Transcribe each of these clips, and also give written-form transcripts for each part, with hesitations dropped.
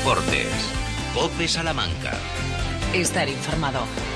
Deportes. COPE Salamanca. Estar informado.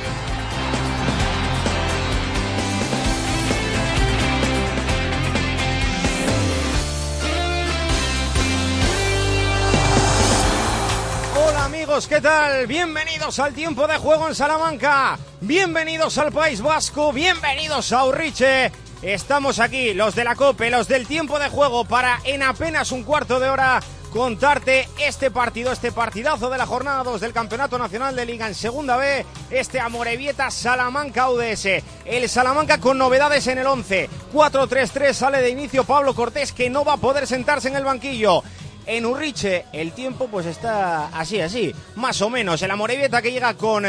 Hola amigos, ¿qué tal? Bienvenidos al tiempo de juego en Salamanca. Bienvenidos al País Vasco. Bienvenidos a Urriche. Estamos aquí, los de la COPE, los del tiempo de juego, para en apenas un cuarto de hora contarte este partidazo de la jornada 2 del Campeonato Nacional de Liga en Segunda B, este Amorebieta Salamanca UDS. El Salamanca con novedades en el 11, 4-3-3, sale de inicio Pablo Cortés, que no va a poder sentarse en el banquillo. En Urriche el tiempo pues está así, más o menos. El Amorebieta que llega con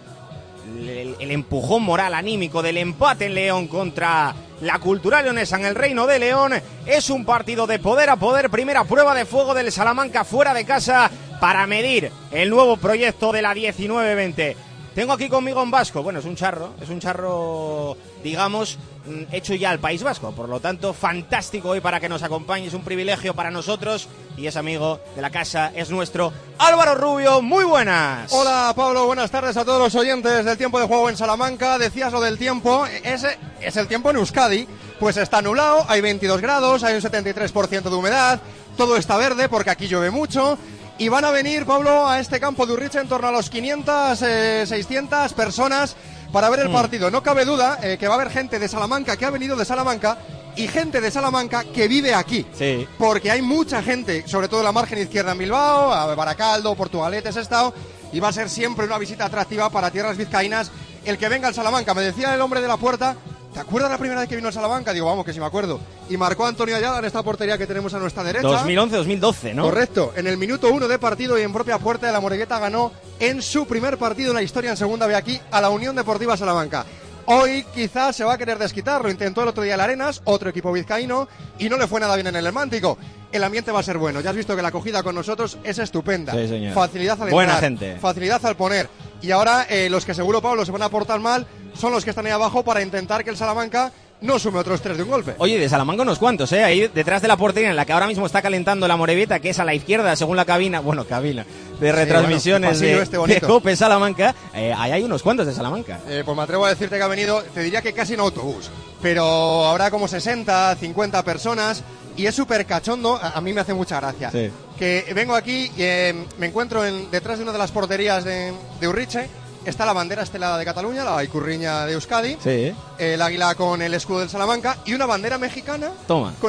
el empujón moral anímico del empate en León contra la Cultural Leonesa en el Reino de León. Es un partido de poder a poder, primera prueba de fuego del Salamanca fuera de casa para medir el nuevo proyecto de la 19-20. Tengo aquí conmigo un vasco, bueno, es un charro, digamos, hecho ya al País Vasco, por lo tanto, fantástico hoy para que nos acompañe, es un privilegio para nosotros y es amigo de la casa, es nuestro Álvaro Rubio. Muy buenas. Hola Pablo, buenas tardes a todos los oyentes del tiempo de juego en Salamanca. Decías lo del tiempo, ese es el tiempo en Euskadi, pues está nublado, hay 22 grados, hay un 73% de humedad, todo está verde porque aquí llueve mucho. Y van a venir, Pablo, a este campo de Urriche en torno a los 500, 600 personas para ver el partido. No cabe duda que va a haber gente de Salamanca que ha venido de Salamanca y gente de Salamanca que vive aquí. Sí. Porque hay mucha gente, sobre todo en la margen izquierda en Bilbao, a Baracaldo, Portugalete, Sestao, y va a ser siempre una visita atractiva para tierras vizcaínas el que venga al Salamanca. Me decía el hombre de la puerta, ¿te acuerdas la primera vez que vino a Salamanca? Digo, vamos, que sí me acuerdo. Y marcó Antonio Ayala en esta portería que tenemos a nuestra derecha. 2011-2012, ¿no? Correcto. En el minuto 1 de partido y en propia puerta de la Amorebieta ganó en su primer partido en la historia en Segunda B aquí a la Unión Deportiva Salamanca. Hoy quizás se va a querer desquitar, lo intentó el otro día el Arenas, otro equipo vizcaíno, y no le fue nada bien en el Hermántico. El ambiente va a ser bueno, ya has visto que la acogida con nosotros es estupenda. Sí, señor. Facilidad al buena entrar, gente. facilidad al poner. Y ahora los que seguro, Pablo, se van a portar mal son los que están ahí abajo para intentar que el Salamanca no sume otros 3 de un golpe. Oye, de Salamanca unos cuantos, ahí detrás de la portería en la que ahora mismo está calentando la Amorebieta, que es a la izquierda según la cabina de retransmisiones de COPE Salamanca, ahí hay unos cuantos de Salamanca. Pues me atrevo a decirte que ha venido, te diría que casi en autobús, pero habrá como 60, 50 personas y es súper cachondo, a mí me hace mucha gracia. Sí. Que vengo aquí y me encuentro detrás de una de las porterías de Urriche. Está la bandera estelada de Cataluña, la Icurriña de Euskadi, sí. El águila con el escudo del Salamanca y una bandera mexicana. Toma. Con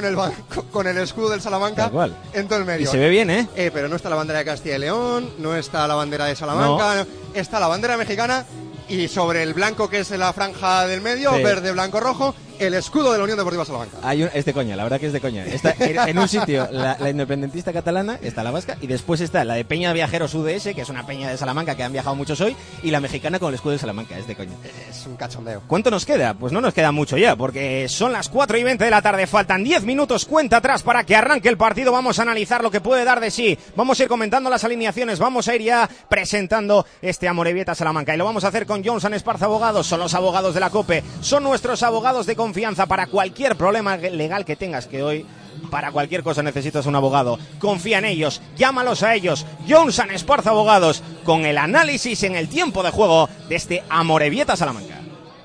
el escudo del Salamanca en todo el medio. Y se ve bien, pero no está la bandera de Castilla y León, no está la bandera de Salamanca, no. Está la bandera mexicana y sobre el blanco, que es la franja del medio, sí. Verde, blanco, rojo, el escudo de la Unión Deportiva Salamanca. Es de coña, la verdad que es de coña. Está en un sitio la independentista catalana, está la vasca, y después está la de Peña de Viajeros UDS, que es una peña de Salamanca que han viajado muchos hoy, y la mexicana con el escudo de Salamanca, es de coña. Es un cachondeo. ¿Cuánto nos queda? Pues no nos queda mucho ya, porque son las 4:20 de la tarde, faltan 10 minutos, cuenta atrás para que arranque el partido. Vamos a analizar lo que puede dar de sí, vamos a ir comentando las alineaciones, vamos a ir ya presentando este Amorebieta Salamanca, y lo vamos a hacer con Johnson Esparza Abogados. Son los abogados de la COPE, son nuestros abogados de confianza para cualquier problema legal que tengas, que hoy para cualquier cosa necesitas un abogado. Confía en ellos, llámalos a ellos. Johnson Esparza Abogados, con el análisis en el tiempo de juego de este Amorebieta Salamanca.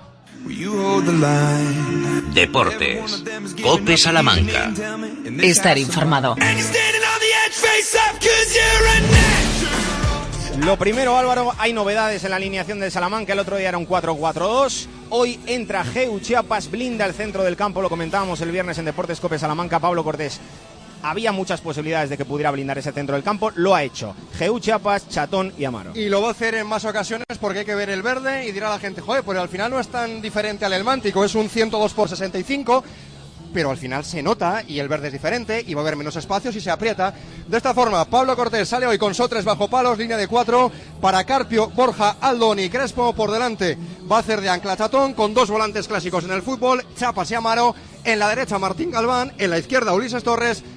Deportes. COPE Salamanca. Estar informado. Lo primero, Álvaro, hay novedades en la alineación del Salamanca. El otro día era un 4-4-2. Hoy entra Geu Chiapas, blinda el centro del campo. Lo comentábamos el viernes en Deportes COPE Salamanca. Pablo Cortés. Había muchas posibilidades de que pudiera blindar ese centro del campo. Lo ha hecho. Geu Chiapas, Chatón y Amaro. Y lo va a hacer en más ocasiones porque hay que ver el verde y dirá la gente, joder, pero al final no es tan diferente al Hermántico. Es un 102/65. Pero al final se nota y el verde es diferente y va a haber menos espacios y se aprieta. De esta forma, Pablo Cortés sale hoy con Sotres bajo palos, línea de 4 para Carpio, Borja, Aldón y Crespo por delante. Va a hacer de ancla Chatón con dos volantes clásicos en el fútbol, Chapas y Amaro. En la derecha Martín Galván, en la izquierda Ulises Torres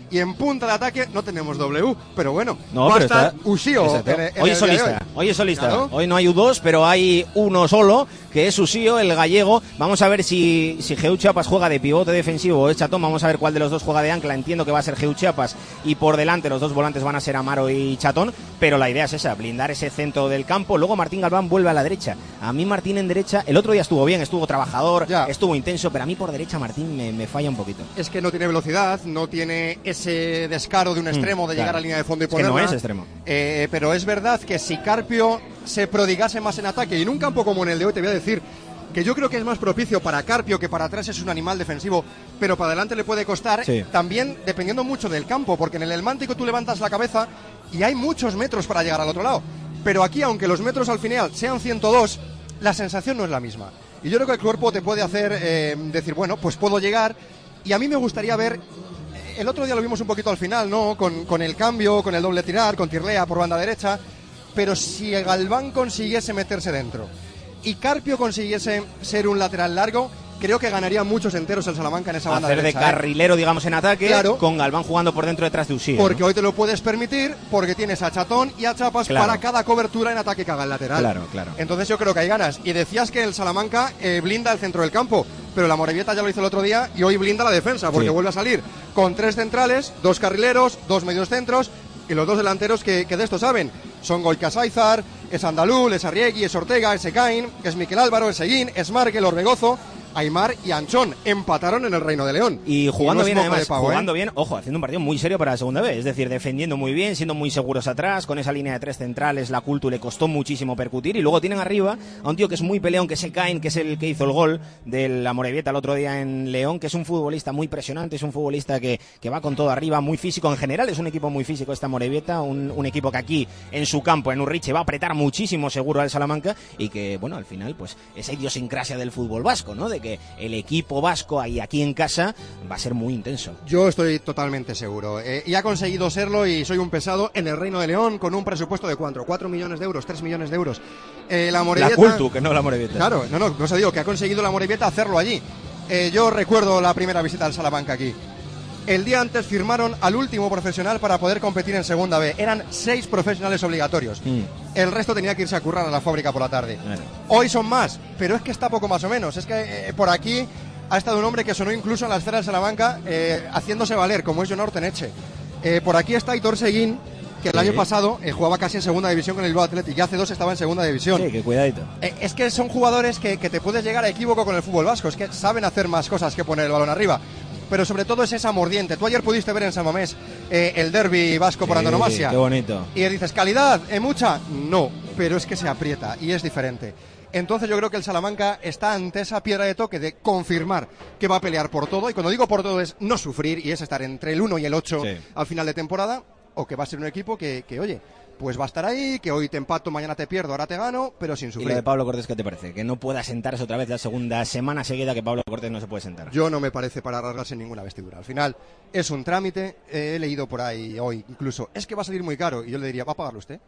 y en punta de ataque no tenemos W, pero bueno, no, va pero a estar está, Ushio. Hoy es solista, hoy es solista. Claro. Hoy no hay U2, pero hay uno solo, que es Ushio, el gallego. Vamos a ver si GU Chiapas juega de pivote defensivo o es Chatón. Vamos a ver cuál de los dos juega de ancla. Entiendo que va a ser GU Chiapas y por delante los dos volantes van a ser Amaro y Chatón, pero la idea es esa, blindar ese centro del campo. Luego Martín Galván vuelve a la derecha. A mí Martín en derecha, el otro día estuvo bien, estuvo trabajador, estuvo intenso, pero a mí por derecha Martín me falla un poquito. Es que no tiene velocidad, no tiene ese descaro de un extremo de llegar a línea de fondo y ponerla. Que no es extremo. Pero es verdad que si Carpio se prodigase más en ataque y en un campo como en el de hoy, te voy a decir que yo creo que es más propicio para Carpio, que para atrás es un animal defensivo, pero para adelante le puede costar, también dependiendo mucho del campo, porque en el Helmántico tú levantas la cabeza y hay muchos metros para llegar al otro lado, pero aquí, aunque los metros al final sean 102, la sensación no es la misma, y yo creo que el cuerpo te puede hacer decir, bueno, pues puedo llegar, y a mí me gustaría ver, el otro día lo vimos un poquito al final, ¿no?, con el cambio, con el doble tirar, con Tirlea por banda derecha, pero si el Galván consiguiese meterse dentro y Carpio consiguiese ser un lateral largo, creo que ganaría muchos enteros el Salamanca en esa banda derecha. Hacer de carrilero, digamos, en ataque, claro, con Galván jugando por dentro detrás de Ushio. Porque hoy te lo puedes permitir, porque tienes a Chatón y a Chapas para cada cobertura en ataque que haga el lateral. Claro. Entonces yo creo que hay ganas. Y decías que el Salamanca blinda el centro del campo, pero la Amorebieta ya lo hizo el otro día y hoy blinda la defensa, porque vuelve a salir con 3 centrales, 2 carrileros, 2 medios centros y los 2 delanteros que de esto saben. Son Goica Saizar, es Andalul, es Arriegui, es Ortega, es Ecaín, es Miquel Álvaro, es Seguín, es Markel, Orbegozo, Aymar y Anchón empataron en el Reino de León. Y jugando bien, además, Pau, jugando bien, ojo, haciendo un partido muy serio para la segunda vez, es decir, defendiendo muy bien, siendo muy seguros atrás, con esa línea de 3 centrales, la Cultu le costó muchísimo percutir, y luego tienen arriba a un tío que es muy peleón, que es Ecaín, que es el que hizo el gol de la Amorebieta el otro día en León, que es un futbolista muy presionante, es un futbolista que va con todo arriba, muy físico, en general es un equipo muy físico esta Amorebieta, un equipo que aquí en su campo, en Urriche, va a apretar muchísimo seguro al Salamanca, y que, bueno, al final, pues, esa idiosincrasia del fútbol vasco, ¿no?, de que el equipo vasco ahí aquí en casa va a ser muy intenso. Yo estoy totalmente seguro. Y ha conseguido serlo, y soy un pesado en el Reino de León con un presupuesto de ¿cuánto? 4 millones de euros, 3 millones de euros. La Amorebieta, la Cultu, que no la Amorebieta. Claro, no se digo que ha conseguido la Amorebieta hacerlo allí. Yo recuerdo la primera visita al Salamanca aquí. El día antes firmaron al último profesional para poder competir en Segunda B. Eran 6 profesionales obligatorios. El resto tenía que irse a currar a la fábrica por la tarde. Hoy son más, pero es que está poco más o menos. Es que por aquí ha estado un hombre que sonó incluso en la esfera del Salamanca haciéndose valer, como es Jon Orteneche. Por aquí está Aitor Seguín, que el año pasado jugaba casi en segunda división con el Bilbao Athletic, y hace 2 estaba en segunda división. Sí, que cuidadito. Es que son jugadores que te puedes llegar a equívoco con el fútbol vasco, es que saben hacer más cosas que poner el balón arriba. Pero sobre todo es esa mordiente. Tú ayer pudiste ver en San Mamés el derbi vasco por antonomasia. Qué bonito. Y dices, ¿calidad? ¿Mucha? No, pero es que se aprieta y es diferente. Entonces yo creo que el Salamanca está ante esa piedra de toque de confirmar que va a pelear por todo, y cuando digo por todo es no sufrir, y es estar entre el 1 y el 8 al final de temporada, o que va a ser un equipo que oye, pues va a estar ahí, que hoy te empato, mañana te pierdo, ahora te gano, pero sin sufrir. ¿Y lo de Pablo Cortés qué te parece? Que no pueda sentarse otra vez la segunda semana seguida que Pablo Cortés no se puede sentar. Yo no me parece para rasgarse en ninguna vestidura. Al final es un trámite, he leído por ahí hoy incluso, es que va a salir muy caro, y yo le diría, ¿va a pagarlo usted?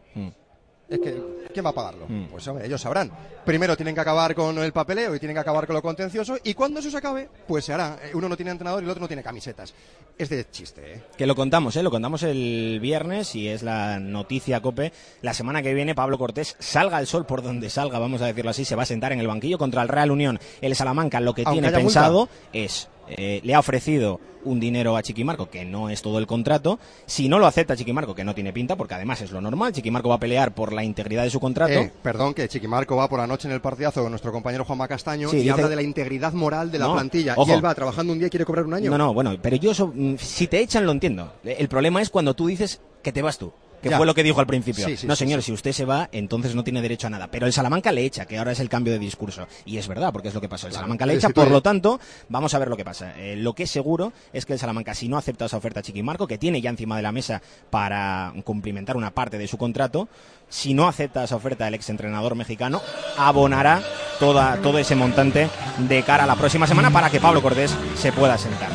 Es que, ¿quién va a pagarlo? Pues hombre, ellos sabrán. Primero tienen que acabar con el papeleo y tienen que acabar con lo contencioso, y cuando eso se acabe, pues se hará. Uno no tiene entrenador y el otro no tiene camisetas. Es de chiste, ¿eh? Que lo contamos el viernes, y es la noticia COPE. La semana que viene Pablo Cortés, salga el sol por donde salga, vamos a decirlo así, se va a sentar en el banquillo contra el Real Unión. El Salamanca lo que tiene pensado es... le ha ofrecido un dinero a Chiquimarco, que no es todo el contrato. Si no lo acepta Chiquimarco, que no tiene pinta, porque además es lo normal, Chiquimarco va a pelear por la integridad de su contrato. Perdón, que Chiquimarco va por la noche en el partidazo con nuestro compañero Juanma Castaño, y habla de la integridad moral de la plantilla. Ojo. Y él va trabajando un día y quiere cobrar un año. No, bueno, pero yo si te echan lo entiendo. El problema es cuando tú dices que te vas tú. Que fue lo que dijo al principio. Sí, señor, si usted se va, entonces no tiene derecho a nada. Pero el Salamanca le echa, que ahora es el cambio de discurso. Y es verdad, porque es lo que pasó. El Salamanca le echa, por lo tanto, vamos a ver lo que pasa. Lo que es seguro es que el Salamanca, si no acepta esa oferta a Chiquimarco, que tiene ya encima de la mesa para cumplimentar una parte de su contrato, si no acepta esa oferta el exentrenador mexicano, abonará todo ese montante de cara a la próxima semana para que Pablo Cortés se pueda sentar.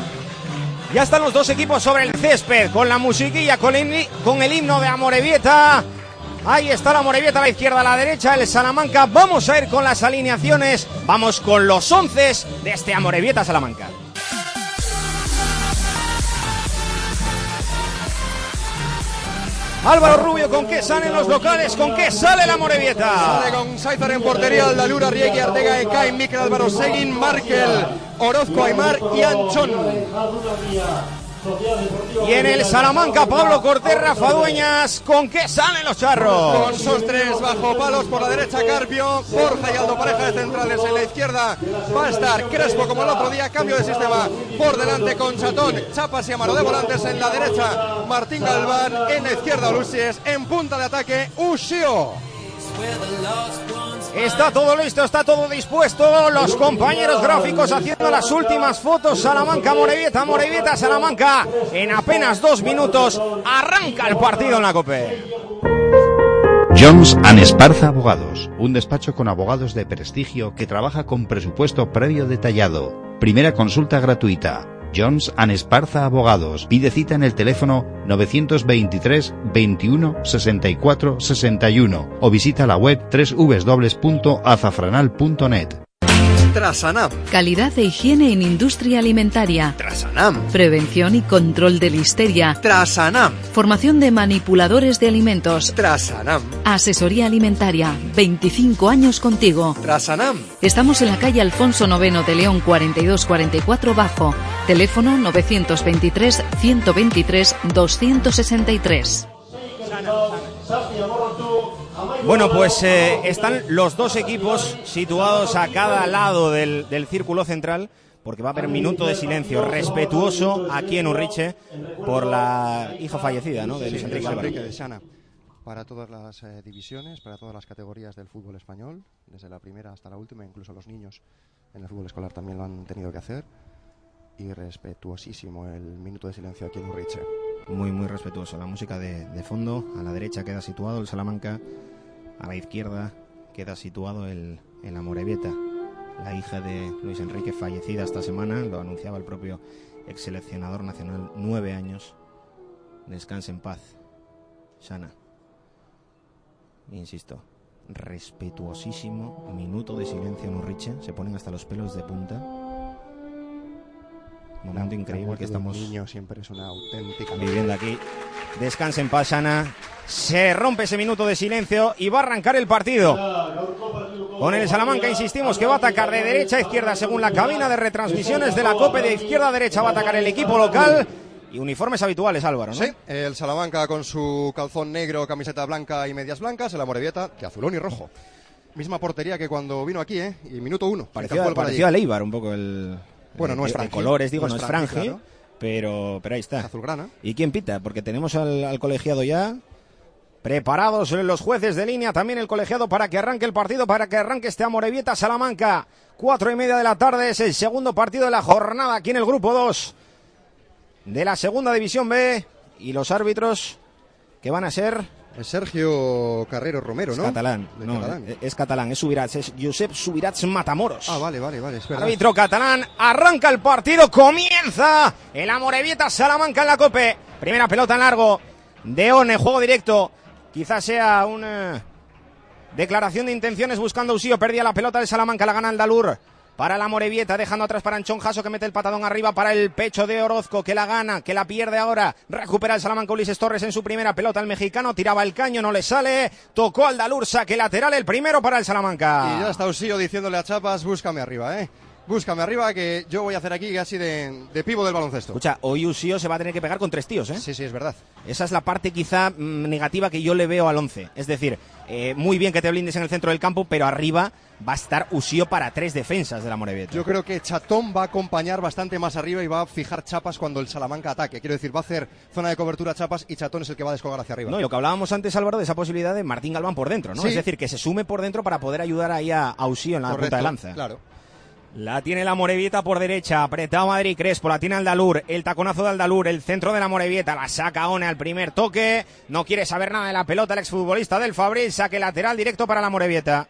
Ya están los dos equipos sobre el césped, con la musiquilla, con el himno de Amorebieta. Ahí está la Amorebieta a la izquierda, a la derecha, el Salamanca. Vamos a ir con las alineaciones, vamos con los 11 de este Amorebieta Salamanca. Álvaro Rubio, ¿con qué salen los locales? ¿Con qué sale la Amorebieta? Sale con Saizar en portería, Aldalur, Arriegui, Artega, Ekain, Mikel Álvaro, Seguin, Markel, Orozco, Aymar y Anchón. Y en el Salamanca, Pablo Cortés, Rafa Dueñas, ¿con qué salen los charros? Con Sostres bajo palos, por la derecha Carpio, Borja y Aldo, pareja de centrales. En la izquierda va a estar Crespo como el otro día, cambio de sistema. Por delante con Chatón, Chapas y Amaro de volantes. En la derecha Martín Galván, en la izquierda Lucies, en punta de ataque Ushio. Está todo listo, está todo dispuesto. Los compañeros gráficos haciendo las últimas fotos. Salamanca, Amorebieta, Salamanca. En apenas 2 minutos arranca el partido en la COPE. Jones & Esparza Abogados, un despacho con abogados de prestigio que trabaja con presupuesto previo detallado. Primera consulta gratuita. Jones & Esparza Abogados. Pide cita en el teléfono 923 21 64 61 o visita la web www.azafranal.net. Trasanam. Calidad de higiene en industria alimentaria. Trasanam. Prevención y control de listeria. Trasanam. Formación de manipuladores de alimentos. Trasanam. Asesoría alimentaria. 25 años contigo. Trasanam. Estamos en la calle Alfonso IX de León 4244 Bajo. Teléfono 923 123 263. Bueno, pues están los dos equipos situados a cada lado del círculo central, porque va a haber minuto de silencio respetuoso aquí en Urriche por la hija fallecida, ¿no?, de Luis Enrique Álvaro. de Sana. Para todas las divisiones, para todas las categorías del fútbol español, desde la primera hasta la última, incluso los niños en el fútbol escolar también lo han tenido que hacer. Y respetuosísimo el minuto de silencio aquí en Urriche. Muy, muy respetuoso. La música de fondo. A la derecha queda situado el Salamanca. A la izquierda queda situado el Amorebieta. La hija de Luis Enrique, fallecida esta semana, lo anunciaba el propio ex seleccionador nacional, 9 años. Descanse en paz, Shana. Insisto, respetuosísimo minuto de silencio en Urriche. Se ponen hasta los pelos de punta. Momento increíble que estamos niño siempre es una auténtica viviendo aquí. Descansa en paz, Shana. Se rompe ese minuto de silencio y va a arrancar el partido. Con el Salamanca, insistimos, que va a atacar de derecha a izquierda según la cabina de retransmisiones de la COPE. De izquierda a derecha va a atacar el equipo local. Y uniformes habituales, Álvaro, ¿no? Sí, el Salamanca con su calzón negro, camiseta blanca y medias blancas. El Amorebieta de azulón y rojo. Misma portería que cuando vino aquí, y minuto 1. Pareció a Leibar un poco el... Bueno, no es Franje. Colores, digo, no es Franje, claro. pero ahí está. Es azulgrana. ¿Y quién pita? Porque tenemos al colegiado ya preparados los jueces de línea, también el colegiado para que arranque el partido, para que arranque este Amorebieta Salamanca. 4:30 de la tarde es el segundo partido de la jornada aquí en el grupo 2 de la segunda división B. Y los árbitros que van a ser... Es Sergio Carrero Romero, ¿no? Es catalán. No, catalán. Es catalán, es Subirats, es Josep Subirats Matamoros. Ah, vale, espera. Árbitro catalán, arranca el partido, comienza el Amorebieta Salamanca en la COPE. Primera pelota en largo de One, juego directo. Quizás sea una declaración de intenciones buscando Usío. Perdía la pelota del Salamanca, la gana Aldalur. Para la Amorebieta, dejando atrás para Anchón Jasso, que mete el patadón arriba para el pecho de Orozco, que la gana, que la pierde ahora. Recupera el Salamanca Ulises Torres en su primera pelota. El mexicano tiraba el caño, no le sale. Tocó Aldalur, saque lateral, el primero para el Salamanca. Y ya está Usío diciéndole a Chapas, búscame arriba, Búscame arriba, que yo voy a hacer aquí casi de pivo del baloncesto. Escucha, hoy Usío se va a tener que pegar con 3 tíos, Sí, es verdad. Esa es la parte quizá negativa que yo le veo al 11. Es decir, muy bien que te blindes en el centro del campo, pero arriba va a estar Usío para 3 defensas de la Amorebieta. Yo creo que Chatón va a acompañar bastante más arriba y va a fijar Chapas cuando el Salamanca ataque. Quiero decir, va a hacer zona de cobertura Chapas y Chatón es el que va a descolgar hacia arriba. No, y lo que hablábamos antes, Álvaro, de esa posibilidad de Martín Galván por dentro, ¿no? Sí. Es decir, que se sume por dentro para poder ayudar ahí a Usío en la punta de lanza. Claro. La tiene la Amorebieta por derecha, apretado Madrid Crespo, la tiene Aldalur, el taconazo de Aldalur, el centro de la Amorebieta, la saca One al primer toque, no quiere saber nada de la pelota el exfutbolista del Fabril, saque lateral directo para la Amorebieta.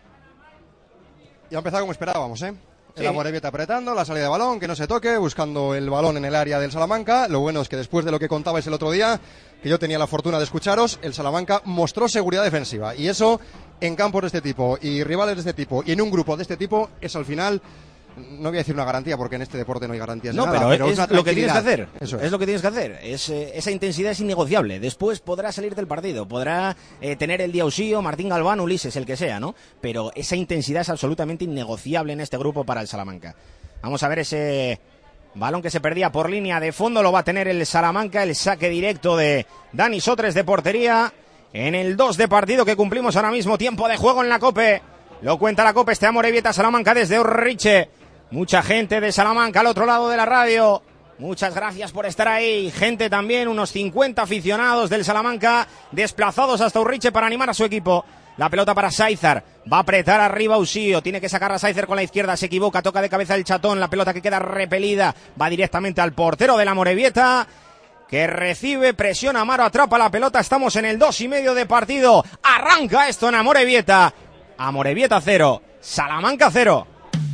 Y ha empezado como esperábamos, Sí. El Amorebieta apretando, la salida de balón, que no se toque, buscando el balón en el área del Salamanca. Lo bueno es que después de lo que contabais el otro día, que yo tenía la fortuna de escucharos, el Salamanca mostró seguridad defensiva. Y eso, en campos de este tipo, y rivales de este tipo, y en un grupo de este tipo, es al final no voy a decir una garantía porque en este deporte no hay garantías No, de nada, pero es una lo que tienes que hacer. Eso es lo que tienes que hacer. Esa intensidad es innegociable. Después podrá salir del partido, podrá tener el día Usío, Martín Galván, Ulises, el que sea, ¿no? Pero esa intensidad es absolutamente innegociable en este grupo para el Salamanca. Vamos a ver ese balón que se perdía por línea de fondo, lo va a tener el Salamanca, el saque directo de Dani Sotres de portería en el 2 de partido que cumplimos ahora mismo, tiempo de juego en la COPE. Lo cuenta la COPE, Amorebieta Salamanca desde Urriche. Mucha gente de Salamanca al otro lado de la radio. Muchas gracias por estar ahí. Gente también, unos 50 aficionados del Salamanca desplazados hasta Urriche para animar a su equipo. La pelota para Saizar. Va a apretar arriba Usío. Tiene que sacar a Saizar con la izquierda. Se equivoca. Toca de cabeza el Chatón. La pelota que queda repelida. Va directamente al portero de la Amorebieta, que recibe presión. Amaro atrapa la pelota. Estamos en el 2:30 de partido. Arranca esto en Amorebieta. Amorebieta 0. Salamanca 0.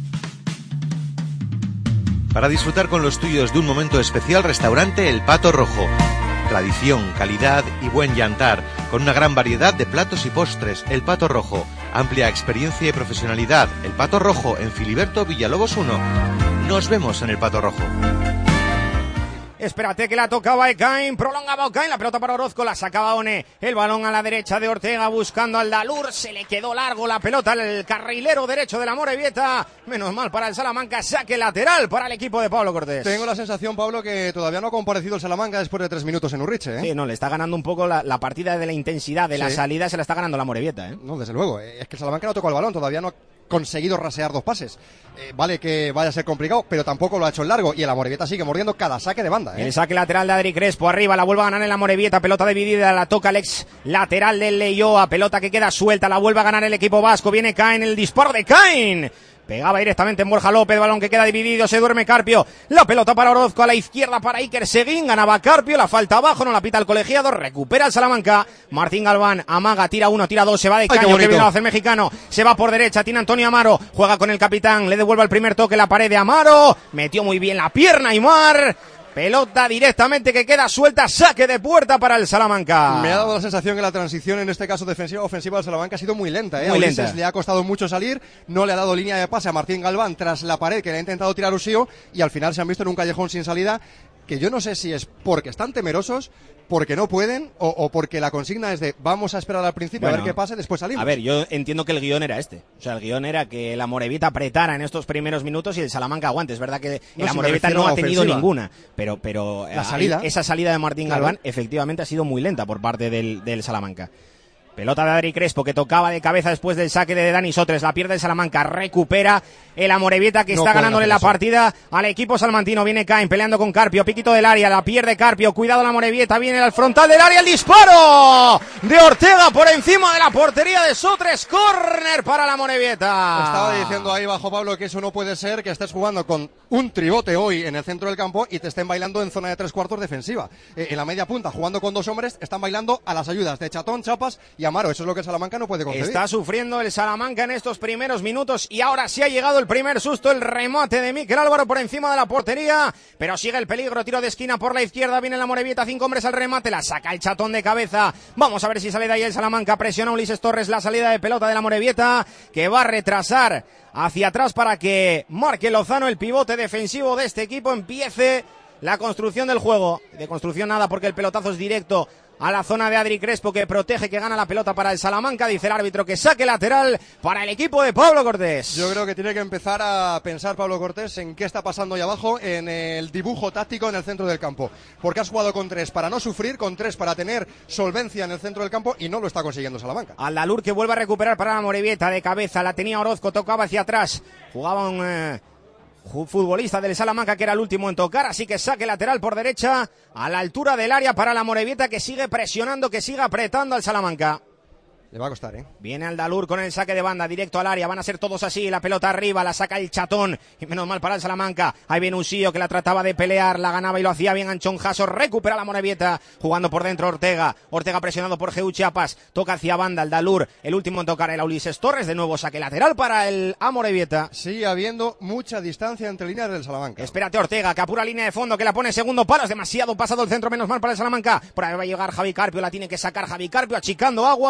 Para disfrutar con los tuyos de un momento especial, restaurante El Pato Rojo. Tradición, calidad y buen yantar, con una gran variedad de platos y postres. El Pato Rojo, amplia experiencia y profesionalidad. El Pato Rojo, en Filiberto Villalobos 1. Nos vemos en El Pato Rojo. Espérate que la tocaba Ekain, prolongaba Ekain, la pelota para Orozco, la sacaba One, el balón a la derecha de Ortega buscando al Dalur, se le quedó largo la pelota al carrilero derecho de la Amorebieta, menos mal para el Salamanca, saque lateral para el equipo de Pablo Cortés. Tengo la sensación, Pablo, que todavía no ha comparecido el Salamanca después de 3 minutos en Urriche, ¿eh? Sí, no, le está ganando un poco la partida de la intensidad, de la salida, se la está ganando la Amorebieta, ¿eh? No, desde luego, es que el Salamanca no tocó el balón, todavía no ha conseguido rasear 2 pases. Vale que vaya a ser complicado, pero tampoco lo ha hecho en largo, y el Amorebieta sigue mordiendo cada saque de banda, ¿eh? El saque lateral de Adri Crespo, arriba, la vuelve a ganar el Amorebieta, pelota dividida, la toca el ex lateral del Leioa, pelota que queda suelta, la vuelve a ganar el equipo vasco, viene Caen, el disparo de Caen. Pegaba directamente en Borja López, balón que queda dividido, se duerme Carpio, la pelota para Orozco, a la izquierda para Iker Seguín, ganaba Carpio, la falta abajo, no la pita el colegiado, recupera el Salamanca, Martín Galván, amaga, tira 1, tira 2, se va de caño, que bien lo hace el mexicano, se va por derecha, tiene Antonio Amaro, juega con el capitán, le devuelve el primer toque, la pared de Amaro, metió muy bien la pierna Aimar. Pelota directamente que queda suelta, saque de puerta para el Salamanca. Me ha dado la sensación que la transición, en este caso defensiva-ofensiva del Salamanca, ha sido muy lenta, ¿eh? Muy lenta. Le ha costado mucho salir, no le ha dado línea de pase a Martín Galván tras la pared que le ha intentado tirar Usío, y al final se han visto en un callejón sin salida, que yo no sé si es porque están temerosos, porque no pueden, o porque la consigna es de vamos a esperar al principio, a ver qué pasa, después salimos. A ver, yo entiendo que el guión era este. O sea, el guión era que la Amorebieta apretara en estos primeros minutos y el Salamanca aguante. Es verdad que el Amorebieta no ha tenido ninguna, pero la salida. Esa salida de Martín Galván efectivamente ha sido muy lenta por parte del Salamanca. Pelota de Adri Crespo que tocaba de cabeza después del saque de Dani Sotres, la pierde el Salamanca, recupera el Amorebieta que está ganándole la partida al equipo salmantino, viene Caen peleando con Carpio, piquito del área, la pierde Carpio, cuidado la Amorebieta, viene al frontal del área, el disparo de Ortega por encima de la portería de Sotres, córner para la Amorebieta. Estaba diciendo ahí bajo, Pablo, que eso no puede ser, que estés jugando con un tribote hoy en el centro del campo y te estén bailando en zona de 3/4 defensiva. En la media punta, jugando con 2 hombres, están bailando a las ayudas de Chatón, Chapas y Amaro. Eso es lo que el Salamanca no puede concebir. Está sufriendo el Salamanca en estos primeros minutos y ahora sí ha llegado el primer susto, el remate de Mikel Álvaro por encima de la portería, pero sigue el peligro, tiro de esquina por la izquierda, viene la Amorebieta, 5 hombres al remate, la saca el Chatón de cabeza, vamos a ver si sale de ahí el Salamanca, presiona Ulises Torres la salida de pelota de la Amorebieta, que va a retrasar hacia atrás para que marque Lozano, el pivote defensivo de este equipo, empiece la construcción del juego, de construcción nada porque el pelotazo es directo a la zona de Adri Crespo, que protege, que gana la pelota para el Salamanca, dice el árbitro que saque lateral para el equipo de Pablo Cortés. Yo creo que tiene que empezar a pensar Pablo Cortés en qué está pasando ahí abajo, en el dibujo táctico en el centro del campo, porque has jugado con 3 para no sufrir, con 3 para tener solvencia en el centro del campo y no lo está consiguiendo Salamanca. Aldalur que vuelve a recuperar para la Amorebieta de cabeza, la tenía Orozco, tocaba hacia atrás, jugaba un futbolista del Salamanca que era el último en tocar, así que saque lateral por derecha a la altura del área para la Amorebieta, que sigue presionando, que sigue apretando al Salamanca. Le va a costar, ¿eh? Viene Aldalur con el saque de banda, directo al área, van a ser todos así, la pelota arriba, la saca el Chatón, y menos mal para el Salamanca, ahí viene Usío que la trataba de pelear, la ganaba y lo hacía bien Anchón Jasso, recupera la Amorebieta, jugando por dentro Ortega presionado por Geu Chiapas, toca hacia banda Aldalur, el último en tocar era Ulises Torres, de nuevo saque lateral para el Amorebieta. Sigue habiendo mucha distancia entre líneas del Salamanca. Espérate Ortega, que apura línea de fondo, que la pone segundo palo, es demasiado pasado el centro, menos mal para el Salamanca, por ahí va a llegar Javi Carpio, la tiene que sacar Javi Carpio, achicando agua, el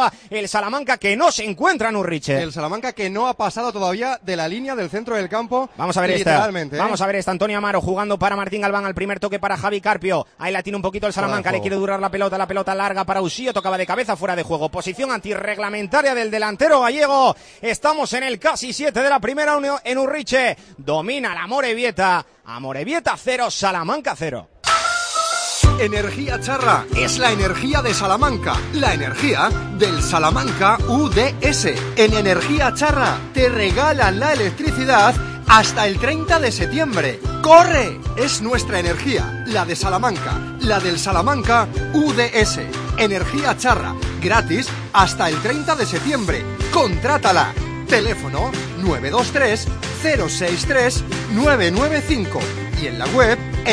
Salamanca que no se encuentra en Urriche. El Salamanca que no ha pasado todavía de la línea del centro del campo. Vamos a ver literalmente, esta. Vamos a ver esta. Antonio Amaro jugando para Martín Galván al primer toque para Javi Carpio. Ahí la tiene un poquito el Salamanca, le quiere durar la pelota larga para Usío, tocaba de cabeza, fuera de juego. Posición antirreglamentaria del delantero gallego. Estamos en el casi 7 de la primera en Urriche. Domina la Amorebieta. Amorebieta 0, Salamanca 0. Energía Charra es la energía de Salamanca, la energía del Salamanca UDS. En Energía Charra te regalan la electricidad hasta el 30 de septiembre. ¡Corre! Es nuestra energía, la de Salamanca, la del Salamanca UDS. Energía Charra, gratis hasta el 30 de septiembre. ¡Contrátala! Teléfono 923 063 995 y en la web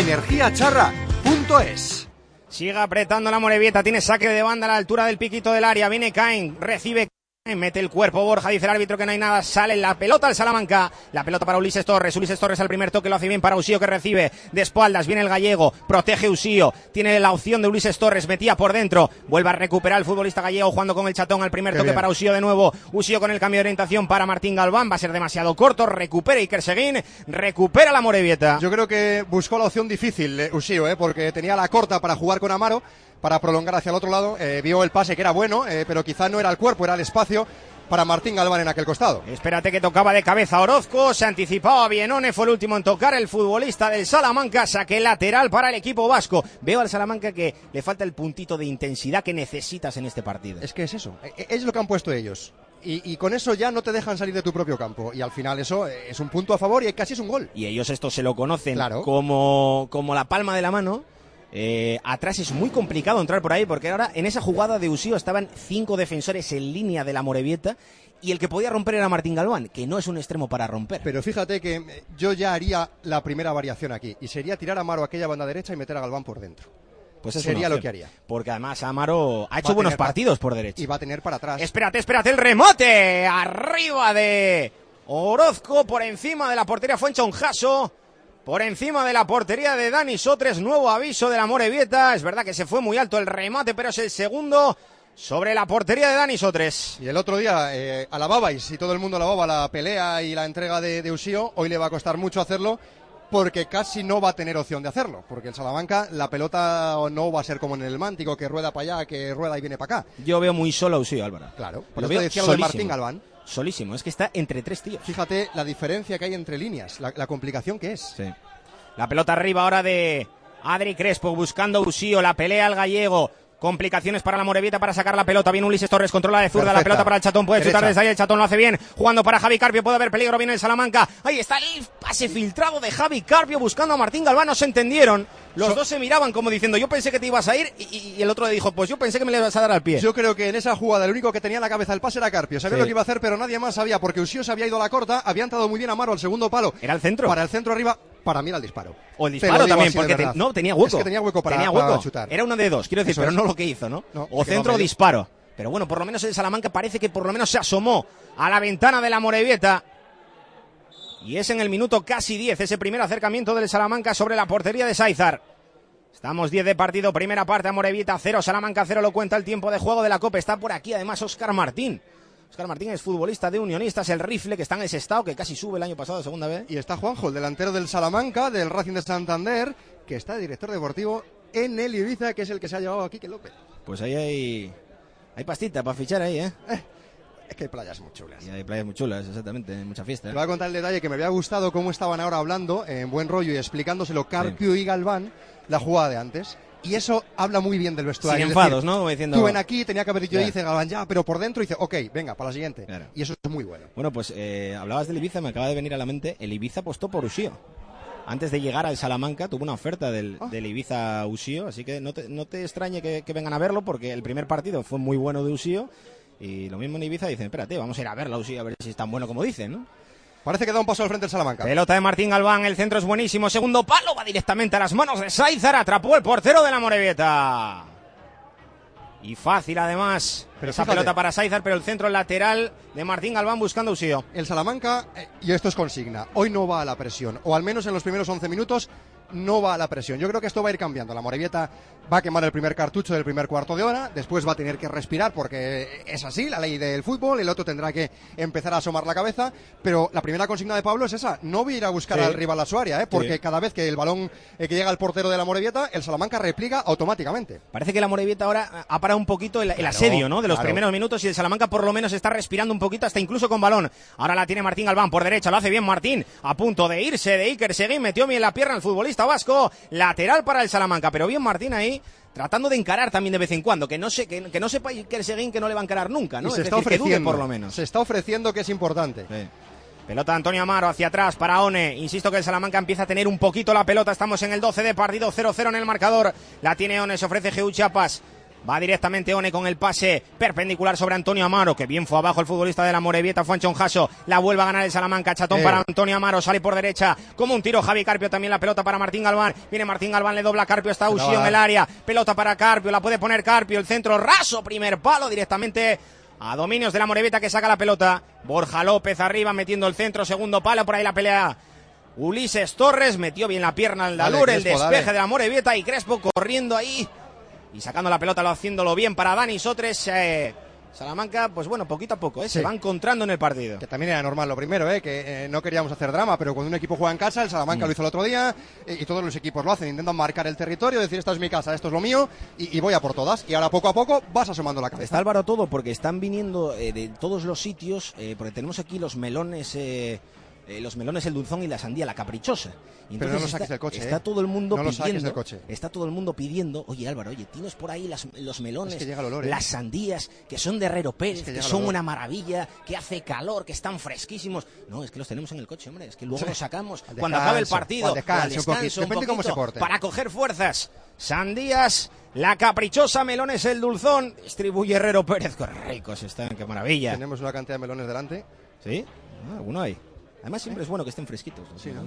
energiacharra.es. Sigue apretando la Amorebieta, tiene saque de banda a la altura del piquito del área, viene Caen, recibe, mete el cuerpo Borja, dice el árbitro que no hay nada, sale la pelota al Salamanca, la pelota para Ulises Torres al primer toque lo hace bien para Usío que recibe de espaldas, viene el gallego, protege Usío, tiene la opción de Ulises Torres, metía por dentro, vuelve a recuperar el futbolista gallego jugando con el Chatón al primer toque para Usío de nuevo, Usío con el cambio de orientación para Martín Galván, va a ser demasiado corto, recupera Iker Seguín, recupera la Amorebieta. Yo creo que buscó la opción difícil Usío, porque tenía la corta para jugar con Amaro, para prolongar hacia el otro lado, vio el pase que era bueno, pero quizá no era el cuerpo, era el espacio para Martín Galván en aquel costado. Espérate que tocaba de cabeza Orozco, se anticipaba Bienone, fue el último en tocar el futbolista del Salamanca, saque lateral para el equipo vasco. Veo al Salamanca que le falta el puntito de intensidad que necesitas en este partido. Es que es eso, es lo que han puesto ellos. Y con eso ya no te dejan salir de tu propio campo. Y al final eso es un punto a favor y casi es un gol. Y ellos esto se lo conocen claro, como la palma de la mano. Atrás es muy complicado entrar por ahí porque ahora en esa jugada de Usío estaban 5 defensores en línea de la Amorebieta y el que podía romper era Martín Galván, que no es un extremo para romper. Pero fíjate que yo ya haría la primera variación aquí y sería tirar a Amaro a aquella banda derecha y meter a Galván por dentro. Pues sería lo que haría. Porque además Amaro ha hecho buenos partidos por derecha. Y va a tener para atrás. Espérate, el remate arriba de Orozco por encima de la portería Fuencha Onjaso. Por encima de la portería de Dani Sotres, nuevo aviso de la Amorebieta. Es verdad que se fue muy alto el remate, pero es el segundo sobre la portería de Dani Sotres. Y el otro día alababais, y todo el mundo alababa la pelea y la entrega de Usío. Hoy le va a costar mucho hacerlo, porque casi no va a tener opción de hacerlo. Porque el Salamanca, la pelota no va a ser como en el Mántico, que rueda para allá, que rueda y viene para acá. Yo veo muy solo a Usío, Álvaro. Claro, por eso decía lo de Martín Galván. Solísimo, es que está entre 3 tíos. Fíjate la diferencia que hay entre líneas, la complicación que es. Sí. La pelota arriba ahora de Adri Crespo buscando a Usío, la pelea al gallego. Complicaciones para la Amorebieta para sacar la pelota. Viene Ulises Torres, controla de zurda. Perfecta. La pelota para el Chatón, puede chutar desde ahí. El Chatón lo hace bien. Jugando para Javi Carpio, puede haber peligro. Viene el Salamanca. Ahí está el pase filtrado de Javi Carpio buscando a Martín Galván. No se entendieron. Los dos se miraban como diciendo, yo pensé que te ibas a ir. Y el otro le dijo, pues yo pensé que me le ibas a dar al pie. Yo creo que en esa jugada el único que tenía en la cabeza el pase era Carpio. Sabía lo que iba a hacer, pero nadie más sabía. Porque Usío se había ido a la corta. Había entrado muy bien Amaro al segundo palo. ¿Era el centro? Para el centro arriba. Para mí era el disparo. O el disparo también, porque no, tenía hueco. Es que tenía hueco para chutar. Era uno de dos, quiero decir, pero no lo que hizo, ¿no? O centro o disparo. Pero bueno, por lo menos el Salamanca parece que por lo menos se asomó a la ventana de la Amorebieta. Y es en el minuto casi 10, ese primer acercamiento del Salamanca sobre la portería de Sáizar. Estamos 10 de partido, primera parte, Amorebieta 0, Salamanca 0, lo cuenta el tiempo de juego de la Copa. Está por aquí además Óscar Martín. Óscar Martín es futbolista de Unionistas, el rifle que está en ese estado, que casi sube el año pasado, segunda vez. Y está Juanjo, el delantero del Salamanca, del Racing de Santander, que está de director deportivo en el Ibiza, que es el que se ha llevado a Quique López. Pues ahí hay pastita para fichar ahí, ¿eh? Es que hay playas muy chulas. Y hay playas muy chulas, exactamente, hay mucha fiesta. Te voy a contar el detalle que me había gustado cómo estaban ahora hablando, en buen rollo y explicándoselo Carpio y Galván, la jugada de antes. Y eso habla muy bien del vestuario. Sin enfados, ¿no? Como diciendo, tú ven aquí, tenía que haber dicho, dice Galván, ya, pero por dentro dice, ok, venga, para la siguiente. Claro. Y eso es muy bueno. Bueno, pues hablabas del Ibiza, me acaba de venir a la mente, el Ibiza apostó por Usío. Antes de llegar al Salamanca tuvo una oferta del Ibiza Usío, así que no te extrañe que vengan a verlo, porque el primer partido fue muy bueno de Usío, y lo mismo en Ibiza dicen, espérate, vamos a ir a verlo a Usío, a ver si es tan bueno como dicen, ¿no? Parece que da un paso al frente el Salamanca. Pelota de Martín Galván, el centro es buenísimo. Segundo palo, va directamente a las manos de Sáizar. Atrapó el portero de la Amorebieta. Y fácil además. Pero esa pelota para Sáizar, pero el centro lateral de Martín Galván buscando a Usío. El Salamanca, y esto es consigna, hoy no va a la presión. O al menos en los primeros 11 minutos no va a la presión. Yo creo que esto va a ir cambiando. La Amorebieta va a quemar el primer cartucho del primer cuarto de hora, después va a tener que respirar porque es así, la ley del fútbol, el otro tendrá que empezar a asomar la cabeza, pero la primera consigna de Pablo es esa, no voy a ir a buscar al rival a su área, porque cada vez que el balón que llega al portero de la Amorebieta, el Salamanca repliega automáticamente. Parece que la Amorebieta ahora ha parado un poquito el asedio, ¿no?, de los primeros minutos, y el Salamanca por lo menos está respirando un poquito, hasta incluso con balón. Ahora la tiene Martín Galván por derecha, lo hace bien Martín, a punto de irse de Iker Seguín, metió bien la pierna al futbolista vasco, lateral para el Salamanca, pero bien Martín ahí, tratando de encarar también de vez en cuando, que no sepa Iker Seguín que no le va a encarar nunca, ¿no? Y se es está decir, ofreciendo, que dude por lo menos. Se está ofreciendo, que es importante. Sí. Pelota de Antonio Amaro hacia atrás para One. Insisto que el Salamanca empieza a tener un poquito la pelota. Estamos en el 12 de partido, 0-0 en el marcador. La tiene One, se ofrece GU Chiapas. Va directamente One con el pase perpendicular sobre Antonio Amaro, que bien fue abajo el futbolista de la Amorebieta, Fuanchon Jasso. La vuelve a ganar el Salamanca, chatón para Antonio Amaro, sale por derecha como un tiro Javi Carpio, también la pelota para Martín Galván. Viene Martín Galván, le dobla a Carpio, está Ushio en el área. Pelota para Carpio, la puede poner Carpio, el centro raso, primer palo directamente a dominios de la Amorebieta, que saca la pelota. Borja López arriba metiendo el centro, segundo palo, por ahí la pelea Ulises Torres, metió bien la pierna al Dalur, el despeje de la Amorebieta, y Crespo corriendo ahí y sacando la pelota, haciéndolo bien para Dani Sotres. Salamanca, pues bueno, poquito a poco, se va encontrando en el partido. Que también era normal lo primero, que no queríamos hacer drama, pero cuando un equipo juega en casa, el Salamanca lo hizo el otro día, y todos los equipos lo hacen, intentan marcar el territorio, decir esta es mi casa, esto es lo mío, y voy a por todas, y ahora poco a poco vas asomando la cabeza. Está Álvaro todo, porque están viniendo de todos los sitios, porque tenemos aquí los melones, el dulzón y la sandía, la caprichosa. Y pero no lo saques del coche. Está todo el mundo no pidiendo. Del coche. Está todo el mundo pidiendo. Oye, Álvaro, tienes por ahí los melones, es que llega el olor, las sandías, que son de Herrero Pérez, que son olor. Una maravilla, que hace calor, que están fresquísimos. No, es que los tenemos en el coche, hombre. Es que luego los sacamos cuando acabe el partido. Al descanso, un poquito. Depende cómo se porte. Para coger fuerzas. Sandías, la caprichosa, melones, el dulzón. Distribuye Herrero Pérez. Qué ricos están, qué maravilla. Tenemos una cantidad de melones delante. ¿Sí? Alguno hay. Además siempre es bueno que estén fresquitos, ¿no? Sí, ¿no?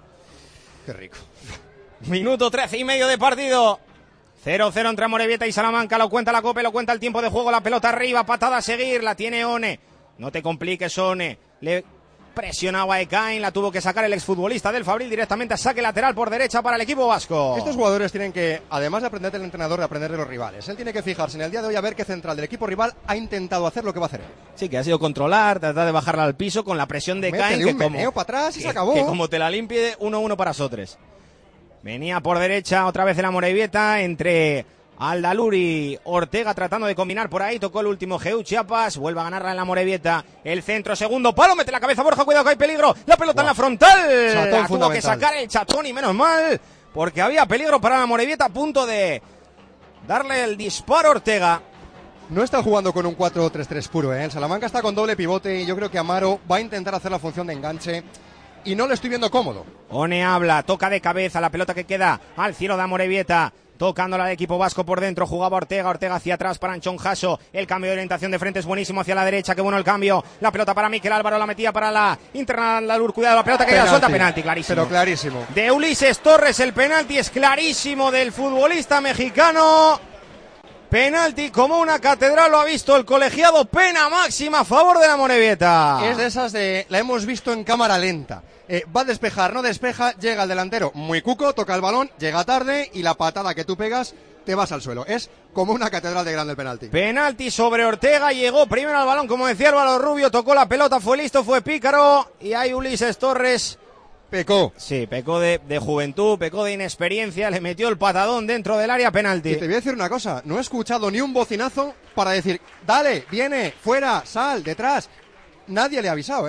Qué rico. Minuto 13 y medio de partido. 0-0 entre Amorebieta y Salamanca. Lo cuenta la Cope, lo cuenta el tiempo de juego. La pelota arriba, patada a seguir. La tiene One. No te compliques, One. Le presionaba a Ekain. La tuvo que sacar el exfutbolista del Fabril directamente a saque lateral por derecha para el equipo vasco. Estos jugadores tienen que, además de aprender del entrenador, de aprender de los rivales. Él tiene que fijarse en el día de hoy a ver qué central del equipo rival ha intentado hacer lo que va a hacer él. Sí, que ha sido controlar, tratar de bajarla al piso con la presión de Ekain. Que como para atrás y se acabó. Que como te la limpie, 1-1 para Sotres. Venía por derecha otra vez el Amorebieta entre Aldalur y Ortega tratando de combinar por ahí. Tocó el último GU Chiapas. Vuelve a ganarla en la Amorebieta. El centro, segundo palo. Mete la cabeza Borja. Cuidado que hay peligro. La pelota en la frontal. La tuvo que sacar el Chatón y menos mal, porque había peligro para la Amorebieta. A punto de darle el disparo Ortega. No está jugando con un 4-3-3 puro, El Salamanca está con doble pivote y yo creo que Amaro va a intentar hacer la función de enganche. Y no lo estoy viendo cómodo. One habla, toca de cabeza la pelota que queda al cielo de Amorebieta. Tocándola de equipo vasco por dentro, jugaba Ortega hacia atrás para Anchón Jasso, el cambio de orientación de frente es buenísimo hacia la derecha, qué bueno el cambio, la pelota para Miquel Álvaro, la metía para la interna Aldalur, cuidado la pelota que queda suelta, penalti, clarísimo. Pero clarísimo. De Ulises Torres, el penalti es clarísimo del futbolista mexicano. Penalti como una catedral, lo ha visto el colegiado, pena máxima a favor de la Amorebieta. Es de esas la hemos visto en cámara lenta. Va a despejar, no despeja, llega el delantero muy cuco, toca el balón, llega tarde y la patada que tú pegas te vas al suelo. Es como una catedral de grande el penalti. Penalti sobre Ortega, llegó primero al balón, como decía Álvaro Rubio, tocó la pelota, fue listo, fue pícaro, y ahí Ulises Torres pecó. Sí, pecó de juventud, pecó de inexperiencia, le metió el patadón dentro del área, penalti. Y te voy a decir una cosa, no he escuchado ni un bocinazo para decir, dale, viene, fuera, sal, detrás. Nadie le ha avisado,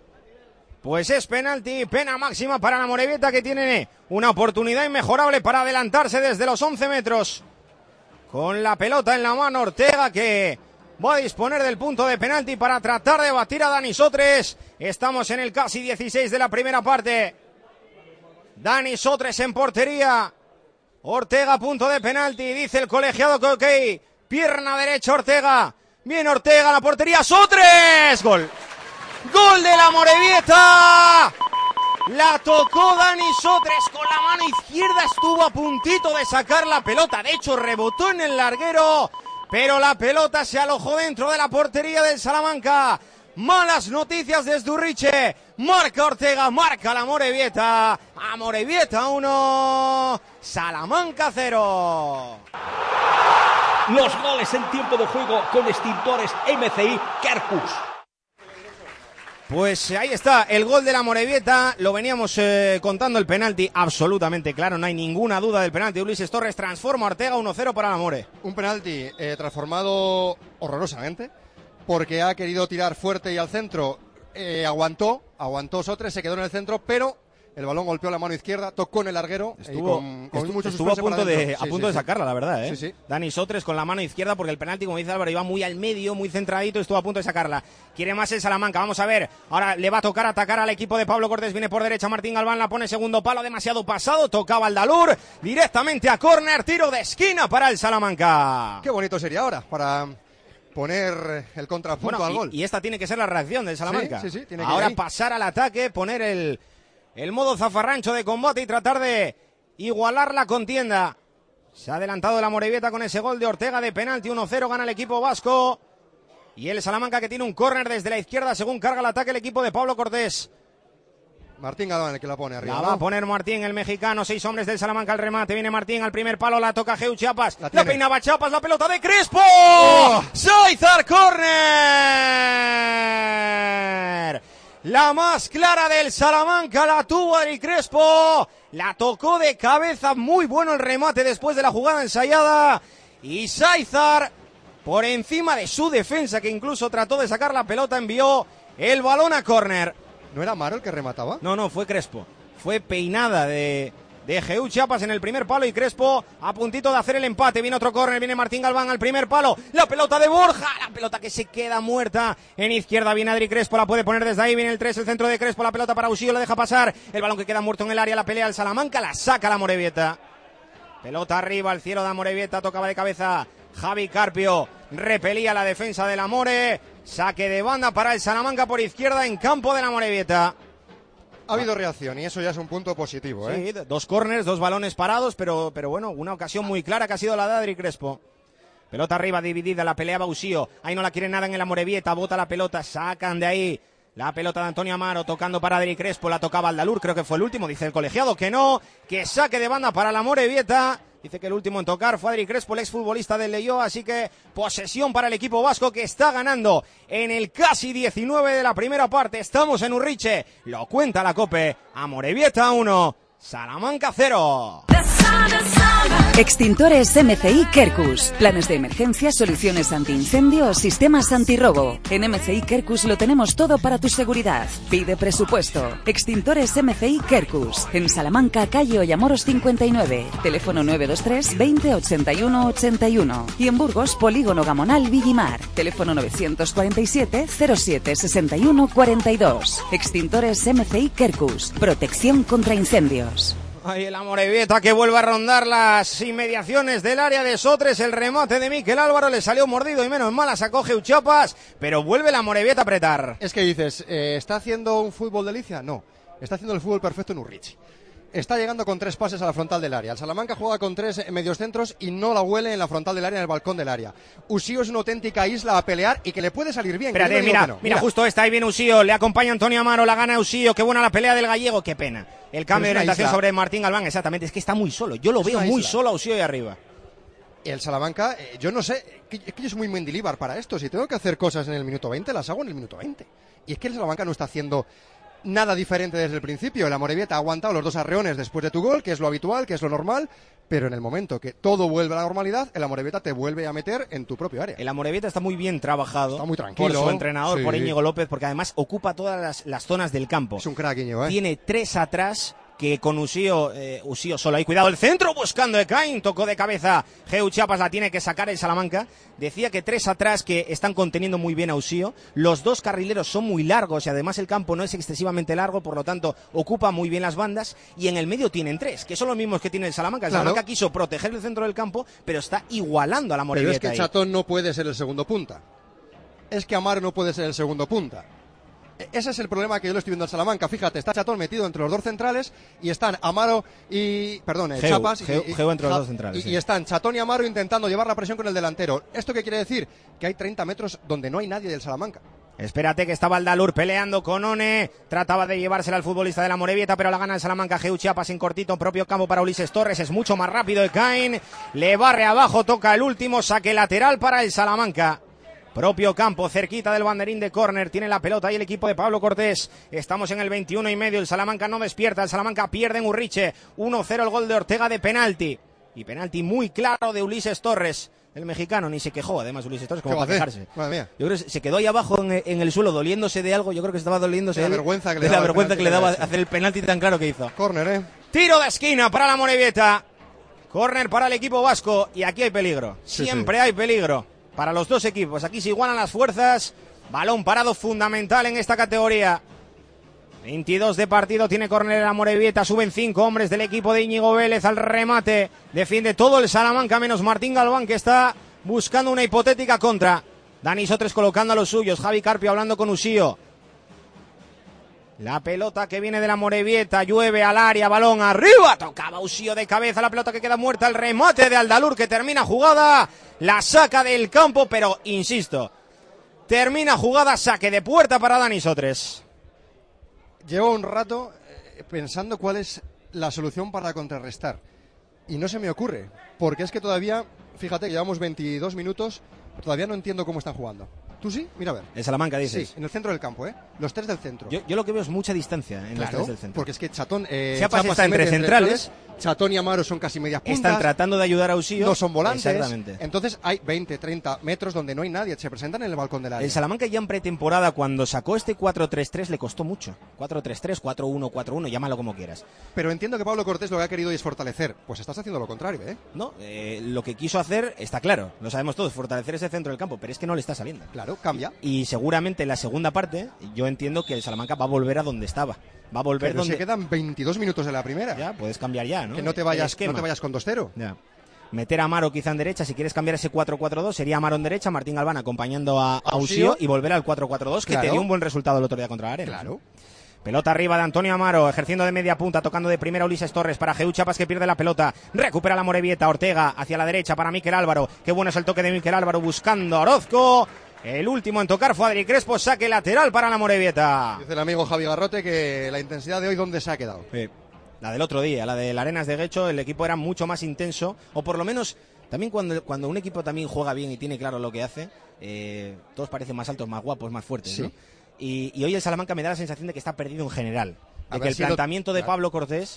Pues es penalti, pena máxima para la Amorebieta, que tiene una oportunidad inmejorable para adelantarse desde los 11 metros. Con la pelota en la mano Ortega, que va a disponer del punto de penalti para tratar de batir a Dani Sotres. Estamos en el casi 16 de la primera parte. Dani Sotres en portería. Ortega, punto de penalti, dice el colegiado que ok. Pierna derecha Ortega. Bien Ortega, la portería, Sotres. Gol. ¡Gol de la Amorebieta! La tocó Dani Sotres con la mano izquierda, estuvo a puntito de sacar la pelota, de hecho rebotó en el larguero, pero la pelota se alojó dentro de la portería del Salamanca. Malas noticias desde Urriche. Marca Ortega, marca la Amorebieta. Amorebieta 1, Salamanca 0. Los goles en tiempo de juego con extintores MCI Kerkus. Pues ahí está el gol de la Amorebieta. Lo veníamos contando, el penalti absolutamente claro, no hay ninguna duda del penalti. Ulises Torres transforma a Ortega 1-0 para la Amore. Un penalti transformado horrorosamente, porque ha querido tirar fuerte y al centro aguantó Sotres, se quedó en el centro, pero el balón golpeó la mano izquierda, tocó en el larguero. Estuvo a punto de sacarla, la verdad, ¿eh? Sí. Dani Sotres con la mano izquierda, porque el penalti, como dice Álvaro, iba muy al medio, muy centradito, estuvo a punto de sacarla. Quiere más el Salamanca, vamos a ver. Ahora le va a tocar atacar al equipo de Pablo Cortés, viene por derecha Martín Galván, la pone segundo palo, demasiado pasado, tocaba al Dalur, directamente a córner, tiro de esquina para el Salamanca. Qué bonito sería ahora, para poner el contrapunto al gol. Y esta tiene que ser la reacción del Salamanca. Sí, tiene que ahora pasar al ataque, poner el modo zafarrancho de combate y tratar de igualar la contienda. Se ha adelantado la Amorebieta con ese gol de Ortega de penalti, 1-0, gana el equipo vasco. Y el Salamanca que tiene un córner desde la izquierda según carga el ataque el equipo de Pablo Cortés. Martín Galván el que la pone arriba. La va a poner Martín, el mexicano, 6 hombres del Salamanca al remate, viene Martín al primer palo, la toca Geu Chiapas, la peinaba Chiapas, la pelota de Crespo. Sáizar, córner. La más clara del Salamanca la tuvo Adri Crespo, la tocó de cabeza, muy bueno el remate después de la jugada ensayada. Y Sáizar, por encima de su defensa, que incluso trató de sacar la pelota, envió el balón a córner. ¿No era Amaro el que remataba? No, fue Crespo. Fue peinada de Geu Chiapas en el primer palo y Crespo a puntito de hacer el empate. Viene otro córner, viene Martín Galván al primer palo. La pelota de Borja, la pelota que se queda muerta. En izquierda viene Adri Crespo, la puede poner desde ahí. Viene el 3, el centro de Crespo, la pelota para Usillo, la deja pasar. El balón que queda muerto en el área, la pelea el Salamanca, la saca la Amorebieta. Pelota arriba al cielo de Amorebieta, tocaba de cabeza Javi Carpio. Repelía la defensa del Amore. Saque de banda para el Salamanca por izquierda en campo de la Amorebieta. Ha habido reacción y eso ya es un punto positivo, ¿eh? Sí, 2 córners, 2 balones parados, pero bueno, una ocasión muy clara que ha sido la de Adri Crespo. Pelota arriba dividida, la pelea Bausío. Ahí no la quiere nada en el Amorebieta, bota la pelota, sacan de ahí. La pelota de Antonio Amaro tocando para Adri Crespo, la tocaba Aldalur, creo que fue el último, dice el colegiado que no, que saque de banda para la Amorebieta. Dice que el último en tocar fue Adri Crespo, el exfutbolista del Leioa, así que posesión para el equipo vasco que está ganando en el casi 19 de la primera parte. Estamos en Urriche, lo cuenta la COPE. Amorebieta 1, Salamanca 0. Extintores MCI Kerkus. Planes de emergencia, soluciones antiincendio o sistemas antirrobo. En MCI Kerkus lo tenemos todo para tu seguridad. Pide presupuesto. Extintores MCI Kerkus. En Salamanca, calle Ollamoros 59. Teléfono 923 20 81 81. Y en Burgos, Polígono Gamonal Villimar. Teléfono 947 07 61 42. Extintores MCI Kerkus. Protección contra incendios. Ahí el Amorebieta que vuelve a rondar las inmediaciones del área de Sotres. El remate de Miquel Álvaro le salió mordido y menos mal, sacó Geu Chiapas, pero vuelve el Amorebieta a apretar. Es que dices, ¿está haciendo un fútbol delicia? No, está haciendo el fútbol perfecto en Urriche. Está llegando con 3 pases a la frontal del área. El Salamanca juega con 3 mediocentros y no la huele en la frontal del área, en el balcón del área. Usío es una auténtica isla a pelear y que le puede salir bien. Espérate, mira, justo esta, ahí viene Usío, le acompaña Antonio Amaro, la gana Usío, qué buena la pelea del gallego, qué pena. El cambio de orientación sobre Martín Galván, exactamente, es que está muy solo. Yo lo veo muy solo a Usío ahí arriba. El Salamanca, yo no sé, es que yo soy muy Mendilibar para esto. Si tengo que hacer cosas en el minuto 20, las hago en el minuto 20. Y es que el Salamanca no está haciendo nada diferente desde el principio. El Amorebieta ha aguantado los 2 arreones después de tu gol, que es lo habitual, que es lo normal, pero en el momento que todo vuelve a la normalidad, el Amorebieta te vuelve a meter en tu propio área. El Amorebieta está muy bien trabajado, está muy tranquilo, por su entrenador, sí, por Íñigo López, porque además ocupa todas las zonas del campo. Es un crack, Íñigo, ¿eh? Tiene 3 atrás, que con Usío solo hay cuidado, el centro buscando Ekain, tocó de cabeza Geu Chiapas, la tiene que sacar el Salamanca. Decía que 3 atrás que están conteniendo muy bien a Usío, los 2 carrileros son muy largos y además el campo no es excesivamente largo, por lo tanto ocupa muy bien las bandas, y en el medio tienen 3, que son los mismos que tiene el Salamanca. El Salamanca quiso proteger el centro del campo, pero está igualando a la Amorebieta. Pero es que Chatón no puede ser el segundo punta, es que Amaro no puede ser el segundo punta. Ese es el problema que yo le estoy viendo al Salamanca. Fíjate, está Chatón metido entre los 2 centrales y están Amaro y... Chiapas. Geu entre los 2 centrales. Y están Chatón y Amaro intentando llevar la presión con el delantero. ¿Esto qué quiere decir? Que hay 30 metros donde no hay nadie del Salamanca. Espérate que estaba Aldalur peleando con One, trataba de llevársela al futbolista de la Morevieta, pero la gana el Salamanca. GU Chiapas en cortito, propio campo para Ulises Torres, es mucho más rápido de Caín, le barre abajo, toca el último, saque lateral para el Salamanca. Propio campo, cerquita del banderín de córner, tiene la pelota ahí el equipo de Pablo Cortés. Estamos en el 21,5, el Salamanca no despierta, el Salamanca pierde en Urriche, 1-0 el gol de Ortega de penalti. Y penalti muy claro de Ulises Torres. El mexicano ni se quejó, además Ulises Torres, como para quejarse. Madre mía. Yo creo que se quedó ahí abajo en el suelo doliéndose de algo. Yo creo que estaba doliéndose de la vergüenza que le daba hacer el penalti tan claro que hizo. Córner, Tiro de esquina para la Morevieta. Córner para el equipo vasco. Y aquí hay peligro. Siempre hay peligro para los dos equipos. Aquí se igualan las fuerzas. Balón parado fundamental en esta categoría. 22 de partido, tiene córner la Morevieta, suben 5 hombres del equipo de Íñigo Vélez al remate, defiende todo el Salamanca menos Martín Galván, que está buscando una hipotética contra. Dani Sotres colocando a los suyos, Javi Carpio hablando con Usío. La pelota que viene de la Morevieta, llueve al área, balón arriba, tocaba Usío de cabeza, la pelota que queda muerta, el remate de Aldalur que termina jugada, la saca del campo, pero insisto, termina jugada, saque de puerta para Dani Sotres. Llevo un rato pensando cuál es la solución para contrarrestar y no se me ocurre, porque es que todavía, fíjate que llevamos 22 minutos, todavía no entiendo cómo están jugando. ¿Tú sí? Mira a ver. En Salamanca dices. Sí, en el centro del campo, Los tres del centro. Yo lo que veo es mucha distancia en los tres del centro. Porque es que Chatón... Chiapas está entre centrales. Chatón y Amaro son casi medias puntas. Están tratando de ayudar a Usío. No son volantes. Exactamente. Entonces hay 20, 30 metros donde no hay nadie. Se presentan en el balcón del área. El Salamanca ya en pretemporada, cuando sacó este 4-3-3, le costó mucho. 4-3-3, 4-1, 4-1, llámalo como quieras. Pero entiendo que Pablo Cortés lo que ha querido es fortalecer. Pues estás haciendo lo contrario, No, lo que quiso hacer está claro. Lo sabemos todos, fortalecer ese centro del campo. Pero es que no le está saliendo. Claro, cambia. Y seguramente en la segunda parte, yo entiendo que el Salamanca va a volver a donde estaba. Va a volver pero donde... se quedan 22 minutos de la primera. Ya, puedes cambiar ya, ¿no? Que no te vayas con 2-0. Ya. Meter a Amaro quizá en derecha, si quieres cambiar ese 4-4-2, sería Amaro en derecha, Martín Galván acompañando a Usío y volver al 4-4-2, que te dio un buen resultado el otro día contra la Arena. Claro. Pelota arriba de Antonio Amaro, ejerciendo de media punta, tocando de primera Ulises Torres para GU Chiapas, que pierde la pelota, recupera la Morevieta, Ortega hacia la derecha para Mikel Álvaro, qué bueno es el toque de Mikel Álvaro buscando a Orozco. El último en tocar fue Adri Crespo, saque lateral para la Morevieta. Dice el amigo Javi Garrote que la intensidad de hoy, ¿dónde se ha quedado? La del otro día, la de Arenas de Guecho, el equipo era mucho más intenso, o por lo menos también cuando un equipo también juega bien y tiene claro lo que hace, todos parecen más altos, más guapos, más fuertes, sí. ¿no? Y hoy el Salamanca me da la sensación de que está perdido en general, de que el planteamiento de Pablo Cortés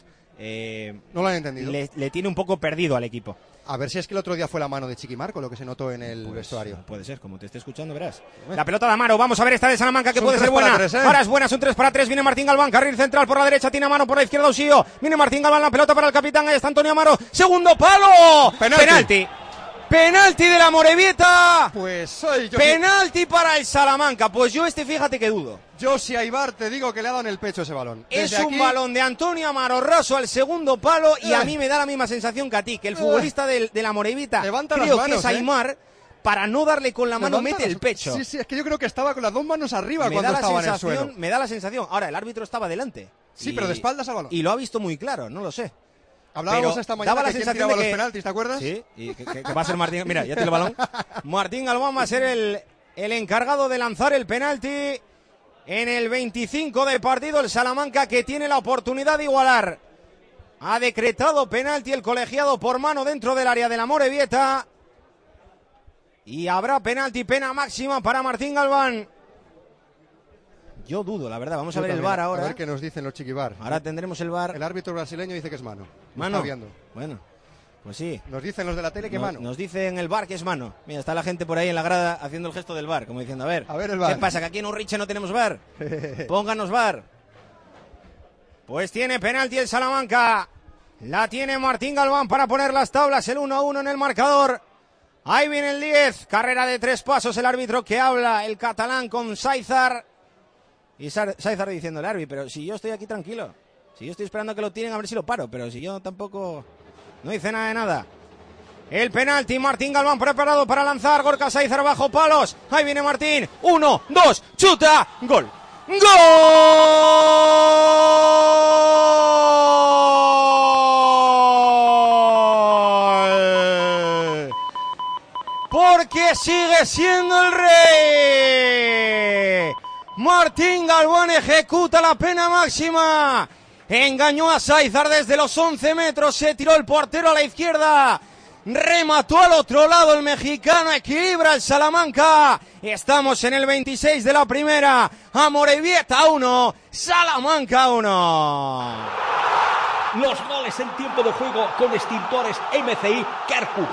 no lo han entendido. Le tiene un poco perdido al equipo. A ver si es que el otro día fue la mano de Chiqui Marco lo que se notó en el vestuario. Puede ser, como te esté escuchando, verás. La pelota de Amaro, vamos a ver esta de Salamanca que Son puede ser buena. 3, Ahora es buena, son 3-3, viene Martín Galván, carril central por la derecha, tiene Amaro por la izquierda, Usío. Viene Martín Galván, la pelota para el capitán, ahí está Antonio Amaro. Segundo palo. Penalti. Penalti de la Morevieta. Pues soy yo. Penalti para el Salamanca. Pues yo fíjate que dudo. Yo si Aibar te digo que le ha dado en el pecho ese balón. Es un balón de Antonio Amaro raso al segundo palo y a mí me da la misma sensación que a ti, que el futbolista de la Morevieta, creo que es Aimar, para no darle con la mano mete el pecho. Sí, es que yo creo que estaba con las dos manos arriba cuando estaba en el suelo. Me da la sensación. Ahora, el árbitro estaba delante. Sí, pero de espaldas al balón. Y lo ha visto muy claro, no lo sé. Hablábamos pero esta mañana daba de quién tiraba los penaltis, ¿te acuerdas? Sí, y que va a ser Martín. Mira, ya tiene el balón. Martín Galván va a ser el encargado de lanzar el penalti en el 25 de partido. El Salamanca, que tiene la oportunidad de igualar. Ha decretado penalti el colegiado por mano dentro del área de la Morevieta. Y habrá penalti, pena máxima para Martín Galván. Yo dudo, la verdad. Vamos a ver el VAR ahora. A ver qué nos dicen los chiquivar. Ahora tendremos el VAR. El árbitro brasileño dice que es mano. ¿Mano? Está viendo. Bueno, pues sí. Nos dicen los de la tele que mano. Nos dicen el VAR que es mano. Mira, está la gente por ahí en la grada haciendo el gesto del VAR, como diciendo, a ver el VAR. ¿Qué pasa? ¿Que aquí en Urriche no tenemos VAR? Pónganos VAR. Pues tiene penalti el Salamanca. La tiene Martín Galván para poner las tablas. El 1-1 en el marcador. Ahí viene el 10. Carrera de 3 pasos. El árbitro que habla, el catalán, con Saizar. Y Saizar diciendo, el árbitro, pero si yo estoy aquí tranquilo. Si yo estoy esperando a que lo tiren a ver si lo paro. Pero si yo tampoco... No hice nada de nada. El penalti, Martín Galván preparado para lanzar. Gorka Saizar bajo palos. Ahí viene Martín. 1, 2, chuta. Gol. ¡Gol! Porque sigue siendo el rey. Martín Galván ejecuta la pena máxima. Engañó a Sáizar desde los 11 metros. Se tiró el portero a la izquierda. Remató al otro lado el mexicano. Equilibra el Salamanca. Estamos en el 26 de la primera. Amorebieta 1, Salamanca 1. Los goles en tiempo de juego con extintores MCI Kerkus.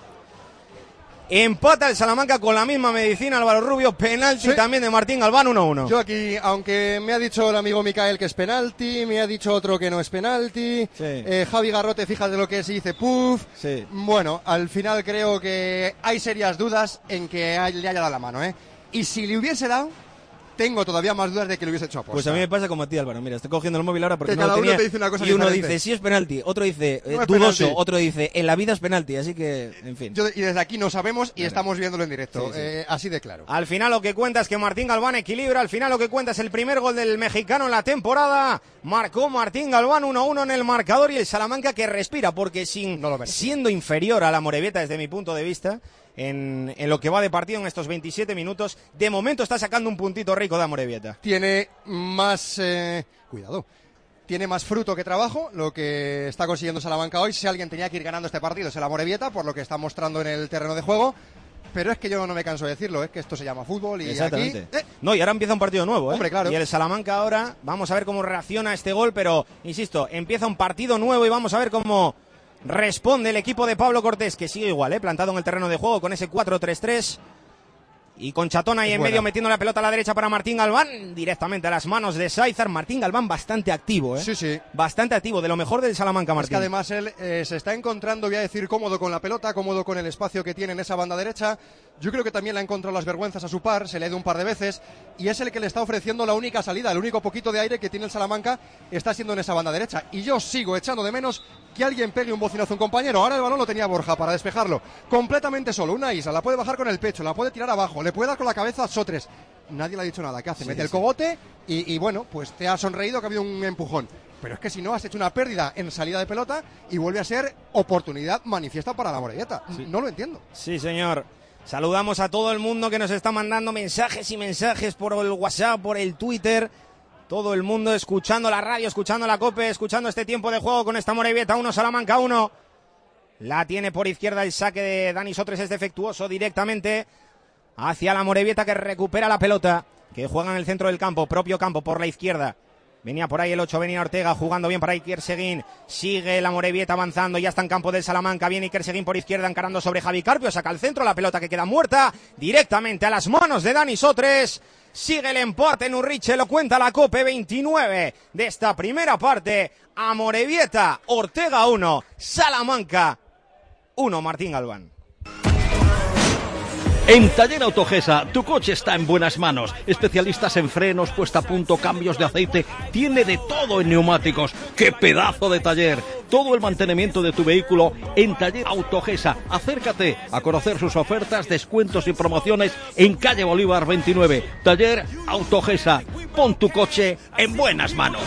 Empata el Salamanca con la misma medicina, Álvaro Rubio. Penalti también de Martín Galván, 1-1. Yo aquí, aunque me ha dicho el amigo Micael que es penalti, me ha dicho otro que no es penalti, Javi Garrote, fíjate lo que se dice, puff. Bueno, al final creo que hay serias dudas en que le haya dado la mano, ¿eh? Y si le hubiese dado, tengo todavía más dudas de que lo hubiese hecho a posta. Pues a mí me pasa como a ti, Álvaro. Mira, estoy cogiendo el móvil ahora porque que no cada lo tenía. uno te dice una cosa y uno diferente. dice, sí es penalti, otro dice, no es dudoso, penalti. otro dice, en la vida es penalti, así que, en fin. Y desde aquí no sabemos y estamos viéndolo en directo, así de claro. Al final lo que cuenta es que Martín Galván equilibra, al final lo que cuenta es el primer gol del mexicano en la temporada. Marcó Martín Galván 1-1 en el marcador y el Salamanca que respira porque siendo inferior a la Amorebieta desde mi punto de vista, en lo que va de partido en estos 27 minutos, de momento está sacando un puntito rico de Amorebieta. Tiene más... Tiene más fruto que trabajo lo que está consiguiendo Salamanca hoy. Si alguien tenía que ir ganando este partido es el Amorebieta, por lo que está mostrando en el terreno de juego. Pero es que yo no me canso de decirlo, es que esto se llama fútbol y aquí... No, y ahora empieza un partido nuevo, ¿eh? Hombre, claro. Y el Salamanca ahora, vamos a ver cómo reacciona a este gol, pero, insisto, empieza un partido nuevo y vamos a ver cómo responde el equipo de Pablo Cortés, que sigue igual, plantado en el terreno de juego con ese 4-3-3. Y con Chatón ahí en medio metiendo la pelota a la derecha para Martín Galván, directamente a las manos de Sáizar. Martín Galván bastante activo, Sí. Bastante activo, de lo mejor del Salamanca, Martín. Es que además él se está encontrando, voy a decir, cómodo con la pelota, cómodo con el espacio que tiene en esa banda derecha. Yo creo que también le ha encontrado las vergüenzas a su par, se le ha ido un par de veces, y es el que le está ofreciendo la única salida, el único poquito de aire que tiene el Salamanca está siendo en esa banda derecha. Y yo sigo echando de menos que alguien pegue un bocinazo a un compañero. Ahora el balón lo tenía Borja para despejarlo, completamente solo, una isla, la puede bajar con el pecho, la puede tirar abajo, le puede dar con la cabeza a Sotres. Nadie le ha dicho nada, ¿qué hace? Mete el cogote y bueno, pues te ha sonreído que ha habido un empujón. Pero es que si no, has hecho una pérdida en salida de pelota y vuelve a ser oportunidad manifiesta para la Amorebieta. No lo entiendo. Sí, señor. Saludamos a todo el mundo que nos está mandando mensajes y mensajes por el WhatsApp, por el Twitter. Todo el mundo escuchando la radio, escuchando la COPE, escuchando este tiempo de juego con esta Amorebieta 1, Salamanca 1. La tiene por izquierda, el saque de Dani Sotres es defectuoso directamente hacia la Amorebieta que recupera la pelota, que juega en el centro del campo, propio campo por la izquierda. Venía por ahí el 8, venía Ortega jugando bien para Iker Seguín. Sigue la Amorebieta avanzando, ya está en campo del Salamanca. Viene Iker Seguín por izquierda encarando sobre Javi Carpio. Saca al centro, la pelota que queda muerta directamente a las manos de Dani Sotres. Sigue el empate en Urriche, lo cuenta la COPE, 29 de esta primera parte. Amorebieta, Ortega 1, Salamanca 1, Martín Galván. En Taller Autogesa, tu coche está en buenas manos. Especialistas en frenos, puesta a punto, cambios de aceite. Tiene de todo en neumáticos. ¡Qué pedazo de taller! Todo el mantenimiento de tu vehículo en Taller Autogesa. Acércate a conocer sus ofertas, descuentos y promociones en calle Bolívar 29. Taller Autogesa. Pon tu coche en buenas manos.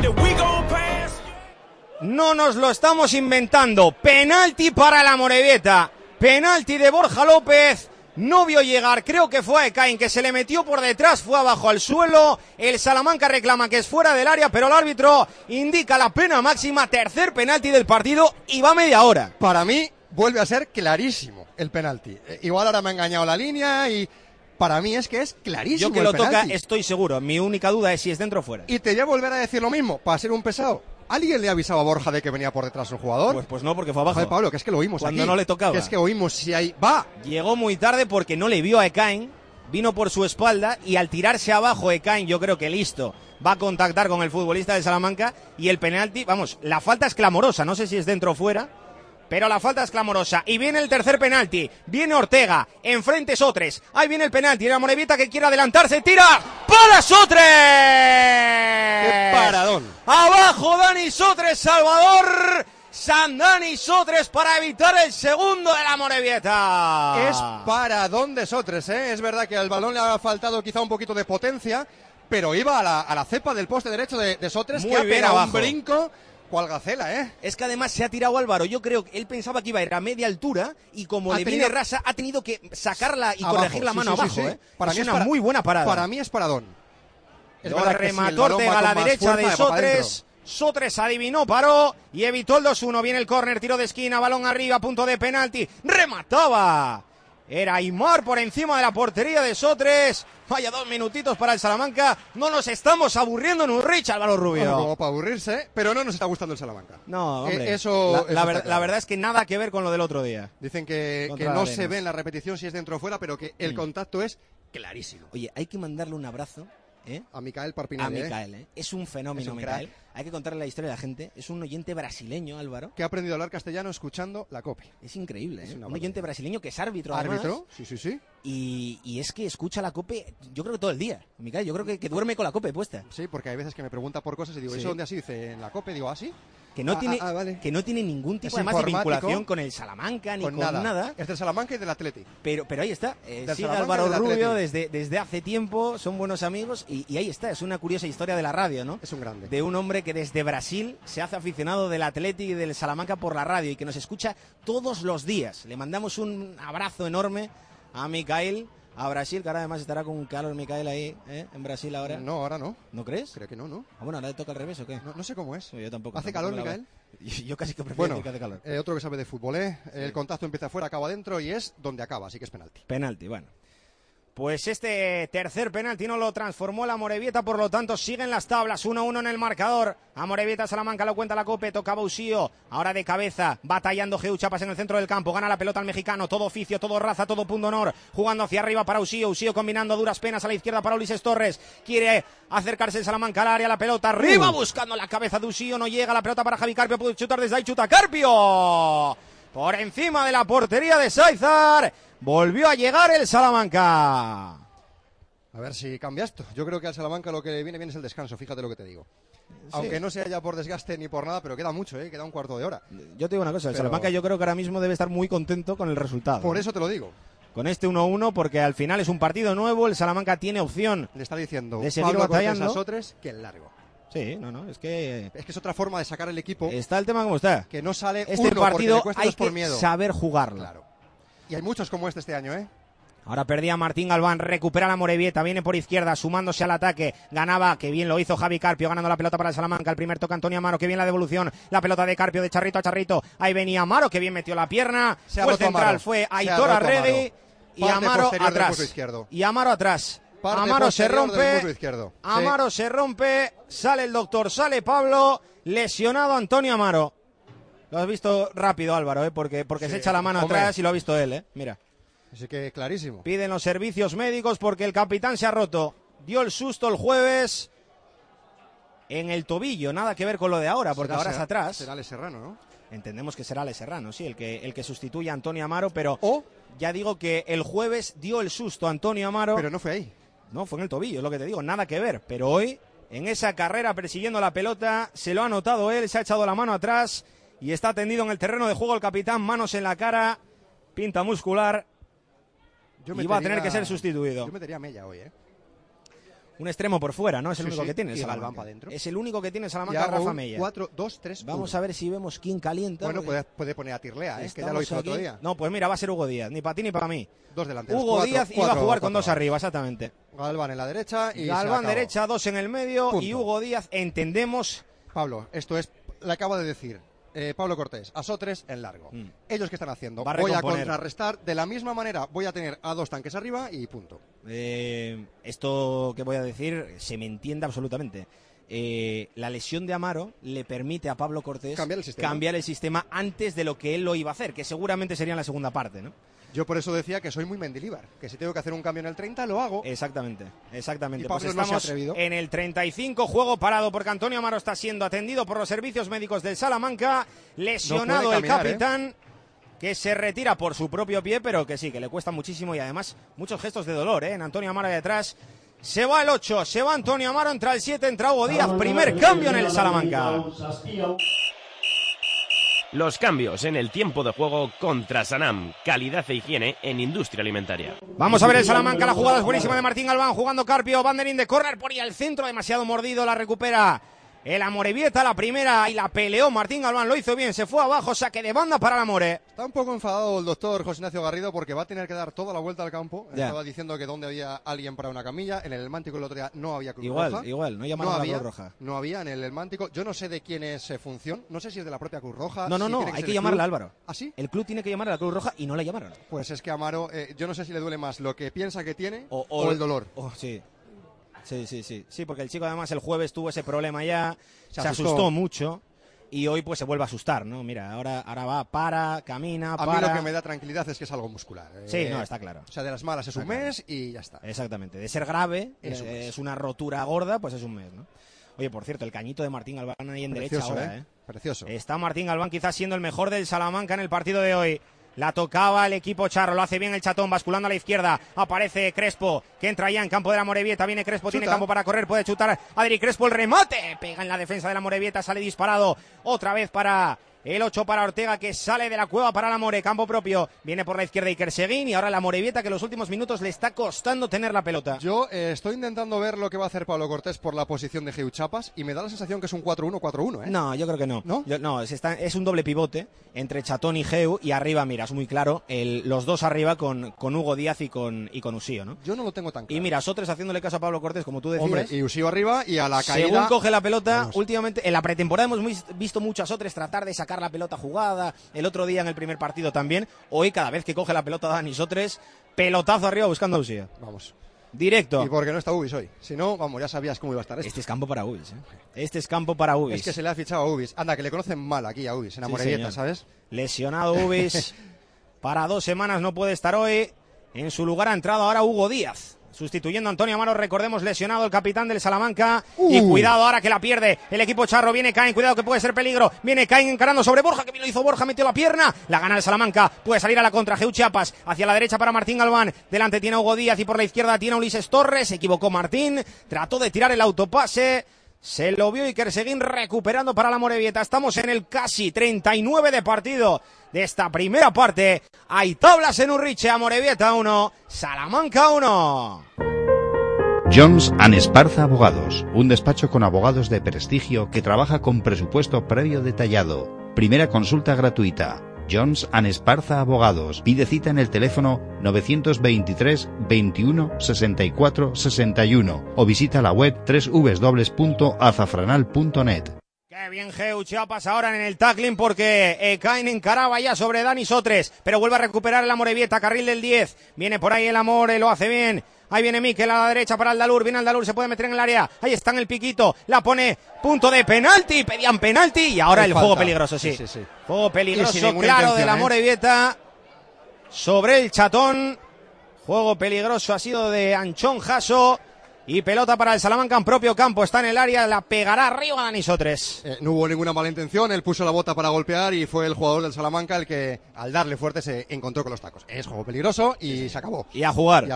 No nos lo estamos inventando. Penalti para la Amorebieta. Penalti de Borja López. No vio llegar, creo que fue a Ekain, que se le metió por detrás, fue abajo al suelo. El Salamanca reclama que es fuera del área, pero el árbitro indica la pena máxima. Tercer penalti del partido y va media hora. Para mí vuelve a ser clarísimo el penalti. Igual ahora me ha engañado la línea y para mí es que es clarísimo. Yo que el lo penalti. toca estoy seguro, mi única duda es si es dentro o fuera. Y te voy a volver a decir lo mismo, para ser un pesado. ¿Alguien le avisaba a Borja de que venía por detrás un jugador? Pues no, porque fue abajo. Joder, Pablo, que es que lo oímos cuando aquí. No le tocaba. Que es que oímos si hay... ¡Va! Llegó muy tarde porque no le vio a Ekain, vino por su espalda y al tirarse abajo Ekain, yo creo que listo, va a contactar con el futbolista de Salamanca y el penalti, vamos, la falta es clamorosa, no sé si es dentro o fuera, pero la falta es clamorosa. Y viene el tercer penalti, viene Ortega, enfrente Sotres, ahí viene el penalti, la Amorebieta que quiere adelantarse, tira, ¡para Sotres! ¡Qué paradón! Abajo Dani Sotres, Salvador San Dani Sotres para evitar el segundo de la Amorebieta. Es paradón de Sotres, ¿eh? Es verdad que al balón le ha faltado quizá un poquito de potencia, pero iba a la cepa del poste derecho de Sotres, muy que ha bien pegado abajo. Un brinco. ¿Cuál Gacela, eh? Es que además se ha tirado Álvaro. Yo creo que él pensaba que iba a ir a media altura y como le viene rasa, ha tenido que sacarla y abajo, corregir la mano abajo, sí. ¿eh? Para es mí una muy buena parada. Para mí es paradón. Lo remató Ortega a la derecha de Sotres. Sotres adivinó, paró y evitó el 2-1. Viene el córner, tiro de esquina, balón arriba, punto de penalti. ¡Remataba! Era Aimar por encima de la portería de Sotres. Vaya 2 minutitos para el Salamanca. No nos estamos aburriendo en Urrich, Álvaro Rubio. No, como para aburrirse, pero no nos está gustando el Salamanca. No, hombre. Eso la verdad es que nada que ver con lo del otro día. Dicen que no se ve en la repetición si es dentro o fuera, pero que el contacto es clarísimo. Oye, hay que mandarle un abrazo. A Micael Parpinelli. A Micael, Es un fenómeno, Micael. Hay que contarle la historia de la gente. Es un oyente brasileño, Álvaro. Que ha aprendido a hablar castellano escuchando la COPE. Es increíble, ¿eh? Un oyente brasileño que es árbitro, además. ¿Árbitro? Sí. Y es que escucha la COPE, yo creo que todo el día. Micael, yo creo que duerme con la COPE puesta. Sí, porque hay veces que me pregunta por cosas y digo, ¿eso dónde así? Dice, en la COPE. Digo, ¿así? Que no tiene ningún tipo de vinculación con el Salamanca ni con nada. Es del Salamanca y del Atleti. Pero ahí está. Sigue Álvaro Rubio desde hace tiempo, son buenos amigos y ahí está. Es una curiosa historia de la radio, ¿no? Es un grande. De un hombre que desde Brasil se hace aficionado del Atleti y del Salamanca por la radio y que nos escucha todos los días. Le mandamos un abrazo enorme a Micael. A Brasil, que ahora además estará con Carlos Micael ahí, en Brasil ahora. No, ahora no. ¿No crees? Creo que no. Bueno, ¿ahora le toca al revés o qué? No sé cómo es. Yo tampoco. ¿Hace calor, Micael? Yo casi que prefiero decir que hace calor. Otro que sabe de fútbol, ¿eh? Sí. El contacto empieza afuera, acaba adentro y es donde acaba, así que es penalti. Penalti, bueno. Pues este tercer penalti no lo transformó la Amorebieta, por lo tanto siguen las tablas, 1-1 en el marcador. Amorebieta, Salamanca lo cuenta la COPE, tocaba Usío, ahora de cabeza, batallando Geu Chapas en el centro del campo, gana la pelota al mexicano, todo oficio, todo raza, todo punto honor, jugando hacia arriba para Usío combinando a duras penas a la izquierda para Ulises Torres, quiere acercarse el Salamanca al área, la pelota arriba, buscando la cabeza de Usío, no llega, la pelota para Javi Carpio, puede chutar desde ahí, chuta Carpio, por encima de la portería de Sáizar, volvió a llegar el Salamanca. A ver si cambia esto. Yo creo que al Salamanca lo que le viene bien es el descanso, fíjate lo que te digo. Sí. Aunque no sea ya por desgaste ni por nada, pero queda mucho, queda un cuarto de hora. Yo te digo una cosa, el Salamanca yo creo que ahora mismo debe estar muy contento con el resultado. Por eso te lo digo. Con este 1-1, porque al final es un partido nuevo, el Salamanca tiene opción. Le está diciendo de seguir batallando. A Sotres que el largo. Sí, es que es otra forma de sacar el equipo. Está el tema como está. Que no sale este uno partido porque le hay por que miedo. Saber jugarlo. Claro. Y hay muchos como este año, Ahora perdía Martín Galván, recupera la Morevieta, viene por izquierda, sumándose al ataque, ganaba, que bien lo hizo Javi Carpio, ganando la pelota para el Salamanca, el primer toque Antonio Amaro, que bien la devolución, la pelota de Carpio de charrito a charrito, ahí venía Amaro, que bien metió la pierna, fue central, Amaro. Fue Aitor Arregui, y Amaro atrás, y Amaro atrás. Amaro se rompe, Amaro se rompe, sale el doctor, sale Pablo, lesionado Antonio Amaro. Lo has visto rápido, Álvaro, porque sí, se echa la mano atrás y lo ha visto él, mira. Así que clarísimo. Piden los servicios médicos porque el capitán se ha roto. Dio el susto el jueves en el tobillo, nada que ver con lo de ahora, porque ahora es atrás. Será Ale Serrano, ¿no? Entendemos que será Ale Serrano, sí, el que sustituye a Antonio Amaro, pero ya digo que el jueves dio el susto a Antonio Amaro. Pero no fue ahí. No, fue en el tobillo, es lo que te digo, nada que ver. Pero hoy, en esa carrera persiguiendo la pelota, se lo ha notado él, se ha echado la mano atrás y está tendido en el terreno de juego el capitán, manos en la cara, pinta muscular. Y va a tener que ser sustituido. Yo metería a Mella hoy, Un extremo por fuera, ¿no? Es el único que tiene. Y Galván para adentro. Es el único que tiene Salamanca, Rafa Mella. 4-2-3-1. Vamos a ver si vemos quién calienta. Bueno, puede poner a Tirlea, que ya lo hizo el otro día. No, pues mira, va a ser Hugo Díaz. Ni para ti ni para mí. Dos delanteros. Hugo Díaz iba a jugar con dos arriba, exactamente. Galván en la derecha y Galván derecha, dos en el medio. Punto. Y Hugo Díaz, entendemos. Pablo, esto es, le acabo de decir. Pablo Cortés, a Sotres en largo. ¿Ellos qué están haciendo? Voy a contrarrestar de la misma manera, voy a tener a dos tanques arriba y punto. Esto que voy a decir se me entiende absolutamente. La lesión de Amaro le permite a Pablo Cortés cambiar el sistema antes de lo que él lo iba a hacer, que seguramente sería en la segunda parte, ¿no? Yo por eso decía que soy muy Mendilibar, que si tengo que hacer un cambio en el 30 lo hago. Exactamente. Y pues estamos en el 35, juego parado porque Antonio Amaro está siendo atendido por los servicios médicos del Salamanca, lesionado el capitán, que se retira por su propio pie, pero que sí, que le cuesta muchísimo y además muchos gestos de dolor, en Antonio Amaro de atrás. Se va el 8, se va Antonio Amaro, entra el 7, entra Hugo Díaz, primer cambio en el Salamanca. Los cambios en el tiempo de juego contra Sanam. Calidad e higiene en industria alimentaria. Vamos a ver el Salamanca. La jugada es buenísima de Martín Galván. Jugando Carpio. Banderín de córner por ahí al centro. Demasiado mordido. La recupera el Amorebieta, la primera y la peleó Martín Galván, lo hizo bien, se fue abajo, saque de banda para el Amore. Está un poco enfadado el doctor José Ignacio Garrido porque va a tener que dar toda la vuelta al campo. Ya. Estaba diciendo que donde había alguien para una camilla, en el Elmántico el otro día no había Cruz Igual, Roja. no llamaron a la Cruz Roja. No había en el Elmántico. Yo no sé de quién es función, no sé si es de la propia Cruz Roja. No, tiene hay ser que el llamarle a club. Álvaro. ¿Ah, sí? El club tiene que llamar a la Cruz Roja y no la llamaron. Pues es que Amaro, yo no sé si le duele más lo que piensa que tiene o el dolor. Sí. Sí, porque el chico además el jueves tuvo ese problema ya, se asustó. asustó mucho y hoy pues se vuelve a asustar, ¿no? Mira, ahora va, camina, A mí lo que me da tranquilidad es que es algo muscular. Sí, no, está claro. O sea, de las malas es un mes y ya está. Exactamente, de ser grave, es una rotura gorda, pues es un mes, ¿no? Oye, por cierto, el cañito de Martín Galván ahí en derecha ahora, Precioso. Está Martín Galván quizás siendo el mejor del Salamanca en el partido de hoy. La tocaba el equipo charro, lo hace bien el Chatón, basculando a la izquierda. Aparece Crespo, que entra ya en campo de la Amorebieta. Viene Crespo, tiene campo para correr, puede chutar Adri Crespo, el remate. Pega en la defensa de la Amorebieta, sale disparado. Otra vez para el 8 para Ortega, que sale de la cueva para la Amore. Campo propio, viene por la izquierda Iker Seguín. Y ahora la Amorebieta, que en los últimos minutos le está costando tener la pelota. Yo estoy intentando ver lo que va a hacer Pablo Cortés por la posición de Geu Chapas y me da la sensación que es un 4-1-4-1, ¿eh? No, yo creo que no. ¿No? Es un doble pivote entre Chatón y Geu, y arriba, mira, es muy claro, los dos arriba con Hugo Díaz y con Usío, ¿no? Yo no lo tengo tan claro. Y mira, Sotres haciéndole caso a Pablo Cortés, como tú decías. Hombre, y Usío arriba y a la caída... Según coge la pelota, últimamente, en la pretemporada hemos visto mucho a Sotres tratar de sacar la pelota jugada, el otro día en el primer partido también. Hoy, cada vez que coge la pelota Dani Sotres, pelotazo arriba buscando a Usío. Vamos. Directo. Y porque no está Ubis hoy. Si no, vamos, ya sabías cómo iba a estar esto. Este es campo para Ubis, ¿eh? Este es campo para Ubis. Es que se le ha fichado a Ubis. Anda, que le conocen mal aquí a Ubis, en Amorebieta, ¿sabes? Lesionado Ubis. Para 2 semanas no puede estar hoy. En su lugar ha entrado ahora Hugo Díaz, sustituyendo a Antonio Amaro, recordemos, lesionado el capitán del Salamanca. Y cuidado ahora que la pierde el equipo charro. Viene Caín, cuidado que puede ser peligro. Viene Caín encarando sobre Borja, que bien lo hizo Borja, metió la pierna. La gana el Salamanca, puede salir a la contra. Geu Chiapas hacia la derecha para Martín Galván. Delante tiene a Hugo Díaz y por la izquierda tiene a Ulises Torres. Se equivocó Martín, trató de tirar el autopase. Se lo vio Iker Seguín recuperando para la Amorebieta. Estamos en el casi 39 de partido de esta primera parte. Hay tablas en Urriche. Amorebieta 1, Salamanca 1. Jones & Esparza Abogados, un despacho con abogados de prestigio que trabaja con presupuesto previo detallado. Primera consulta gratuita. Jones & Esparza Abogados. Pide cita en el teléfono 923 21 64 61 o visita la web www.azafranal.net. Qué bien Geu Chiapas ahora en el tackling, porque Caín encaraba ya sobre Dani Sotres, pero vuelve a recuperar el Amorebieta, carril del 10. Viene por ahí el Amore, lo hace bien. Ahí viene Mikel a la derecha para Aldalur, viene Aldalur, se puede meter en el área. Ahí está en el piquito, la pone, punto de penalti, pedían penalti y ahora el juego peligroso, sí. Juego peligroso, claro, del Amorebieta sobre el Chatón. Juego peligroso ha sido de Anchón Jasso. Y pelota para el Salamanca en propio campo, está en el área, la pegará arriba a Dani Sotres. No hubo ninguna mala intención, él puso la bota para golpear y fue el jugador del Salamanca el que al darle fuerte se encontró con los tacos. Es juego peligroso y se acabó. Y a jugar.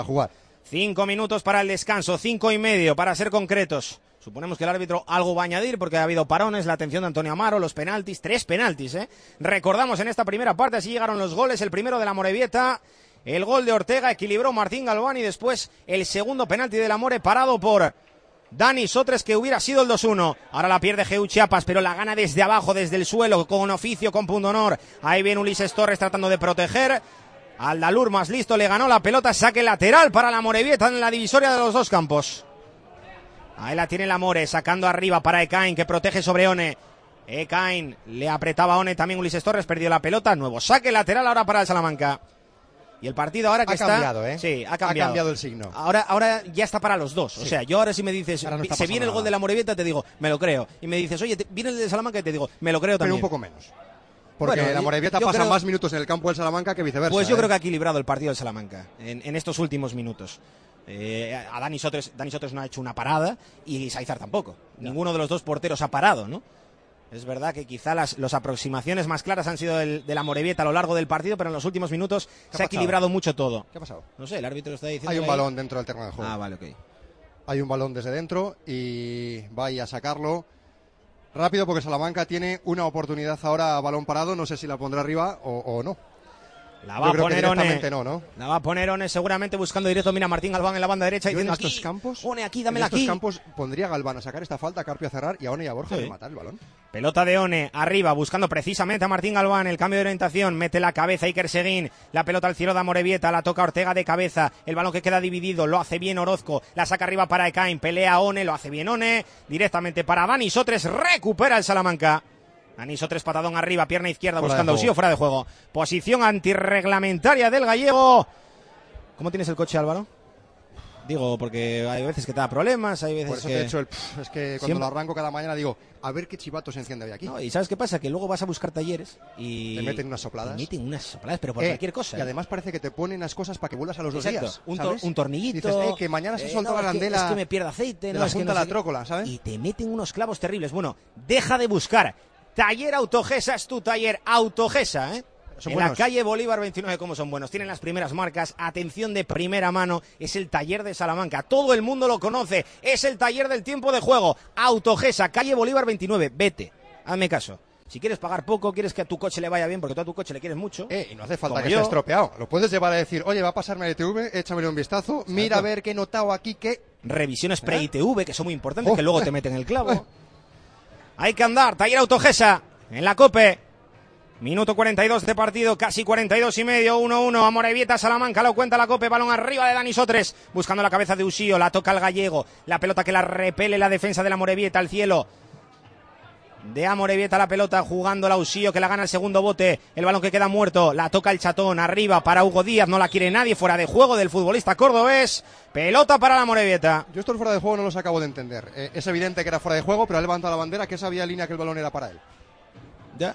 5 minutos para el descanso, 5:30 para ser concretos. Suponemos que el árbitro algo va a añadir porque ha habido parones, la atención de Antonio Amaro, los penaltis, 3 penaltis, ¿eh? Recordamos en esta primera parte, así llegaron los goles, el primero de la Amorebieta. El gol de Ortega equilibró Martín Galván y después el segundo penalti del Amore parado por Dani Sotres, que hubiera sido el 2-1. Ahora la pierde Geu Chiapas, pero la gana desde abajo, desde el suelo, con oficio, con pundonor. Ahí viene Ulises Torres tratando de proteger. Aldalur más listo, le ganó la pelota, saque lateral para la Amorebieta en la divisoria de los dos campos. Ahí la tiene el Amore, sacando arriba para Ekain, que protege sobre One. Ekain le apretaba a One, también Ulises Torres, perdió la pelota. Nuevo saque lateral ahora para el Salamanca. Y el partido ahora que ha cambiado, ¿eh? Sí, ha cambiado. Ha cambiado el signo. Ahora ya está para los dos. Sí. O sea, yo ahora si me dices, no se viene el gol de la Amorebieta, te digo, me lo creo. Y me dices, oye, viene el de Salamanca, y te digo, me lo creo también. Pero un poco menos. Porque la Amorebieta pasa más minutos en el campo del Salamanca que viceversa. Pues yo creo que ha equilibrado el partido del Salamanca en estos últimos minutos. A Dani Sotres no ha hecho una parada y Saizar tampoco. No. Ninguno de los dos porteros ha parado, ¿no? Es verdad que quizá las aproximaciones más claras han sido de la Amorebieta a lo largo del partido, pero en los últimos minutos se ha equilibrado mucho todo. ¿Qué ha pasado? No sé, el árbitro está diciendo. Hay un balón dentro del terreno de juego. Ah, vale, ok. Hay un balón desde dentro y vaya a sacarlo rápido porque Salamanca tiene una oportunidad ahora a balón parado. No sé si la pondrá arriba o no. La va a poner One. ¿no? La va a poner One seguramente buscando directo. Mira Martín Galván en la banda derecha diciendo en estos campos, One aquí, dámela aquí. En estos campos pondría a Galván a sacar esta falta, a Carpio a cerrar y a One y a Borja a matar el balón. Pelota de One, arriba, buscando precisamente a Martín Galván. El cambio de orientación, mete la cabeza Iker Seguín. La pelota al cielo de Amorebieta, la toca Ortega de cabeza. El balón que queda dividido, lo hace bien Orozco. La saca arriba para Ekain, pelea One, lo hace bien One. Directamente para Dani Sotres, recupera el Salamanca. Dani Sotres, patadón arriba, pierna izquierda, fuera buscando Usío, fuera de juego. Posición antirreglamentaria del gallego. ¿Cómo tienes el coche, Álvaro? Digo, porque hay veces que te da problemas, hay veces por eso que... te he hecho es que cuando lo arranco cada mañana digo, a ver qué chivato se enciende hoy aquí. No, y ¿sabes qué pasa? Que luego vas a buscar talleres y... Te meten unas sopladas. Pero por cualquier cosa. Y además parece que te ponen las cosas para que vuelvas a los 2 días. Un tornillito. Dices, que mañana se soltó la arandela. Es que me pierda aceite. De la junta la trócola, ¿sabes? Y te meten unos clavos terribles. Bueno, deja de buscar. Taller Autogesa es tu taller. Autogesa, ¿eh? En la calle Bolívar 29, ¿cómo son buenos? Tienen las primeras marcas, atención de primera mano, es el taller de Salamanca, todo el mundo lo conoce, es el taller del tiempo de juego, Autogesa, calle Bolívar 29, vete, hazme caso. Si quieres pagar poco, quieres que a tu coche le vaya bien, porque tú a tu coche le quieres mucho. Y no hace falta que esté estropeado, lo puedes llevar a decir, oye, va a pasarme el ITV, échamele un vistazo, mira a ver qué he notado aquí que... Revisiones pre-ITV, que son muy importantes, que luego te meten el clavo. Hay que andar, taller Autogesa, en la COPE. Minuto 42 de partido, casi 42 y medio, 1-1, Amorebieta, Salamanca, lo cuenta la COPE, balón arriba de Dani Sotres, buscando la cabeza de Usío, la toca el gallego, la pelota que la repele la defensa de la Amorebieta al cielo. De Amorebieta la pelota, jugándola Usío, que la gana el segundo bote, el balón que queda muerto, la toca el Chatón, arriba para Hugo Díaz, no la quiere nadie, fuera de juego del futbolista cordobés, pelota para la Amorebieta. Yo estos fuera de juego no los acabo de entender, es evidente que era fuera de juego, pero ha levantado la bandera, que sabía línea que el balón era para él. Ya.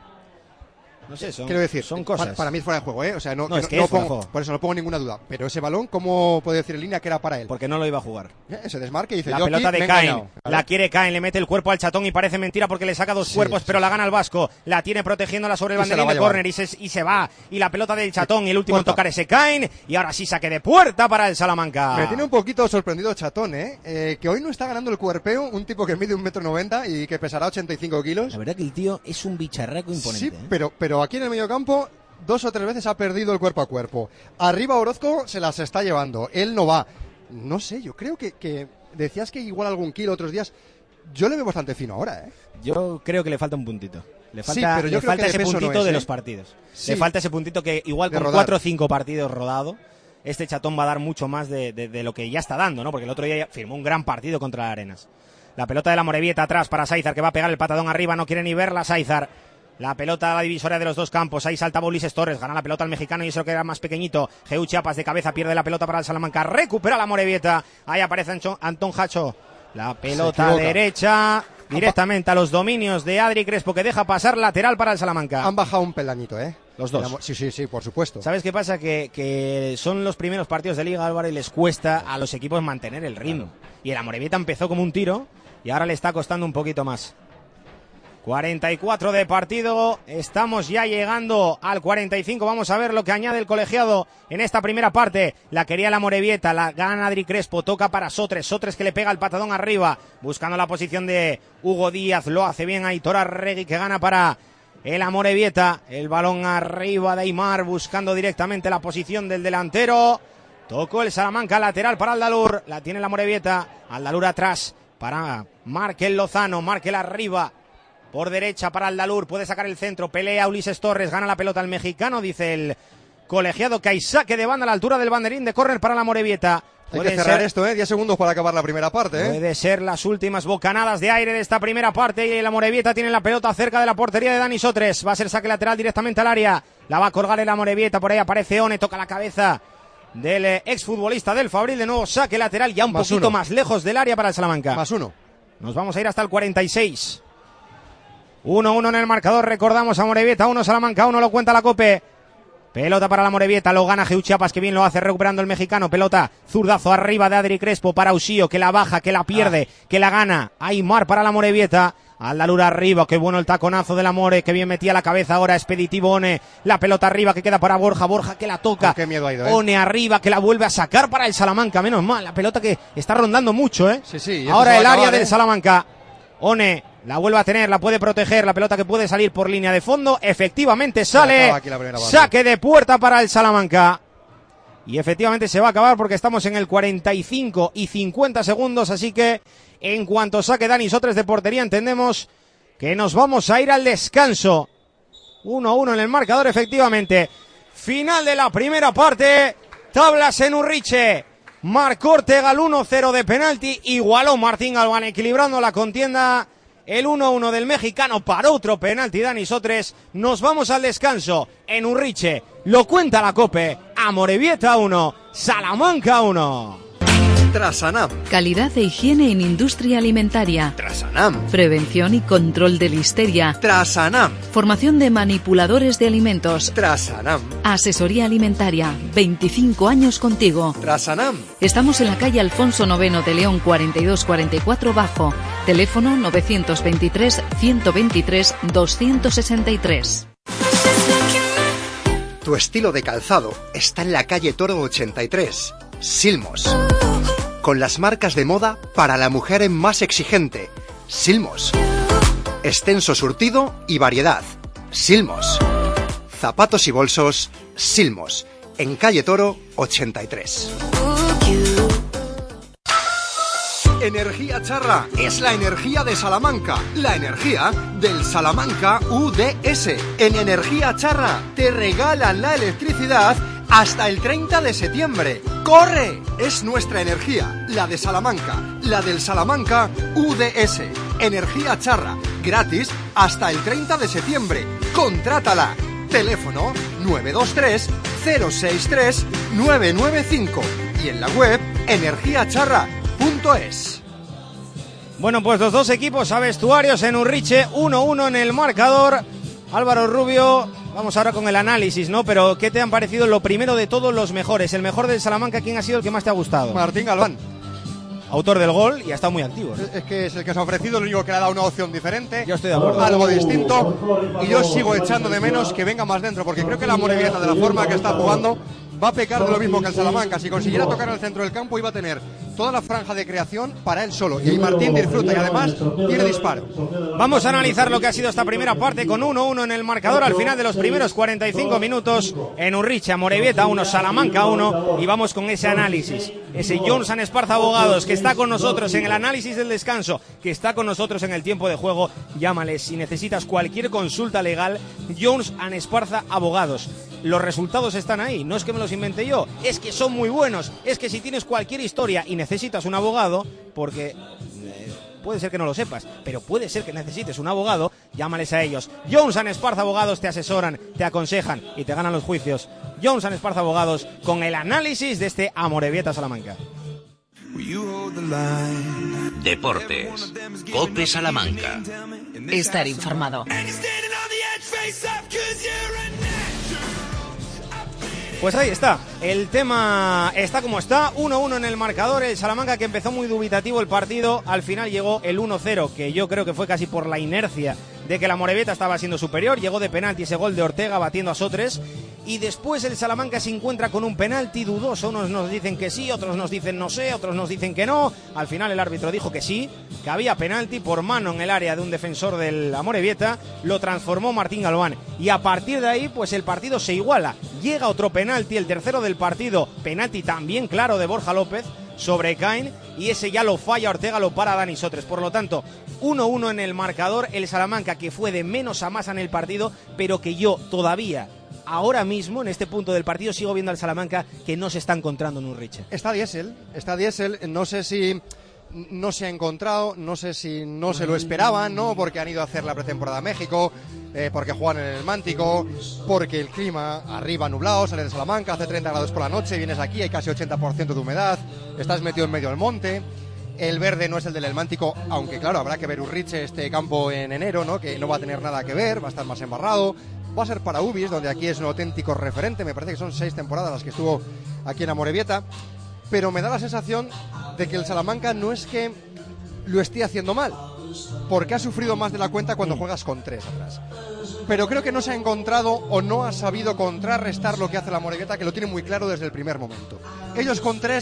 No sé, quiero decir, son cosas. Para mí es fuera de juego, ¿eh? O sea, no pongo, por eso no pongo ninguna duda. Pero ese balón, ¿cómo puede decir en línea que era para él? Porque no lo iba a jugar. Se desmarque y dice, la yo pelota aquí de Caen, la quiere Caen, le mete el cuerpo al Chatón y parece mentira porque le saca dos cuerpos, pero la gana el vasco. La tiene protegiéndola sobre el banderín de córner y se va. Y la pelota del Chatón y el último en tocar ese Caen. Y ahora sí saque de puerta para el Salamanca. Me tiene un poquito sorprendido Chatón, que hoy no está ganando el cuerpeo, un tipo que mide 1,90 m y que pesará 85 kilos. La verdad que el tío es un bicharraco imponente. Sí, pero aquí en el mediocampo 2 o 3 veces ha perdido el cuerpo a cuerpo. Arriba Orozco se las está llevando. Él no va. No sé, yo creo que decías que igual algún kilo otros días. Yo le veo bastante fino ahora, Yo creo que le falta un puntito. Le falta, sí, pero yo creo falta que ese puntito de los partidos. Sí. Le falta ese puntito que igual con 4 o 5 partidos rodado, este Chatón va a dar mucho más de lo que ya está dando, ¿no? Porque el otro día firmó un gran partido contra Arenas. La pelota de la Amorebieta atrás para Sáizar, que va a pegar el patadón arriba, no quiere ni verla Sáizar. La pelota a la divisoria de los dos campos. Ahí salta Ulises Torres. Gana la pelota al mexicano y eso que era más pequeñito. Geu Chiapas de cabeza. Pierde la pelota para el Salamanca. Recupera la Amorebieta. Ahí aparece Antón Hacho. La pelota derecha. Directamente a los dominios de Adri Crespo, que deja pasar lateral para el Salamanca. Han bajado un peldañito, Los dos. Sí, por supuesto. ¿Sabes qué pasa? Que son los primeros partidos de Liga, Álvaro, y les cuesta a los equipos mantener el ritmo. Y el Amorebieta empezó como un tiro y ahora le está costando un poquito más. 44 de partido, estamos ya llegando al 45, vamos a ver lo que añade el colegiado en esta primera parte. La quería la Amorebieta, la gana Adri Crespo, toca para Sotres que le pega el patadón arriba, buscando la posición de Hugo Díaz, lo hace bien Aitor Arregui, que gana para el Amorebieta, el balón arriba de Aimar, buscando directamente la posición del delantero, tocó el Salamanca lateral para Aldalur, la tiene la Amorebieta, Aldalur atrás para Markel Lozano, Markel arriba, por derecha para Aldalur, puede sacar el centro, pelea Ulises Torres, gana la pelota el mexicano, dice el colegiado que hay saque de banda a la altura del banderín de córner para la Amorebieta. Hay que cerrar esto, 10 segundos para acabar la primera parte. Puede ser las últimas bocanadas de aire de esta primera parte y la Amorebieta tiene la pelota cerca de la portería de Dani Sotres, va a ser saque lateral directamente al área, la va a colgar el Amorebieta, por ahí aparece One, toca la cabeza del exfutbolista del Fabril, de nuevo saque lateral ya un poquito más lejos del área para el Salamanca. +1. Nos vamos a ir hasta el 46. 1-1 en el marcador, recordamos, Amorebieta 1, Salamanca 1, lo cuenta la COPE. Pelota para la Amorebieta, lo gana Geu Chiapas, que bien lo hace recuperando el mexicano. Pelota, zurdazo arriba de Adri Crespo para Usío, que la baja, que la pierde, que la gana. Aimar para la Amorebieta. Aldalur arriba, qué bueno el taconazo del Amore, que bien metía la cabeza ahora, expeditivo One. La pelota arriba que queda para Borja que la toca. Qué miedo ha ido, One arriba, que la vuelve a sacar para el Salamanca, menos mal. La pelota que está rondando mucho, Sí, ahora el área del Salamanca. One La vuelve a tener, la puede proteger, la pelota que puede salir por línea de fondo. Efectivamente sale. Saque de puerta para el Salamanca. Y efectivamente se va a acabar porque estamos en el 45 y 50 segundos. Así que en cuanto saque Dani Sotres de portería, entendemos que nos vamos a ir al descanso. 1-1 en el marcador, efectivamente. Final de la primera parte. Tablas en Urriche. Marcó Ortega el 1-0 de penalti. Igualó Martín Galván equilibrando la contienda. El 1-1 del mexicano para otro penalti Dani Sotres. Nos vamos al descanso en Urriche. Lo cuenta la COPE. Amorebieta 1, Salamanca 1. Trasanam. Calidad e higiene en industria alimentaria. Trasanam. Prevención y control de listeria. Trasanam. Formación de manipuladores de alimentos. Trasanam. Asesoría alimentaria. 25 años contigo. Trasanam. Estamos en la calle Alfonso IX de León 4244 Bajo. Teléfono 923 123 263. Tu estilo de calzado está en la calle Toro 83. Silmos. Con las marcas de moda para la mujer más exigente. Silmos. Extenso surtido y variedad. Silmos. Zapatos y bolsos. Silmos. En calle Toro 83. Energía Charra es la energía de Salamanca, la energía del Salamanca UDS. En Energía Charra te regalan la electricidad hasta el 30 de septiembre. ¡Corre! Es nuestra energía, la de Salamanca, la del Salamanca UDS. Energía Charra, gratis hasta el 30 de septiembre. ¡Contrátala! Teléfono 923 063 995 y en la web energiacharra.es. Bueno, pues los dos equipos a vestuarios en Urriche, 1-1 en el marcador. Álvaro Rubio, vamos ahora con el análisis, ¿no? Pero ¿qué te han parecido lo primero de todos los mejores? El mejor del Salamanca, ¿quién ha sido el que más te ha gustado? Martín Galván. Autor del gol y ha estado muy activo, ¿no? Es que es el que se ha ofrecido, el único que le ha dado una opción diferente. Yo estoy de acuerdo. Algo distinto. Y yo sigo echando de menos que venga más dentro, porque creo que la Amorebieta, de la forma que está jugando, va a pecar de lo mismo que el Salamanca. Si consiguiera tocar el centro del campo, iba a tener toda la franja de creación para él solo. Y ahí Martín disfruta y además tiene disparo. Vamos a analizar lo que ha sido esta primera parte con 1-1 en el marcador al final de los primeros 45 minutos en Urriche. Amorebieta 1, Salamanca 1. Y vamos con ese análisis. Ese Jones Esparza Abogados que está con nosotros en el análisis del descanso, que está con nosotros en el tiempo de juego. Llámales si necesitas cualquier consulta legal. Jones Esparza Abogados. Los resultados están ahí, no es que me los inventé yo, es que son muy buenos, es que si tienes cualquier historia y necesitas un abogado, porque puede ser que no lo sepas, pero puede ser que necesites un abogado, llámales a ellos. Jones Esparza Abogados te asesoran, te aconsejan y te ganan los juicios. Jones Esparza Abogados con el análisis de este Amorebieta Salamanca. Deportes. COPE Salamanca. Estar informado. Pues ahí está, el tema está como está, 1-1 en el marcador, el Salamanca que empezó muy dubitativo el partido, al final llegó el 1-0, que yo creo que fue casi por la inercia de que la Amorebieta estaba siendo superior, llegó de penalti ese gol de Ortega batiendo a Sotres, y después el Salamanca se encuentra con un penalti dudoso, unos nos dicen que sí, otros nos dicen no sé, otros nos dicen que no, al final el árbitro dijo que sí, que había penalti por mano en el área de un defensor del Amorebieta, lo transformó Martín Galván, y a partir de ahí pues el partido se iguala, llega otro penalti, el tercero del partido, penalti también claro de Borja López sobre Caín, y ese ya lo falla Ortega, lo para Dani Sotres. Por lo tanto, 1-1 en el marcador, el Salamanca que fue de menos a más en el partido, pero que yo todavía, ahora mismo, en este punto del partido, sigo viendo al Salamanca que no se está encontrando en Urriche. Está diésel, no sé si no se ha encontrado, no sé si no se lo esperaban, ¿no? Porque han ido a hacer la pretemporada a México, porque juegan en el Mántico, porque el clima arriba nublado, sales de Salamanca, hace 30 grados por la noche, vienes aquí, hay casi 80% de humedad, estás metido en medio del monte, el verde no es el del Mántico, aunque claro, habrá que ver Urriche, este campo en enero, ¿no? Que no va a tener nada que ver, va a estar más embarrado, va a ser para Ubis, donde aquí es un auténtico referente, me parece que son 6 temporadas las que estuvo aquí en Amorebieta, pero me da la sensación de que el Salamanca no es que lo esté haciendo mal, porque ha sufrido más de la cuenta cuando juegas con 3 atrás. Pero creo que no se ha encontrado o no ha sabido contrarrestar lo que hace la Amorebieta, que lo tiene muy claro desde el primer momento. Ellos con 3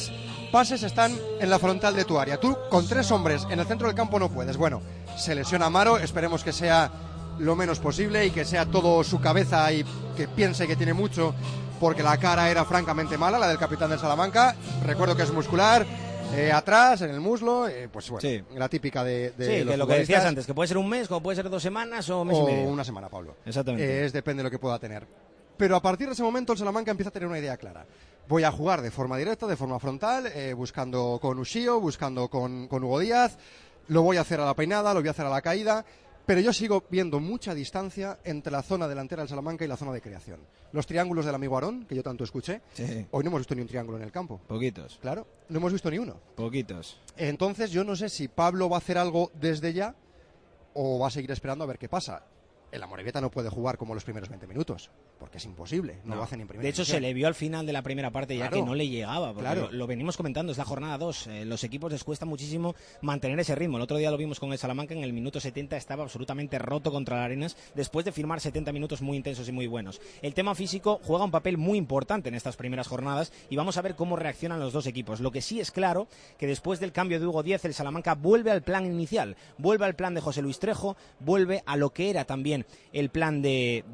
pases están en la frontal de tu área. Tú con 3 hombres en el centro del campo no puedes. Bueno, se lesiona Amaro, esperemos que sea lo menos posible y que sea todo su cabeza y que piense que tiene mucho, porque la cara era francamente mala, la del capitán del Salamanca. Recuerdo que es muscular, atrás, en el muslo, pues bueno, sí, la típica de sí, los que lo que decías antes, que puede ser un mes, como puede ser 2 semanas o mes y medio. Una semana, Pablo. Exactamente. Depende de lo que pueda tener. Pero a partir de ese momento el Salamanca empieza a tener una idea clara. Voy a jugar de forma directa, de forma frontal, buscando con Ushio, buscando con Hugo Díaz. Lo voy a hacer a la peinada, lo voy a hacer a la caída. Pero yo sigo viendo mucha distancia entre la zona delantera del Salamanca y la zona de creación. Los triángulos del amigo Aarón, que yo tanto escuché, sí, hoy no hemos visto ni un triángulo en el campo. Poquitos. Claro, no hemos visto ni uno. Poquitos. Entonces yo no sé si Pablo va a hacer algo desde ya o va a seguir esperando a ver qué pasa. El Amorebieta no puede jugar como los primeros 20 minutos, porque es imposible, no lo hace ni en primera De hecho, división. se le vio al final de la primera parte ya que no le llegaba, porque claro, lo venimos comentando, es la jornada 2, los equipos les cuesta muchísimo mantener ese ritmo. El otro día lo vimos con el Salamanca, en el minuto 70 estaba absolutamente roto contra el Arenas, después de firmar 70 minutos muy intensos y muy buenos. El tema físico juega un papel muy importante en estas primeras jornadas y vamos a ver cómo reaccionan los dos equipos. Lo que sí es claro, que después del cambio de Hugo Díaz, el Salamanca vuelve al plan inicial, vuelve al plan de José Luis Trejo, vuelve a lo que era también el plan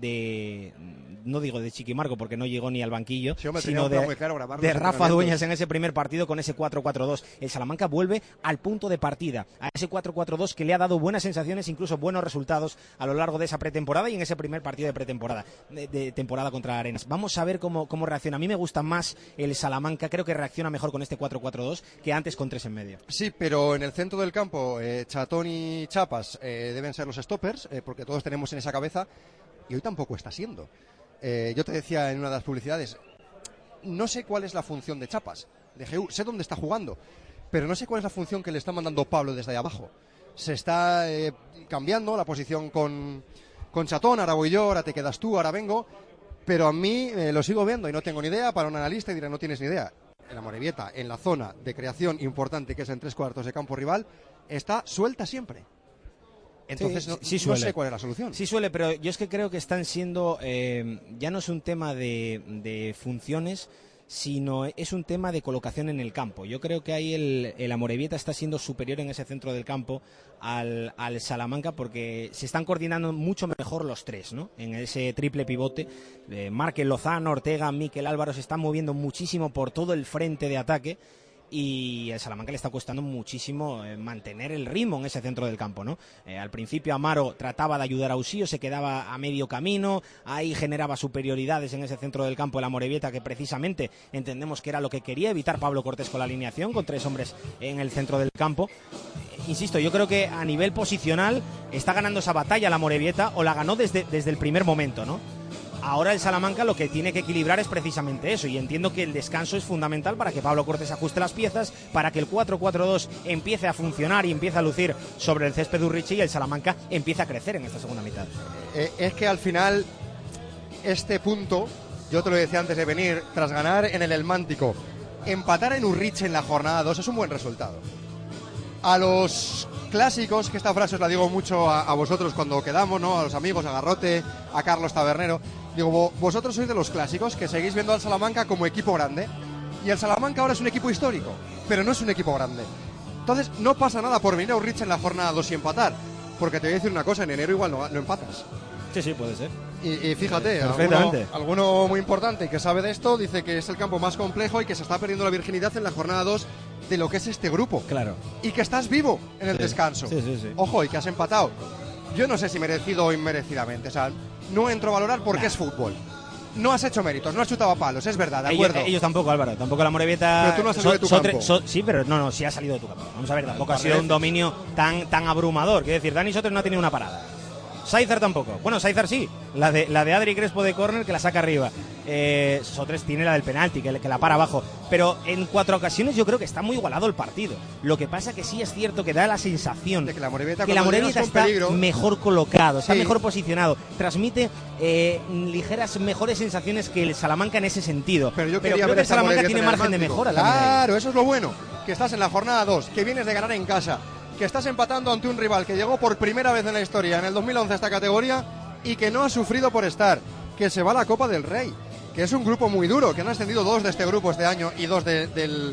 no digo de Chiquimarco porque no llegó ni al banquillo, sí, hombre, sino de Rafa Dueñas en ese primer partido con ese 4-4-2. El Salamanca vuelve al punto de partida, a ese 4-4-2 que le ha dado buenas sensaciones, incluso buenos resultados a lo largo de esa pretemporada y en ese primer partido de pretemporada, de temporada contra Arenas. Vamos a ver cómo reacciona. A mí me gusta más el Salamanca, creo que reacciona mejor con este 4-4-2 que antes con 3 en medio. Sí, pero en el centro del campo, Chatón y Chapas deben ser los stoppers, porque todos tenemos en esa cabeza, y hoy tampoco está siendo. Yo te decía en una de las publicidades, no sé cuál es la función de Chapas, de GU, sé dónde está jugando, pero no sé cuál es la función que le está mandando Pablo desde ahí abajo. Se está cambiando la posición con Chatón, ahora voy yo, ahora te quedas tú, ahora vengo, pero a mí lo sigo viendo y no tengo ni idea. Para un analista y dirá, no tienes ni idea. El Amorebieta, en la zona de creación importante que es en 3/4 de campo rival, está suelta siempre. Entonces no sé cuál es la solución. Sí suele, pero yo es que creo que están siendo, ya no es un tema de funciones, sino es un tema de colocación en el campo. Yo creo que ahí el Amorebieta está siendo superior en ese centro del campo al Salamanca, porque se están coordinando mucho mejor los tres, ¿no? En ese triple pivote, Márquez, Lozano, Ortega, Mikel Álvaro se están moviendo muchísimo por todo el frente de ataque. Y al Salamanca le está costando muchísimo mantener el ritmo en ese centro del campo, ¿no? Al principio Amaro trataba de ayudar a Ushio, se quedaba a medio camino, ahí generaba superioridades en ese centro del campo el Amorebieta, que precisamente entendemos que era lo que quería evitar Pablo Cortés con la alineación, con 3 hombres en el centro del campo. Insisto, yo creo que a nivel posicional está ganando esa batalla el Amorebieta, o la ganó desde el primer momento, ¿no? Ahora el Salamanca lo que tiene que equilibrar es precisamente eso, y entiendo que el descanso es fundamental para que Pablo Cortés ajuste las piezas, para que el 4-4-2 empiece a funcionar y empiece a lucir sobre el césped de Urriche, y el Salamanca empiece a crecer en esta segunda mitad. Es que al final este punto, yo te lo decía antes de venir, tras ganar en el Elmántico, empatar en Urriche en la jornada 2 es un buen resultado. A los clásicos, que esta frase os la digo mucho a vosotros cuando quedamos, ¿no? A los amigos, a Garrote, a Carlos Tabernero, digo, vosotros sois de los clásicos que seguís viendo al Salamanca como equipo grande, y el Salamanca ahora es un equipo histórico, pero no es un equipo grande. Entonces no pasa nada por venir a Urriche en la jornada 2 y empatar, porque te voy a decir una cosa, en enero igual no empatas. Sí, puede ser. Y fíjate, alguno muy importante que sabe de esto dice que es el campo más complejo y que se está perdiendo la virginidad en la jornada 2 de lo que es este grupo. Claro. Y que estás vivo en el descanso. Sí. Ojo, y que has empatado. Yo no sé si merecido o inmerecidamente. O sea, no entro a valorar porque es fútbol. No has hecho méritos, no has chutado a palos, es verdad, de acuerdo. Ellos tampoco, Álvaro, tampoco la Amorebieta. Pero tú no has salido de tu campo. Sí, pero no, sí ha salido de tu campo. Vamos a ver, tampoco ha sido un dominio tan abrumador. Quiero decir, Dani Sotres no ha tenido una parada. Saizar tampoco. Bueno, Saizar sí. La de Adri Crespo de córner, que la saca arriba. Sotres tiene la del penalti, que la para abajo. Pero en 4 ocasiones yo creo que está muy igualado el partido. Lo que pasa que sí es cierto que da la sensación de que la Amorebieta está mejor colocado, está mejor posicionado. Transmite ligeras mejores sensaciones que el Salamanca en ese sentido. Pero creo que el Salamanca tiene margen de mejora. Claro, eso es lo bueno. Que estás en la jornada 2, que vienes de ganar en casa, que estás empatando ante un rival que llegó por primera vez en la historia en el 2011 a esta categoría y que no ha sufrido por estar, que se va a la Copa del Rey, que es un grupo muy duro, que han ascendido 2 de este grupo este año y 2 del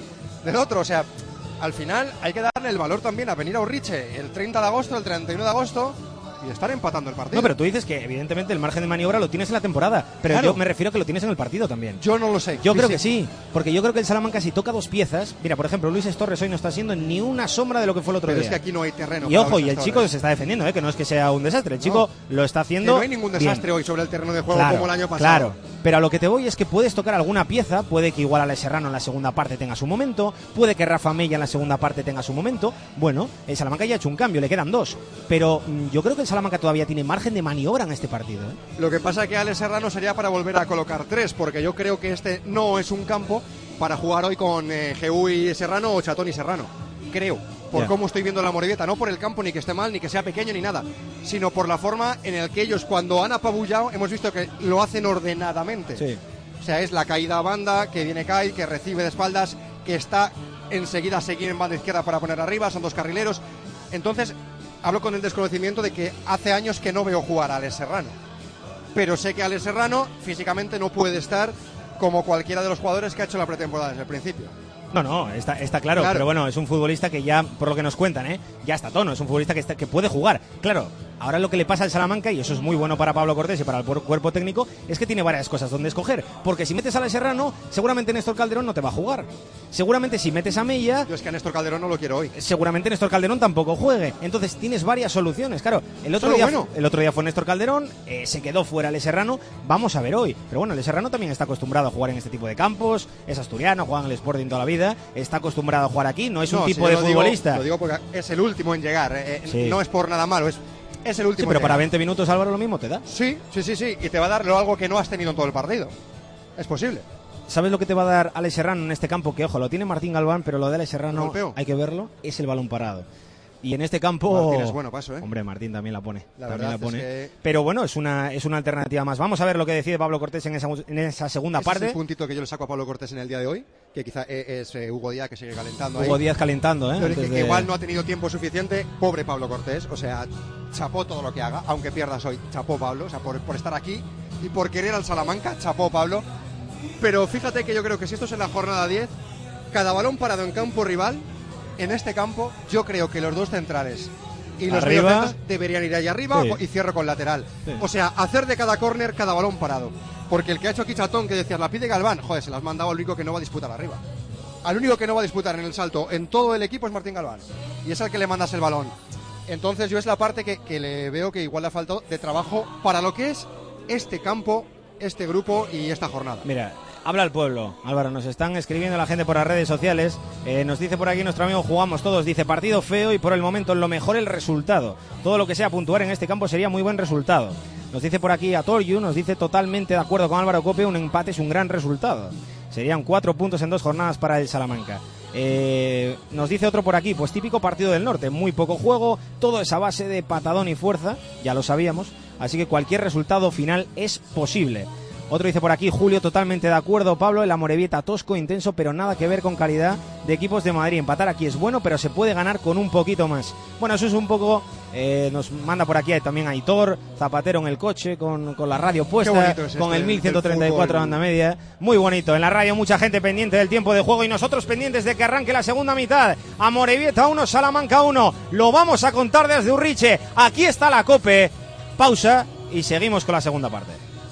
del otro. O sea, al final hay que darle el valor también a venir a Urriche el 30 de agosto, el 31 de agosto y estar empatando el partido. No, pero tú dices que evidentemente el margen de maniobra lo tienes en la temporada, pero claro, yo me refiero a que lo tienes en el partido también. Yo no lo sé. Yo creo que sí, porque yo creo que el Salamanca si toca dos piezas, mira, por ejemplo, Luis Torres hoy no está siendo ni una sombra de lo que fue el otro pero día. Es que aquí no hay terreno. Y ojo, y el chico se está defendiendo, que no es que sea un desastre, el chico lo está haciendo. Que no hay ningún desastre bien hoy sobre el terreno de juego, claro, como el año pasado. Claro, pero a lo que te voy es que puedes tocar alguna pieza, puede que igual Ale Serrano en la segunda parte tenga su momento, puede que Rafa Mella en la segunda parte tenga su momento. Bueno, el Salamanca ya ha hecho un cambio, le quedan dos, pero yo creo que el Salamanca todavía tiene margen de maniobra en este partido. Lo que pasa es que Ale Serrano sería para volver a colocar tres, porque yo creo que este no es un campo para jugar hoy con Jeú y Serrano o Chatón y Serrano. Creo, por cómo estoy viendo la Morevieta, no por el campo ni que esté mal, ni que sea pequeño ni nada, sino por la forma en la que ellos cuando han apabullado hemos visto que lo hacen ordenadamente. Sí. O sea, es la caída a banda, que viene Kai, que recibe de espaldas, que está enseguida a seguir en banda izquierda para poner arriba, son dos carrileros. Entonces, hablo con el desconocimiento de que hace años que no veo jugar a Alex Serrano. Pero sé que Alex Serrano físicamente no puede estar como cualquiera de los jugadores que ha hecho la pretemporada desde el principio. No, está claro, pero bueno, es un futbolista que ya, por lo que nos cuentan, ya está tono, es un futbolista que puede jugar. Claro, ahora lo que le pasa al Salamanca, y eso es muy bueno para Pablo Cortés y para el cuerpo técnico, es que tiene varias cosas donde escoger. Porque si metes a Ale Serrano, seguramente Néstor Calderón no te va a jugar. Seguramente si metes a Mella... Yo es que a Néstor Calderón no lo quiero hoy. Seguramente Néstor Calderón tampoco juegue. Entonces tienes varias soluciones. Claro, el otro día fue Néstor Calderón, se quedó fuera Ale Serrano. Vamos a ver hoy. Pero bueno, Ale Serrano también está acostumbrado a jugar en este tipo de campos, es asturiano, juega en el Sporting toda la vida, está acostumbrado a jugar aquí, no es un tipo de futbolista. Lo digo porque es el último en llegar, sí. No es por nada malo, es el último. Sí, pero para 20 minutos, Álvaro, lo mismo te da. Sí, y te va a dar algo que no has tenido en todo el partido. Es posible. ¿Sabes lo que te va a dar Alex Serrano en este campo? Que ojo, lo tiene Martín Galván, pero lo de Alex Serrano, hay que verlo, es el balón parado. Y en este campo... Martín es bueno paso, Hombre, Martín también la pone. La verdad pone. Es que... Pero bueno, es una alternativa más. Vamos a ver lo que decide Pablo Cortés en esa segunda parte. Es el puntito que yo le saco a Pablo Cortés en el día de hoy, que quizá es Hugo Díaz, que sigue calentando Hugo Díaz calentando, que igual no ha tenido tiempo suficiente. Pobre Pablo Cortés, o sea, chapó todo lo que haga, aunque pierdas hoy. Chapó Pablo, o sea, por estar aquí y por querer al Salamanca, chapó Pablo. Pero fíjate que yo creo que si esto es en la jornada 10, cada balón parado en campo rival, en este campo, yo creo que los dos centrales y los mediocentros deberían ir ahí arriba, y cierro con lateral. Sí. O sea, hacer de cada córner cada balón parado. Porque el que ha hecho aquí Chatón, que decías, la pide Galván, joder, se las ha mandado al único que no va a disputar arriba. Al único que no va a disputar en el salto en todo el equipo es Martín Galván. Y es al que le mandas el balón. Entonces yo es la parte que le veo que igual le ha faltado de trabajo para lo que es este campo, este grupo y esta jornada. Mira, habla el pueblo, Álvaro, nos están escribiendo la gente por las redes sociales, nos dice por aquí nuestro amigo Jugamos Todos, dice partido feo y por el momento lo mejor el resultado, todo lo que sea puntuar en este campo sería muy buen resultado. Nos dice por aquí Atoryu, nos dice totalmente de acuerdo con Álvaro Cope, un empate es un gran resultado, serían 4 puntos en 2 jornadas para el Salamanca. Nos dice otro por aquí, pues típico partido del norte, muy poco juego, todo es a base de patadón y fuerza, ya lo sabíamos, así que cualquier resultado final es posible. Otro dice por aquí, Julio, totalmente de acuerdo, Pablo, el Amorebieta tosco, intenso, pero nada que ver con calidad de equipos de Madrid. Empatar aquí es bueno, pero se puede ganar con un poquito más. Bueno, eso es un poco, nos manda por aquí también Aitor, Zapatero en el coche, con la radio puesta, con el 1134 banda media. Muy bonito, en la radio mucha gente pendiente del tiempo de juego y nosotros pendientes de que arranque la segunda mitad. Amorebieta 1, Salamanca 1, lo vamos a contar desde Urriche. Aquí está la COPE, pausa y seguimos con la segunda parte.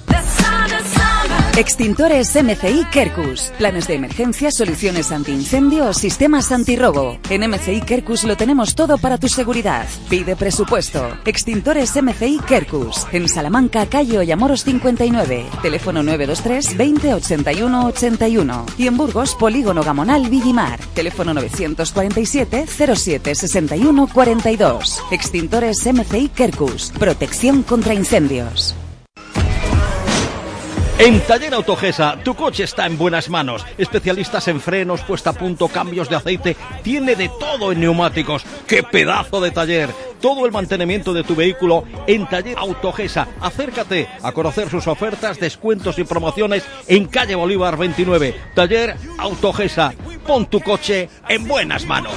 Extintores MCI Kerkus. Planes de emergencia, soluciones antiincendio o sistemas antirrobo. En MCI Kerkus lo tenemos todo para tu seguridad. Pide presupuesto. Extintores MCI Kerkus. En Salamanca, calle Ollamoros 59. Teléfono 923 20 81 81. Y en Burgos, Polígono Gamonal Villimar. Teléfono 947 07 61 42. Extintores MCI Kerkus. Protección contra incendios. En Taller Autogesa, tu coche está en buenas manos. Especialistas en frenos, puesta a punto, cambios de aceite. Tiene de todo en neumáticos. ¡Qué pedazo de taller! Todo el mantenimiento de tu vehículo en Taller Autogesa. Acércate a conocer sus ofertas, descuentos y promociones en calle Bolívar 29. Taller Autogesa. Pon tu coche en buenas manos.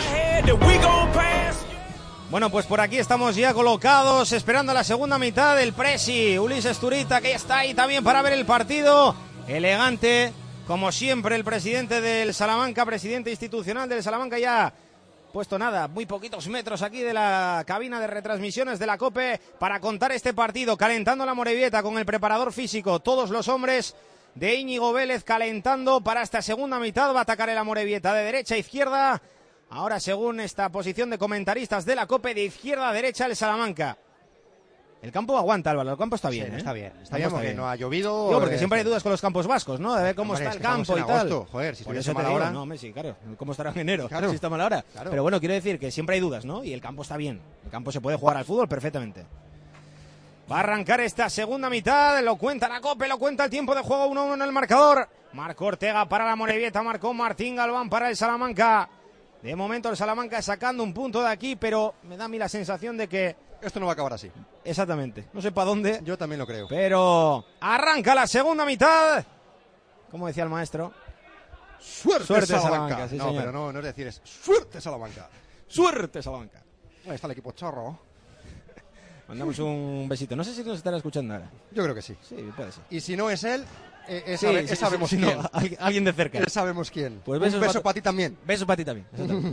Bueno, pues por aquí estamos ya colocados, esperando la segunda mitad del Presi. Ulises Turita, que está ahí también para ver el partido. Elegante, Como siempre, el presidente del Salamanca, presidente institucional del Salamanca, ya puesto nada, muy poquitos metros aquí de la cabina de retransmisiones de la COPE para contar este partido, calentando la Amorebieta con el preparador físico, todos los hombres de Íñigo Vélez calentando para esta segunda mitad. Va a atacar el Amorebieta de derecha a izquierda, ahora según esta posición de comentaristas de la COPE, de izquierda a derecha el Salamanca. El campo aguanta, Álvaro, el campo está bien, sí, ¿eh? está bien porque no ha llovido. Digo, porque siempre hay dudas con los campos vascos, ¿no? De ver cómo está el campo y tal. Joder, si por eso te mala digo, hora. no, hombre, sí, claro. ¿Cómo estará en enero? Claro. Si está mala hora. Claro. Pero bueno, quiero decir que siempre hay dudas, ¿no? Y el campo está bien. El campo se puede jugar al fútbol perfectamente. Va a arrancar esta segunda mitad, lo cuenta la COPE, lo cuenta el tiempo de juego, 1-1 en el marcador. Marcó Ortega para la Amorebieta, marcó Martín Galván para el Salamanca. De momento el Salamanca sacando un punto de aquí, pero me da a mí la sensación de que esto no va a acabar así. Exactamente, no sé para dónde. Yo también lo creo. Pero arranca la segunda mitad. Como decía el maestro, Suerte Salamanca. Sí, no, señor. pero no es decir, es suerte Salamanca. Suerte Salamanca. Ahí está el equipo chorro. Mandamos un besito. No sé si nos estará escuchando ahora. Yo creo que sí. Sí, puede ser. Y si no es él, sabemos sí, quién. no, alguien de cerca. Sabemos quién. Pues un beso para ti también. Beso para ti también.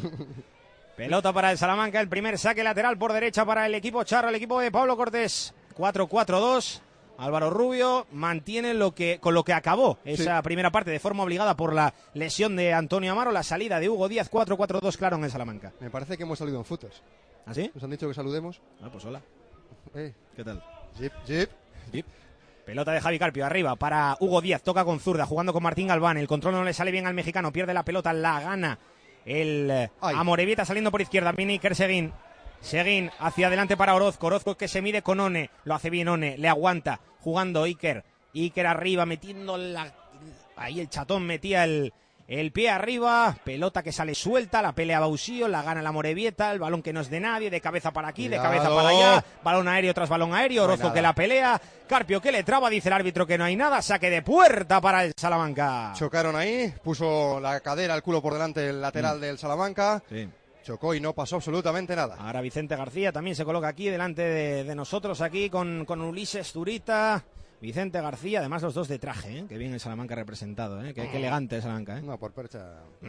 Pelota para el Salamanca, el primer saque lateral por derecha para el equipo charro, el equipo de Pablo Cortés. 4-4-2. Álvaro Rubio mantiene con lo que acabó esa primera parte de forma obligada por la lesión de Antonio Amaro, la salida de Hugo Díaz. 4-4-2 claro en el Salamanca. Me parece que hemos salido en fotos. ¿Ah, sí? ¿Nos han dicho que saludemos? Ah, pues hola. ¿Qué tal? Jeep. Pelota de Javi Carpio arriba para Hugo Díaz, toca con zurda, jugando con Martín Galván. El control no le sale bien al mexicano, pierde la pelota, la gana el Amorebieta saliendo por izquierda. Viene Iker Seguín hacia adelante para Orozco que se mide con One, lo hace bien One, le aguanta, jugando Iker arriba, metiendo ahí el chatón metía el pie arriba, pelota que sale suelta, la pelea Bausío, la gana la Amorebieta, el balón que no es de nadie, de cabeza para aquí, Cuidado. de cabeza para allá, balón aéreo tras balón aéreo, Orozco que la pelea, Carpio que le traba, dice el árbitro que no hay nada, saque de puerta para el Salamanca. Chocaron ahí, puso la cadera, el culo por delante el lateral del Salamanca. Sí. Chocó y no pasó absolutamente nada. Ahora Vicente García también se coloca aquí delante de nosotros aquí con Ulises Zurita. Vicente García, además los dos de traje, ¿eh? Que bien el Salamanca representado, ¿eh? Qué elegante el Salamanca, ¿eh? No, por percha.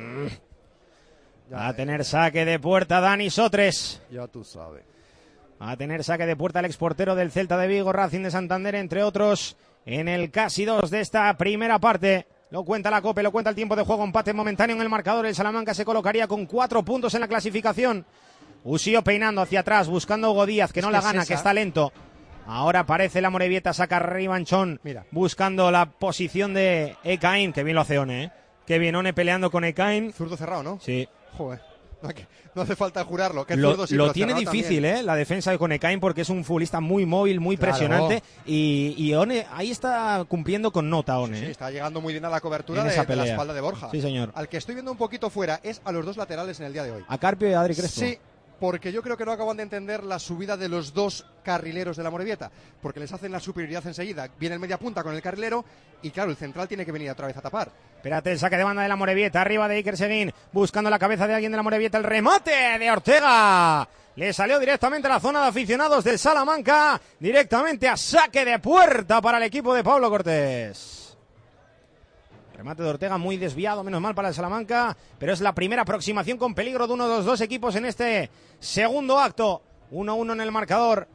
Va a tener saque de puerta Dani Sotres. Ya tú sabes. Va a tener saque de puerta el exportero del Celta de Vigo, Racing de Santander, entre otros, en el casi 2 de esta primera parte. Lo cuenta la COPE, lo cuenta el tiempo de juego, empate momentáneo en el marcador. El Salamanca se colocaría con 4 puntos en la clasificación. Usío peinando hacia atrás, buscando a Hugo Díaz, que no la gana, que está lento. Ahora aparece la Amorebieta, saca Ribanchón, buscando la posición de Ekain, que bien lo hace One, ¿eh? Que bien One peleando con Ekain. Zurdo cerrado, ¿no? Sí. Joder, no hace falta jurarlo. Que Lo tiene difícil, la defensa de Conekain, porque es un futbolista muy móvil, muy presionante. Y One ahí está cumpliendo con nota, One. Sí, está llegando muy bien a la cobertura en de esa la espalda de Borja. Sí, señor. Al que estoy viendo un poquito fuera es a los dos laterales en el día de hoy. A Carpio y a Adri Crespo. Sí, porque yo creo que no acaban de entender la subida de los dos carrileros de la Amorebieta, porque les hacen la superioridad enseguida. Viene el media punta con el carrilero y claro, el central tiene que venir otra vez a tapar. Espérate, el saque de banda de la Amorebieta, arriba de Iker Seguín, buscando la cabeza de alguien de la Amorebieta, el remate de Ortega. Le salió directamente a la zona de aficionados del Salamanca, directamente a saque de puerta para el equipo de Pablo Cortés. Remate de Ortega muy desviado, menos mal para el Salamanca, pero es la primera aproximación con peligro de uno de los dos equipos en este segundo acto. 1-1 en el marcador.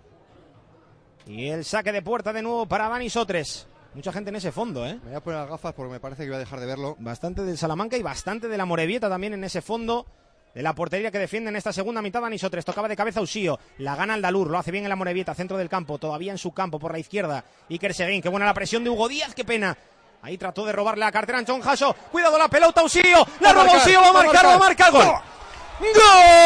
Y el saque de puerta de nuevo para Dani Sotres. Mucha gente en ese fondo, ¿eh? Me voy a poner las gafas porque me parece que voy a dejar de verlo. Bastante del Salamanca y bastante de la Amorebieta también en ese fondo de la portería que defiende en esta segunda mitad. Dani Sotres tocaba de cabeza Usío, la gana Aldalur, lo hace bien el Amorebieta, centro del campo, todavía en su campo por la izquierda. Iker Seguín, qué buena la presión de Hugo Díaz, qué pena. Ahí trató de robarle la cartera a Anton Jasso. Cuidado la pelota, Usío. La roba Usío, va a marcar gol. ¡Gol!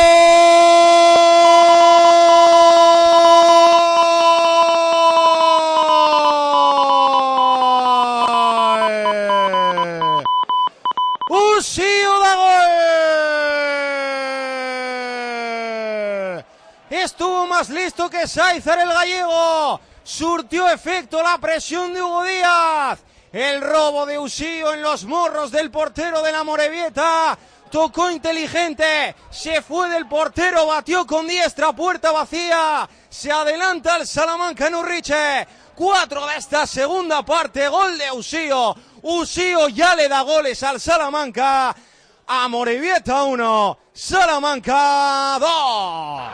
Usío da gol. Estuvo más listo que Sáizar el gallego. Surtió efecto la presión de Hugo Díaz. El robo de Usío en los morros del portero de la Amorebieta. Tocó inteligente, se fue del portero, batió con diestra, puerta vacía. Se adelanta el Salamanca en Urriche. 4 de esta segunda parte, gol de Usío. Usío ya le da goles al Salamanca. Amorebieta 1, Salamanca 2.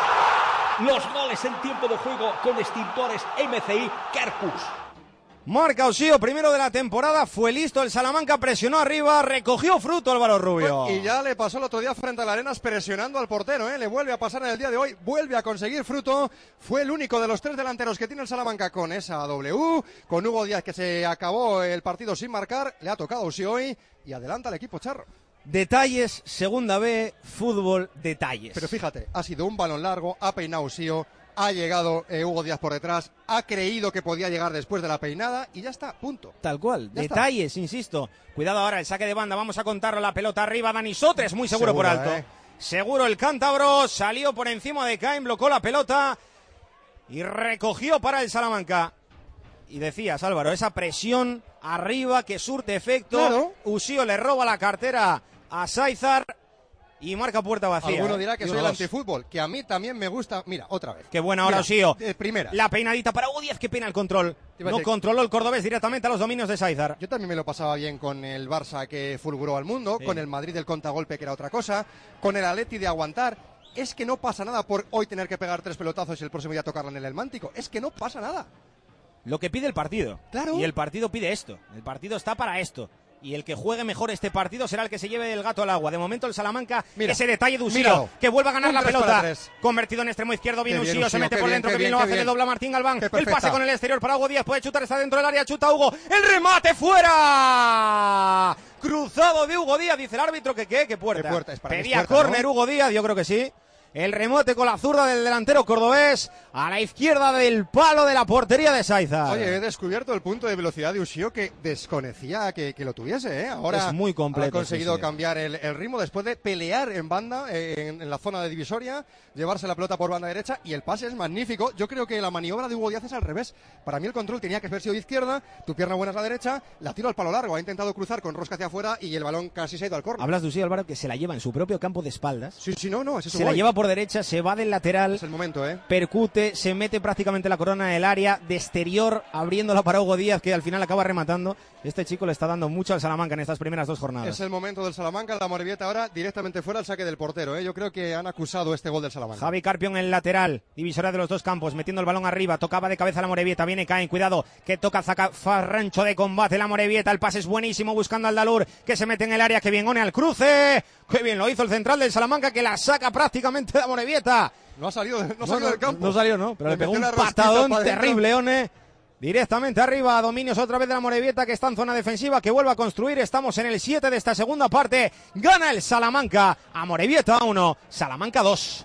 Los goles en tiempo de juego con extintores MCI Kerkus. Marca Usío, primero de la temporada, fue listo el Salamanca, presionó arriba, recogió fruto Álvaro Rubio. Y ya le pasó el otro día frente a la Arenas presionando al portero, le vuelve a pasar en el día de hoy, vuelve a conseguir fruto. Fue el único de los 3 delanteros que tiene el Salamanca con esa W, con Hugo Díaz, que se acabó el partido sin marcar, le ha tocado a Usío hoy y adelanta el equipo charro. Detalles, segunda B, fútbol, detalles. Pero fíjate, ha sido un balón largo, ha peinado Usío, ha llegado Hugo Díaz por detrás, ha creído que podía llegar después de la peinada y ya está, punto. Tal cual, ya detalles, está. Insisto. Cuidado ahora, el saque de banda, vamos a contarlo, la pelota arriba, Dani Sotres, muy seguro por alto. Seguro el cántabro, salió por encima de Caín, bloqueó la pelota y recogió para el Salamanca. Y decías, Álvaro, esa presión arriba que surte efecto. Claro. Usío le roba la cartera a Sáizar y marca puerta vacía. Alguno dirá que soy el antifútbol, que a mí también me gusta. Mira, otra vez. Qué buena hora Usío. Primera. La peinadita para Hugo Díaz, que pena el control. No controló el cordobés directamente a los dominios de Sáizar. Yo también me lo pasaba bien con el Barça, que fulguró al mundo, con el Madrid del contragolpe, que era otra cosa, con el Atleti de aguantar. Es que no pasa nada por hoy tener que pegar 3 pelotazos y el próximo día tocarla en el Mántico. Es que no pasa nada. Lo que pide el partido. Claro. Y el partido pide esto. El partido está para esto. Y el que juegue mejor este partido será el que se lleve el gato al agua. De momento el Salamanca, ese detalle de Usío, que vuelve a ganar la pelota. Convertido en extremo izquierdo, viene Usío, se mete por dentro, que bien lo hace, le dobla Martín Galván. El pase con el exterior para Hugo Díaz, puede chutar, está dentro del área, chuta Hugo. ¡El remate fuera! Cruzado de Hugo Díaz, dice el árbitro que puerta. Pedía córner, ¿no? Hugo Díaz, yo creo que sí. El remote con la zurda del delantero cordobés a la izquierda del palo de la portería de Sáizar. Oye, he descubierto el punto de velocidad de Usío que desconocía que lo tuviese. Ahora es muy completo, ha conseguido cambiar el ritmo después de pelear en banda, en la zona de divisoria, llevarse la pelota por banda derecha y el pase es magnífico. Yo creo que la maniobra de Hugo Díaz es al revés. Para mí el control tenía que haber sido de izquierda, tu pierna buena es la derecha, la tiro al palo largo, ha intentado cruzar con rosca hacia afuera y el balón casi se ha ido al córner. Hablas de Usío, Álvaro, que se la lleva en su propio campo de espaldas. Sí, no, es eso. Se la lleva por derecha, se va del lateral, es el momento, percute, se mete prácticamente la corona del área, de exterior, abriéndola para Hugo Díaz, que al final acaba rematando. Este chico le está dando mucho al Salamanca en estas primeras 2 jornadas. Es el momento del Salamanca, la Amorebieta ahora directamente fuera al saque del portero. Yo creo que han acusado este gol del Salamanca. Javi Carpio en el lateral, divisoria de los 2 campos, metiendo el balón arriba, tocaba de cabeza la Amorebieta, viene Caín, cuidado, que toca Farrancho de combate la Amorebieta, el pase es buenísimo, buscando al Dalur, que se mete en el área, que bien One al cruce, que bien lo hizo el central del Salamanca, que la saca prácticamente de Amorebieta. No ha salido del campo. No salió, ¿no? Pero le pegó un patadón terrible, One. Directamente arriba, dominios otra vez de la Amorebieta, que está en zona defensiva, que vuelve a construir. Estamos en el 7 de esta segunda parte. Gana el Salamanca. Amorebieta 1, Salamanca 2.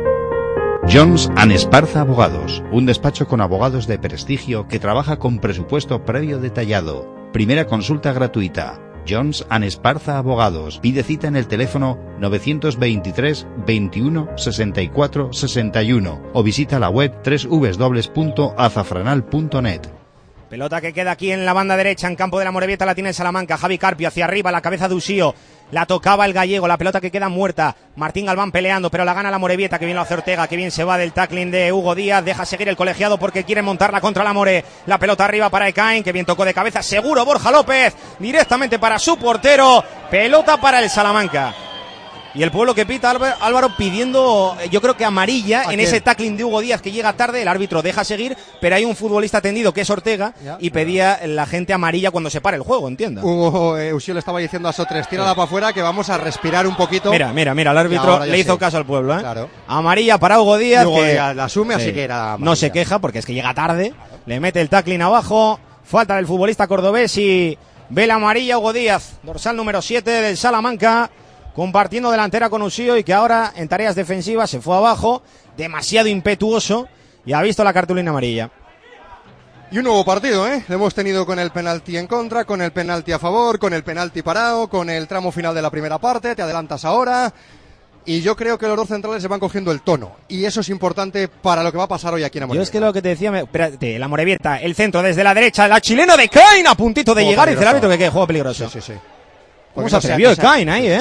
Jones & Esparza Abogados, un despacho con abogados de prestigio que trabaja con presupuesto previo detallado. Primera consulta gratuita. Jones & Esparza Abogados. Pide cita en el teléfono 923 21 64 61 o visita la web www.azafranal.net. Pelota que queda aquí en la banda derecha, en campo de la Amorebieta, la tiene el Salamanca. Javi Carpio hacia arriba, la cabeza de Usío. La tocaba el gallego, la pelota que queda muerta. Martín Galván peleando, pero la gana la Amorebieta, que bien lo hace Ortega, que bien se va del tackling de Hugo Díaz. Deja seguir el colegiado porque quiere montarla contra la More. La pelota arriba para Ekain, que bien tocó de cabeza. Seguro Borja López, directamente para su portero. Pelota para el Salamanca. Y el pueblo que pita, Álvaro, pidiendo, yo creo que amarilla en ese tackling de Hugo Díaz que llega tarde. El árbitro deja seguir, pero hay un futbolista tendido que es Ortega y pedía la gente amarilla cuando se pare el juego, entienda. Usío le estaba diciendo a Sotres, tírala para afuera que vamos a respirar un poquito. Mira, el árbitro le hizo caso al pueblo, Claro. Amarilla para Hugo Díaz. Hugo Díaz la asume, así que era amarilla. No se queja porque es que llega tarde, le mete el tackling abajo, falta del futbolista cordobés y ve la amarilla Hugo Díaz, dorsal número 7 del Salamanca. Compartiendo delantera con Usío y que ahora en tareas defensivas se fue abajo, demasiado impetuoso y ha visto la cartulina amarilla. Y un nuevo partido, Lo hemos tenido con el penalti en contra, con el penalti a favor, con el penalti parado, con el tramo final de la primera parte, te adelantas ahora. Y yo creo que los 2 centrales se van cogiendo el tono. Y eso es importante para lo que va a pasar hoy aquí en Amorebieta. Yo es que lo que te decía, espérate, la Amorebieta, el centro desde la derecha, la chilena de Caín a puntito de llegar y dice el árbitro que juego peligroso. Sí. ¿Cómo se atrevió Caín ahí,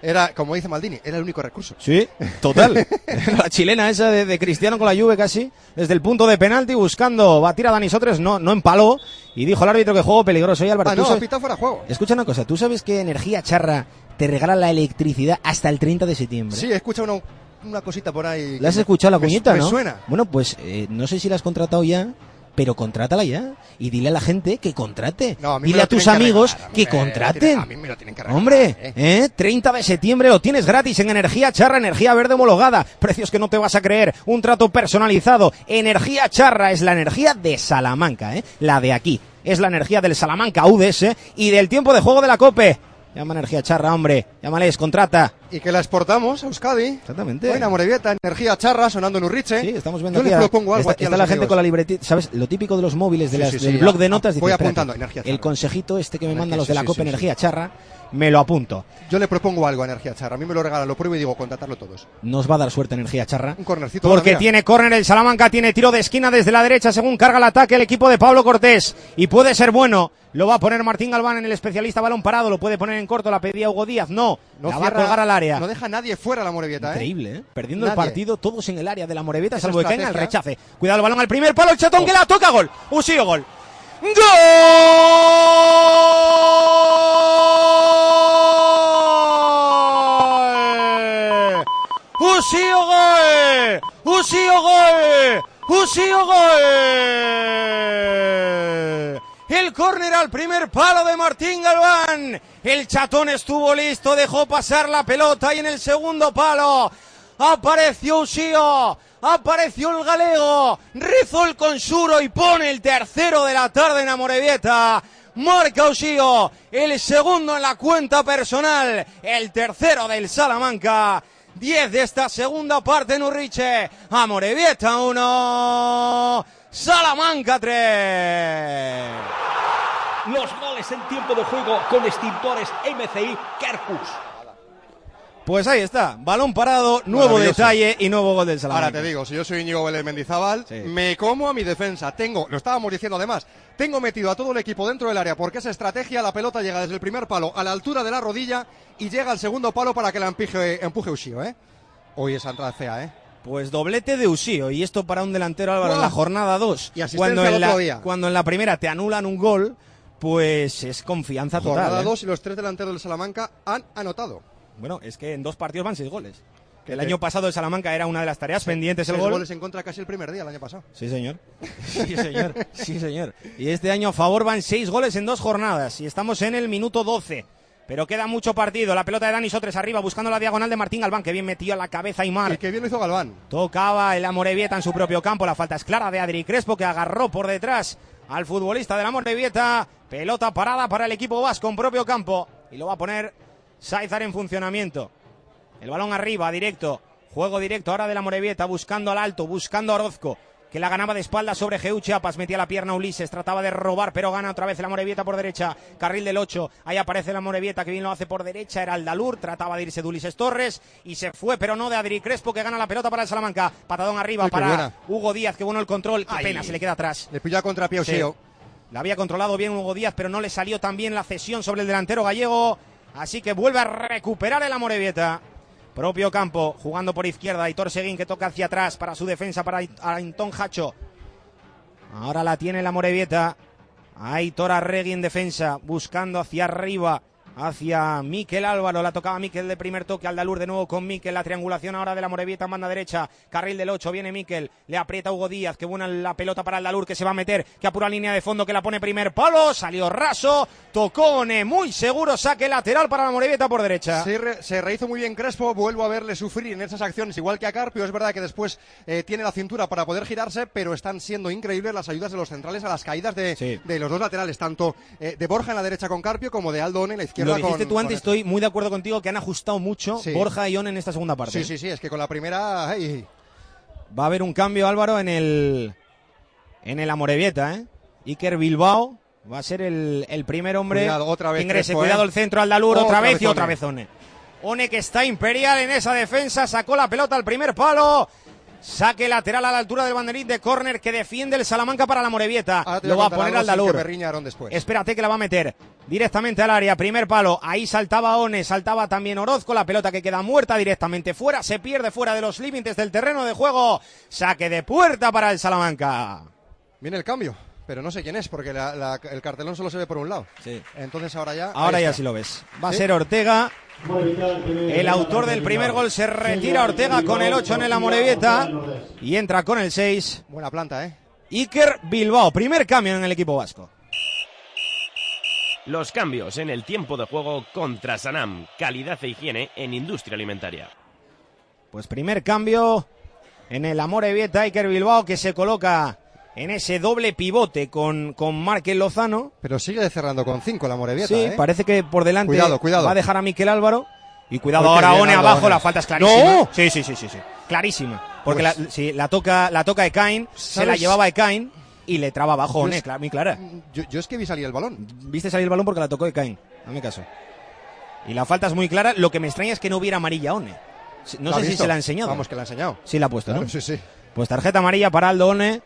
Era, como dice Maldini, era el único recurso. Sí, total. La chilena esa de Cristiano con la Juve casi, desde el punto de penalti buscando batir a Dani Sotres, no empaló, y dijo el árbitro que juego peligroso. Y Álvaro, no, pita fuera juego. Escucha una cosa, ¿tú sabes que Energía Charra te regala la electricidad hasta el 30 de septiembre? Sí, escucha una cosita por ahí. ¿La has escuchado la cuñita, no? Me suena. Bueno, pues no sé si la has contratado ya, pero contrátala ya y dile a la gente que contrate. No, dile a tus amigos que contraten. A mí me lo tienen que regalar. Hombre, 30 de septiembre lo tienes gratis en Energía Charra, energía verde homologada. Precios que no te vas a creer. Un trato personalizado. Energía Charra es la energía de Salamanca, la de aquí. Es la energía del Salamanca UDS y del tiempo de juego de la COPE. Llama Energía Charra, hombre. Llámales, contrata. Y que la exportamos a Euskadi. Exactamente. Buena Morevieta, Energía Charra, sonando en Urriche. Sí, estamos viendo Yo aquí. les propongo algo aquí a está los la gente amigos. con la libretita. ¿Sabes? Lo típico de los móviles, de Sí, del blog de notas. Voy dice, apuntando, espérate, Energía Charra. el consejito este que me mandan Energía, los de la sí, COPE, sí, Energía Charra, me lo apunto. Yo le propongo algo a Energía Charra. A mí me lo regalan, lo pruebo y digo, contratarlo todos. Nos va a dar suerte Energía Charra. Un cornercito. Porque tiene córner el Salamanca, tiene tiro de esquina desde la derecha según carga el ataque el equipo de Pablo Cortés. Y puede ser bueno. Lo va a poner Martín Galván en el especialista balón parado. Lo puede poner en corto, la pedía Hugo Díaz. No la va a colgar al área. No deja nade fuera la Morevieta. Increíble, Perdiendo nadie. el partido, todos en el área de la Morevieta, Esa salvo que caiga el estrategia. rechace. Cuidado el balón al primer palo, el chatón que la toca, gol. Usío, gol. ¡Gol! ¡Usío, gol! ¡Usío, gol! ¡Usío, gol! El córner al primer palo de Martín Galván. El chatón estuvo listo, dejó pasar la pelota y en el segundo palo apareció Usío. Apareció el galego, rezó el consuro y pone el tercero de la tarde en Amorebieta. Marca Usío, el segundo en la cuenta personal, el tercero del Salamanca. 10 de esta segunda parte en Urriche. Amorebieta 1, Salamanca 3. Los goles en tiempo de juego con extintores MCI Kerkus. Pues ahí está, balón parado, nuevo detalle y nuevo gol del Salamanca. Ahora te digo, si yo soy Íñigo Vélez Mendizábal, me como a mi defensa. Lo estábamos diciendo además, tengo metido a todo el equipo dentro del área porque es estrategia, la pelota llega desde el primer palo a la altura de la rodilla y llega al segundo palo para que la empuje Usío, Hoy esa entrada fea, Pues doblete de Usío, y esto para un delantero, Álvaro, en la jornada 2. Y asistencia cuando en la primera te anulan un gol, pues es confianza total. Jornada 2 y los 3 delanteros del Salamanca han anotado. Bueno, es que en 2 partidos van 6 goles. El año pasado el Salamanca era una de las tareas pendientes, el 6 gol. goles en contra casi el primer día el año pasado. Sí, señor. Sí, señor. Sí, señor. Y este año a favor van 6 goles en 2 jornadas. Y estamos en el minuto 12. Pero queda mucho partido. La pelota de Dani Sotres arriba, buscando la diagonal de Martín Galván, que bien metió a la cabeza Aymar. Y que bien lo hizo Galván. Tocaba el Amorebieta en su propio campo. La falta es clara de Adri Crespo, que agarró por detrás al futbolista del Amorebieta. Pelota parada para el equipo vasco en propio campo. Y lo va a poner Saizar en funcionamiento. El balón arriba, directo. Juego directo ahora de la Amorebieta, buscando al alto, buscando a Orozco, que la ganaba de espalda sobre Geu Chiapas, metía la pierna Ulises, trataba de robar, pero gana otra vez el Amorebieta por derecha, carril del 8, ahí aparece el Amorebieta, que bien lo hace por derecha, era Aldalur, trataba de irse de Ulises Torres, y se fue, pero no de Adri Crespo, que gana la pelota para el Salamanca, patadón arriba para Hugo Díaz, que bueno el control, qué pena, se le queda atrás. Le pilló a contrapié Usío. Sí. La había controlado bien Hugo Díaz, pero no le salió tan bien la cesión sobre el delantero gallego, así que vuelve a recuperar el Amorebieta. Propio campo, jugando por izquierda, Aitor Seguín, que toca hacia atrás para su defensa, para Antón Hacho. Ahora la tiene la Amorebieta. Aitor Arregui en defensa, buscando hacia arriba, hacia Mikel Álvaro. La tocaba Mikel de primer toque, Aldalur de nuevo con Mikel. La triangulación ahora de la Amorebieta en banda derecha. Carril del 8, viene Mikel, le aprieta Hugo Díaz, que buena la pelota para Aldalur, que se va a meter, que apura línea de fondo, que la pone primer palo. Salió raso, Tocone, muy seguro, saque lateral para la Amorebieta por derecha. Se rehizo muy bien Crespo, vuelvo a verle sufrir en esas acciones, igual que a Carpio. Es verdad que después tiene la cintura para poder girarse, pero están siendo increíbles las ayudas de los centrales a las caídas de los dos laterales, tanto de Borja en la derecha con Carpio como de Aldo en la izquierda. Lo dijiste tú antes, estoy muy de acuerdo contigo que han ajustado mucho Borja y On en esta segunda parte. Sí, es que con la primera... ¡ay! Va a haber un cambio, Álvaro, en el Amorebieta, Iker Bilbao va a ser el primer hombre. Cuidado, otra vez que ingrese. Crespo, Cuidado el centro, Aldalur, otra vez y One. otra vez One. One, que está imperial en esa defensa, sacó la pelota al primer palo. Saque lateral a la altura del banderín de córner que defiende el Salamanca para la Morevieta. Lo va a poner Aldalur. Espérate que la va a meter directamente al área. Primer palo. Ahí saltaba One, saltaba también Orozco. La pelota que queda muerta directamente fuera. Se pierde fuera de los límites del terreno de juego. Saque de puerta para el Salamanca. Viene el cambio, pero no sé quién es porque el cartelón solo se ve por un lado. Sí. Entonces ahora ya... Ahora ya sí lo ves. Va a ser Ortega. El autor del primer gol se retira. Ortega con el 8 en el Amorebieta y entra con el 6. Buena planta, Iker Bilbao, primer cambio en el equipo vasco. Los cambios en el tiempo de juego contra Sanam. Calidad e higiene en industria alimentaria. Pues primer cambio en el Amorebieta. Iker Bilbao que se coloca en ese doble pivote con Márquez Lozano. Pero sigue cerrando con 5 la Amorebieta. Sí, parece que por delante cuidado. va a dejar a Miquel Álvaro. Y cuidado ahora One abajo, la falta es clarísima. ¡No! Sí. Clarísima. Porque la toca Ekain, se la llevaba Ekain y le traba abajo One, muy clara. Yo es que vi salir el balón. Viste salir el balón porque la tocó Ekain. Dame caso. Y la falta es muy clara. Lo que me extraña es que no hubiera amarilla a One. No sé si se la ha enseñado. Vamos, que la ha enseñado. Sí la ha puesto, claro, ¿no? Sí. Pues tarjeta amarilla para Aldo One.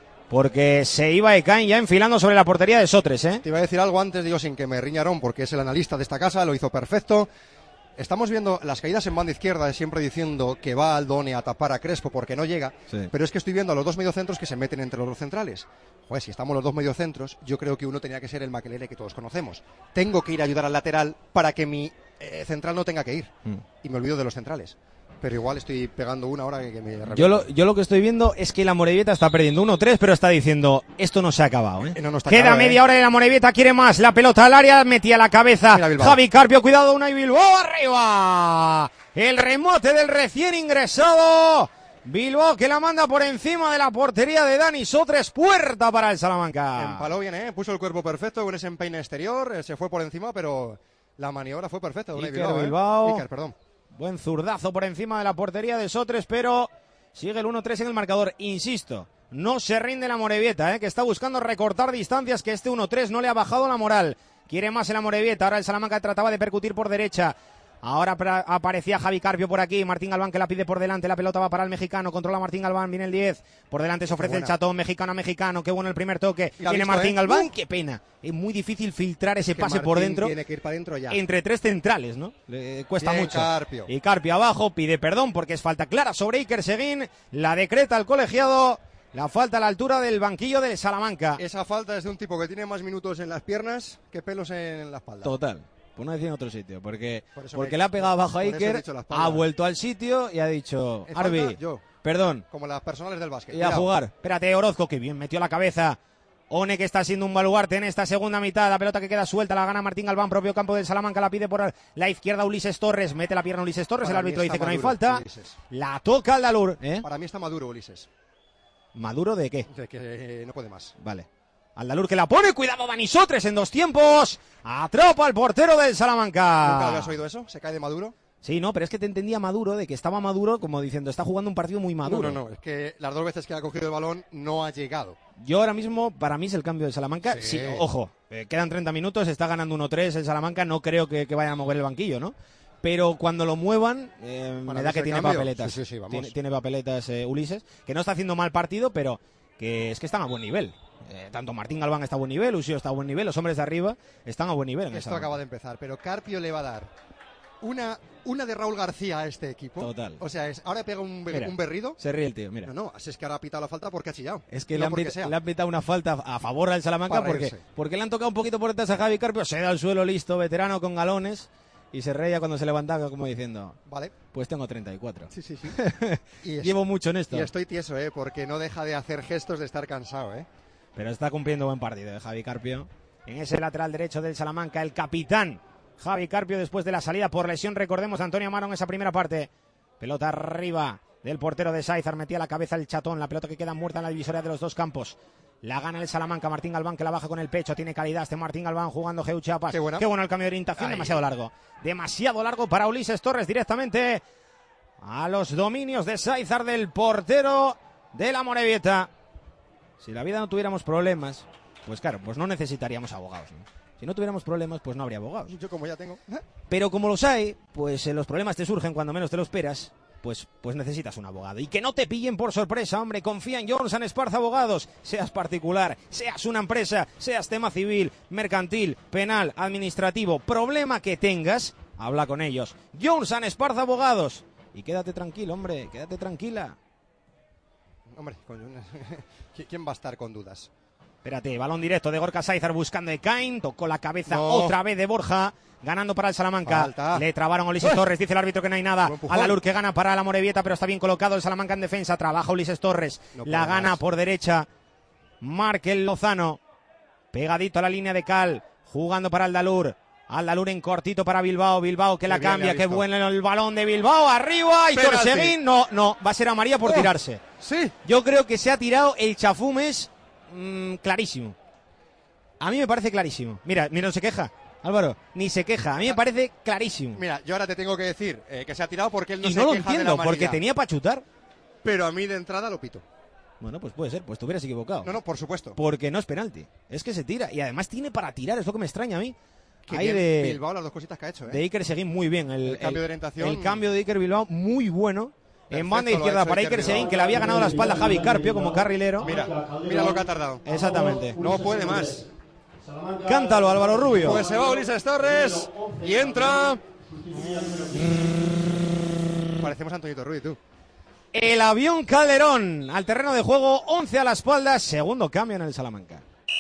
Porque se iba Ekain ya enfilando sobre la portería de Sotres, Te iba a decir algo antes, digo, sin que me riña Aarón, porque es el analista de esta casa, lo hizo perfecto. Estamos viendo las caídas en banda izquierda, siempre diciendo que va Aldone a tapar a Crespo porque no llega, pero es que estoy viendo a los dos mediocentros que se meten entre los dos centrales. Joder, si estamos los dos mediocentros, yo creo que uno tenía que ser el Makelele que todos conocemos. Tengo que ir a ayudar al lateral para que mi central no tenga que ir. Y me olvido de los centrales. Pero igual estoy pegando una hora que me revienta. Yo lo que estoy viendo es que la Morevieta está perdiendo 1-3, pero está diciendo, esto no se ha acabado. No está Queda claro, media hora y la Morevieta quiere más. La pelota al área, metía la cabeza Javi Carpio, cuidado, Unai Bilbao arriba. El remote del recién ingresado. Bilbao que la manda por encima de la portería de Dani Sotres, puerta para el Salamanca. Empaló bien, puso el cuerpo perfecto con ese empeine exterior, se fue por encima, pero la maniobra fue perfecta. Iker, perdón. Buen zurdazo por encima de la portería de Sotres, pero sigue el 1-3 en el marcador. Insisto, no se rinde la Morevieta, que está buscando recortar distancias, que este 1-3 no le ha bajado la moral. Quiere más en la Morevieta, ahora el Salamanca trataba de percutir por derecha. Ahora aparecía Javi Carpio por aquí, Martín Galván que la pide por delante, la pelota va para el mexicano, controla Martín Galván, viene el 10, por delante se ofrece el chatón, mexicano a mexicano, qué bueno el primer toque, viene Martín Galván, qué pena, es muy difícil filtrar ese pase por dentro, tiene que ir para dentro ya. Entre tres centrales, ¿no? Le cuesta bien, mucho. Carpio. Y Carpio abajo, pide perdón porque es falta clara sobre Iker Seguín, la decreta el colegiado, la falta a la altura del banquillo del Salamanca. Esa falta es de un tipo que tiene más minutos en las piernas que pelos en la espalda. Total. Por no decir en otro sitio, porque le ha pegado abajo a Iker, ha vuelto al sitio y ha dicho, Arbi, perdón. Como las personales del básquet. Y a jugar. Espérate, Orozco, que bien metió la cabeza. One que está siendo un baluarte en esta segunda mitad, la pelota que queda suelta, la gana Martín Galván, propio campo del Salamanca, la pide por la izquierda Ulises Torres, mete la pierna Ulises Torres, el árbitro dice que no hay falta, Ulises. La toca Aldalur. Para mí está maduro Ulises. ¿Maduro de qué? De que no puede más. Vale. Aldalur que la pone, cuidado Dani Sotres en dos tiempos, atrapa al portero del Salamanca. ¿Nunca habías oído eso? ¿Se cae de Maduro? Sí, no, pero es que te entendía Maduro, de que estaba Maduro como diciendo, está jugando un partido muy maduro. No, es que las dos veces que ha cogido el balón no ha llegado. Yo ahora mismo, para mí es el cambio del Salamanca. Sí, ojo, quedan 30 minutos, está ganando 1-3 el Salamanca, no creo que vayan a mover el banquillo, ¿no? Pero cuando lo muevan, me da que tiene papeletas. Sí, vamos. Tiene papeletas Ulises, que no está haciendo mal partido, pero que es que están a buen nivel. Tanto Martín Galván está a buen nivel, Usío está a buen nivel, los hombres de arriba están a buen nivel. Esto acaba de empezar, pero Carpio le va a dar una de Raúl García a este equipo. Total. O sea, ahora pega un berrido. Se ríe el tío, mira. No, es que ahora ha pitado la falta porque ha chillado. Es que le han pitado una falta a favor al Salamanca porque le han tocado un poquito por detrás a Javi Carpio, se da al suelo listo, veterano con galones. Y se reía cuando se levantaba como diciendo, vale, pues tengo 34. Sí. Llevo mucho en esto. Y estoy tieso, porque no deja de hacer gestos de estar cansado, Pero está cumpliendo buen partido, Javi Carpio. En ese lateral derecho del Salamanca, el capitán Javi Carpio después de la salida por lesión, recordemos, Antonio Amaro en esa primera parte. Pelota arriba del portero de Sáizar, metía la cabeza el chatón, la pelota que queda muerta en la divisoria de los dos campos. La gana el Salamanca, Martín Galván que la baja con el pecho, tiene calidad este Martín Galván jugando Geu Chiapas. Qué bueno el cambio de orientación, demasiado largo para Ulises Torres directamente a los dominios de Sáizar del portero de la Morevieta. Si la vida no tuviéramos problemas, pues claro, pues no necesitaríamos abogados, ¿no? Si no tuviéramos problemas, pues no habría abogados. Yo como ya tengo. Pero como los hay, pues los problemas te surgen cuando menos te lo esperas. pues necesitas un abogado. Y que no te pillen por sorpresa, hombre. Confía en Jones & Esparza Abogados. Seas particular, seas una empresa, seas tema civil, mercantil, penal, administrativo, problema que tengas, habla con ellos. Jones & Esparza Abogados. Y quédate tranquilo, hombre, quédate tranquila. Hombre, ¿quién va a estar con dudas? Espérate, balón directo de Gorka Sáizar buscando a Ekain, tocó la cabeza otra vez de Borja, ganando para el Salamanca. Falta. Le trabaron a Ulises Torres, dice el árbitro que no hay nada. Alalur que gana para la Morevieta, pero está bien colocado el Salamanca en defensa. Trabaja Ulises Torres, la gana más por derecha Markel Lozano, pegadito a la línea de Cal, jugando para Aldalur. Aldalur en cortito para Bilbao, Bilbao que la cambia, qué bueno el balón de Bilbao, arriba, y Torseguín, no, va a ser amarilla por tirarse. Sí. Yo creo que se ha tirado el Chafumes clarísimo. A mí me parece clarísimo. Mira, no se queja, Álvaro, ni se queja, a mí me parece clarísimo. Mira, yo ahora te tengo que decir que se ha tirado porque él no y se no lo queja entiendo, de la amarilla. porque tenía para chutar. Pero a mí de entrada lo pito. Bueno, pues puede ser, pues te hubieras equivocado. No, por supuesto. Porque no es penalti, es que se tira, y además tiene para tirar, es lo que me extraña a mí. Ahí de Bilbao las dos cositas que ha hecho, de Iker Seguín muy bien, el cambio de orientación. El cambio de Iker Bilbao muy bueno. En banda izquierda para Iker Seguín, que le había ganado la espalda a Javi Carpio como carrilero. Mira lo que ha tardado. Exactamente. No puede más. Cántalo, Álvaro Rubio. Pues se va Ulises Torres y entra. Parecemos Antonito Ruiz, tú. El avión Calderón al terreno de juego, 11 a la espalda, segundo cambio en el Salamanca.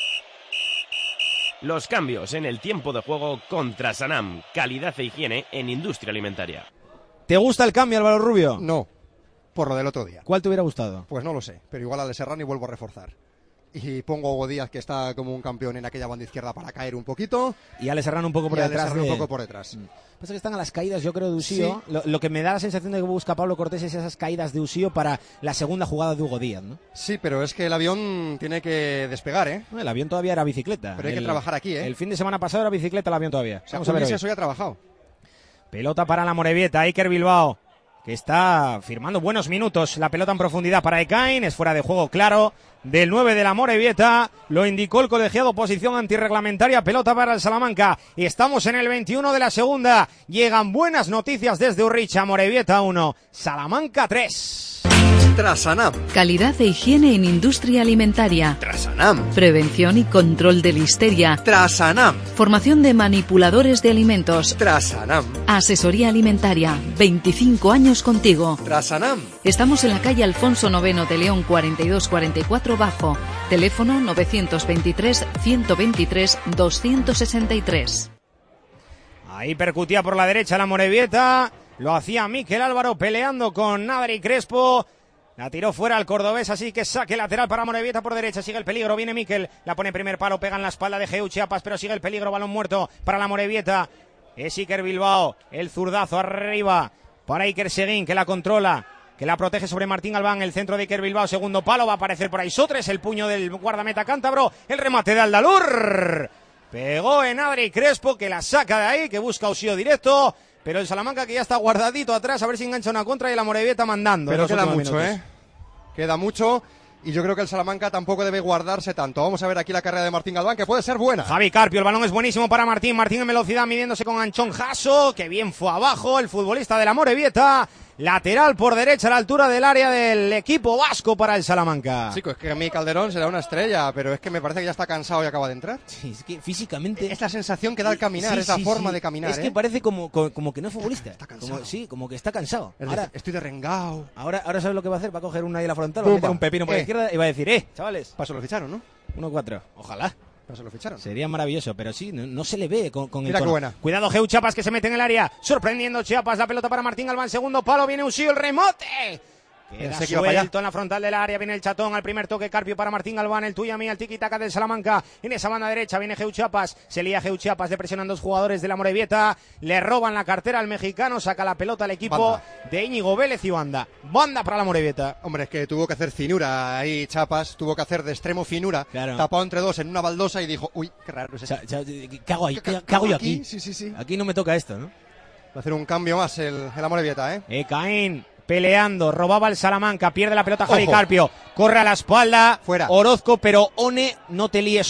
Los cambios en el tiempo de juego contra Sanam, calidad e higiene en industria alimentaria. ¿Te gusta el cambio, Álvaro Rubio? No, por lo del otro día. ¿Cuál te hubiera gustado? Pues no lo sé, pero igual al de Serrano y vuelvo a reforzar. Y pongo a Hugo Díaz, que está como un campeón en aquella banda izquierda, para caer un poquito. Y Ale Serrano un poco por detrás. Un poco por detrás. Pasa que están a las caídas, yo creo, de Usío. Sí. Lo que me da la sensación de que busca Pablo Cortés es esas caídas de Usío para la segunda jugada de Hugo Díaz, ¿no? Sí, pero es que el avión tiene que despegar, ¿eh? No, el avión todavía era bicicleta. Pero hay que trabajar aquí, ¿eh? El fin de semana pasado era bicicleta el avión todavía. O sea, Vamos a ver eso ya ha trabajado. Pelota para la Morevieta, Iker Bilbao, que está firmando buenos minutos. La pelota en profundidad para Ekain, es fuera de juego claro del 9 de la Morevieta, lo indicó el colegiado, posición antirreglamentaria, pelota para el Salamanca. Y estamos en el 21 de la segunda. Llegan buenas noticias desde Urricha, Morevieta 1, Salamanca 3. Trasanam. Calidad e higiene en industria alimentaria. Trasanam. Prevención y control de listeria. Trasanam. Formación de manipuladores de alimentos. Trasanam. Asesoría alimentaria. 25 años contigo. Trasanam. Estamos en la calle Alfonso IX de León 4244 Bajo. Teléfono 923 123 263. Ahí percutía por la derecha la Morevieta. Lo hacía Mikel Álvaro peleando con Adri Crespo. La tiró fuera al cordobés, así que saque lateral para Morevieta por derecha. Sigue el peligro, viene Mikel, la pone primer palo, pega en la espalda de Geu Chiapas, pero sigue el peligro, balón muerto para la Morevieta. Es Iker Bilbao, el zurdazo arriba para Iker Seguín, que la controla, que la protege sobre Martín Galván, el centro de Iker Bilbao, segundo palo, va a aparecer por ahí Sotres, el puño del guardameta cántabro, el remate de Aldalur. Pegó en Adri Crespo, que la saca de ahí, que busca Usío directo. Pero el Salamanca que ya está guardadito atrás, a ver si engancha una contra y la Morevieta mandando. Pero queda mucho, Queda mucho y yo creo que el Salamanca tampoco debe guardarse tanto. Vamos a ver aquí la carrera de Martín Galván, que puede ser buena. Javi Carpio, el balón es buenísimo para Martín. Martín en velocidad midiéndose con Anchón Jasso, que bien fue abajo el futbolista de la Morevieta. Lateral por derecha a la altura del área del equipo vasco para el Salamanca. Chico, es que a mí Calderón será una estrella, pero es que me parece que ya está cansado y acaba de entrar. Sí, es que físicamente... Es la sensación que da al caminar, es la forma de caminar. Es que parece como que no es futbolista. Está cansado. Como que está cansado. Ahora, estoy derrengado. Ahora ¿sabes lo que va a hacer? Va a coger una ahí la frontal, va a meter un pepino por la izquierda y va a decir, chavales. Paso lo ficharon, ¿no? 1-4. Ojalá. Pero se lo ficharon. Sería maravilloso, pero sí, no se le ve con Mira el qué buena. Cuidado, Geu Chiapas, que se mete en el área. Sorprendiendo Chiapas, la pelota para Martín Galván. Segundo palo, viene Usío, el remote. Queda suelto en la frontal del área, viene el chatón al primer toque, Carpio para Martín Galván, el tuya mía, el tiki-taka del Salamanca, en esa banda derecha viene Geu Chiapas, se lía Geu Chiapas, le presionan dos jugadores de la Morevieta, le roban la cartera al mexicano, saca la pelota al equipo de Íñigo Vélez y banda para la Morevieta. Hombre, es que tuvo que hacer finura ahí Chiapas, tuvo que hacer de extremo finura, claro. Tapado entre dos en una baldosa y dijo, uy, qué raro es esto. ¿Qué hago ahí? ¿Qué hago yo aquí? Sí. Aquí no me toca esto, ¿no? Va a hacer un cambio más el Morevieta, Ekain peleando, robaba el Salamanca, pierde la pelota Javi Carpio, corre a la espalda, fuera Orozco, pero One, no te líes,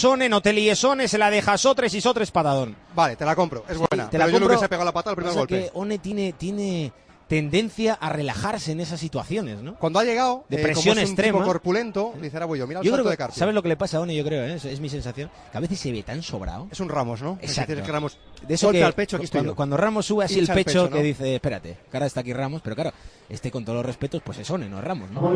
se la deja Sotres y Sotres patadón. Vale, te la compro, es buena, te la pero compro, yo le hubiese pegado la pata al primer golpe. Que One tiene tendencia a relajarse en esas situaciones, ¿no? Cuando ha llegado, de presión como es un extrema, tipo corpulento, dice, ahora voy yo, mira el yo salto creo de que, Carpio. ¿sabes lo que le pasa a Oni? Yo creo, es mi sensación, que a veces se ve tan sobrado. Es un Ramos, ¿no? Exacto. Es decir, que Ramos de eso golpea que al pecho, aquí estoy yo. cuando Ramos sube así Hincha el pecho, ¿no? que dice, espérate, que ahora está aquí Ramos, pero claro, con todos los respetos, pues es One, no es Ramos, ¿no?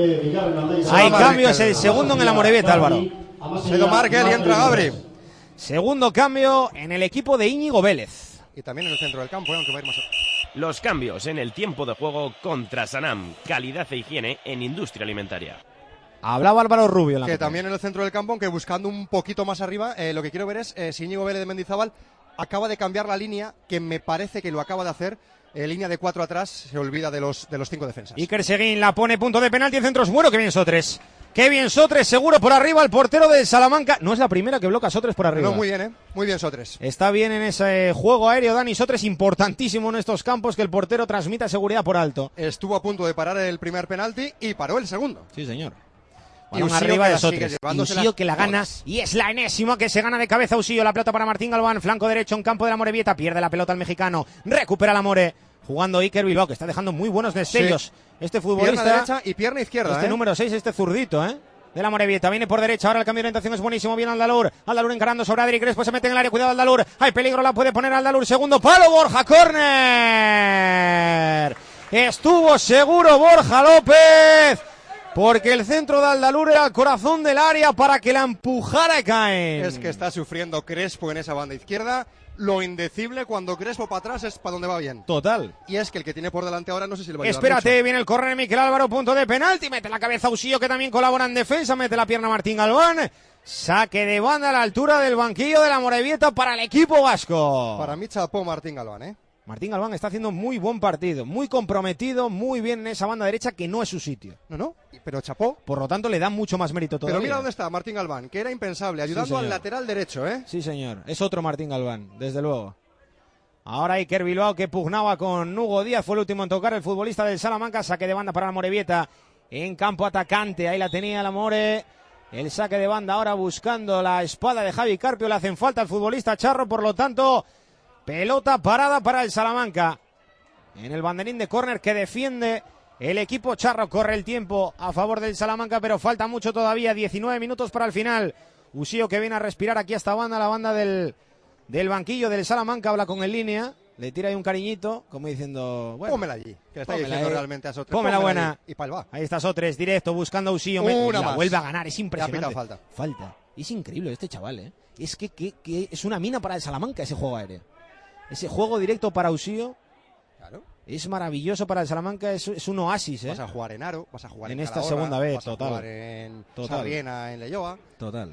Hay cambios, el segundo en el Amorebieta, Álvaro. Se ha ido Markel y entra Gabri. Segundo cambio en el equipo de Íñigo Vélez. Y también en el centro del campo, aunque va a ir más... Los cambios en el tiempo de juego contra Sanam. Calidad e higiene en industria alimentaria. Hablaba Álvaro Rubio. Que también en el centro del campo, aunque buscando un poquito más arriba, lo que quiero ver es si Íñigo Vélez de Mendizábal acaba de cambiar la línea, que me parece que lo acaba de hacer. Línea de 4 atrás, se olvida de los 5 defensas. Iker Seguín la pone, punto de penalti en centros. Bueno, que bien Sotres. Qué bien Sotres, seguro por arriba, el portero del Salamanca. No es la primera que bloca Sotres por arriba. No, muy bien, muy bien Sotres. Está bien en ese juego aéreo Dani Sotres, importantísimo en estos campos que el portero transmita seguridad por alto. Estuvo a punto de parar el primer penalti y paró el segundo. Sí, señor. Y Balón arriba de Sotres. Usillo que la gana y es la enésima que se gana de cabeza Usillo. La pelota para Martín Galván, flanco derecho en campo de la Amorebieta. Pierde la pelota el mexicano, recupera la More. Jugando Iker Bilbao, que está dejando muy buenos destellos. Sí. Este futbolista. Pierna derecha y pierna izquierda. Este número 6, este zurdito, de la Amorebieta. Viene por derecha, ahora el cambio de orientación es buenísimo. Viene Aldalur. Aldalur encarando sobre Adri Crespo, se mete en el área. Cuidado Aldalur. Hay peligro, la puede poner Aldalur. Segundo palo, Borja, córner. Estuvo seguro Borja López. Porque el centro de Aldalur era el corazón del área para que la empujara Caen. Es que está sufriendo Crespo en esa banda izquierda. Lo indecible cuando Crespo para atrás es para donde va bien. Total. Y es que el que tiene por delante ahora no sé si le va a ayudar Espérate, mucho. Viene el córner Miquel Álvaro, punto de penalti. Mete la cabeza Usillo, que también colabora en defensa. Mete la pierna Martín Galván. Saque de banda a la altura del banquillo de la Amorebieta para el equipo vasco. Para mí chapó Martín Galván, Martín Galván está haciendo muy buen partido, muy comprometido, muy bien en esa banda derecha, que no es su sitio. No, pero chapó. Por lo tanto, le da mucho más mérito todavía. Pero mira dónde está Martín Galván, que era impensable, ayudando al lateral derecho, Sí, señor. Es otro Martín Galván, desde luego. Ahora Iker Bilbao, que pugnaba con Hugo Díaz, fue el último en tocar, el futbolista del Salamanca. Saque de banda para la Amorebieta en campo atacante. Ahí la tenía la More. El saque de banda ahora buscando la espada de Javi Carpio. Le hacen falta al futbolista Charro, por lo tanto, pelota parada para el Salamanca. En el banderín de córner que defiende el equipo Charro. Corre el tiempo a favor del Salamanca, pero falta mucho todavía. 19 minutos para el final. Usillo, que viene a respirar aquí a esta banda, la banda del banquillo del Salamanca. Habla con el línea, le tira ahí un cariñito, como diciendo, bueno, pómela allí, que le está diciendo realmente a Sotres. Pómela buena. Y pa'l va. Ahí está Sotres, directo, buscando a Usillo. Una vuelve a ganar, es impresionante. Falta. Es increíble este chaval, Es que es una mina para el Salamanca ese juego aéreo. Ese juego directo para Usillo. Claro. Es maravilloso para el Salamanca, es un oasis, Vas a jugar en Aro, vas a jugar en esta Calahorra, segunda vez, vas total. a jugar en Sarriena, en Leioa. Total.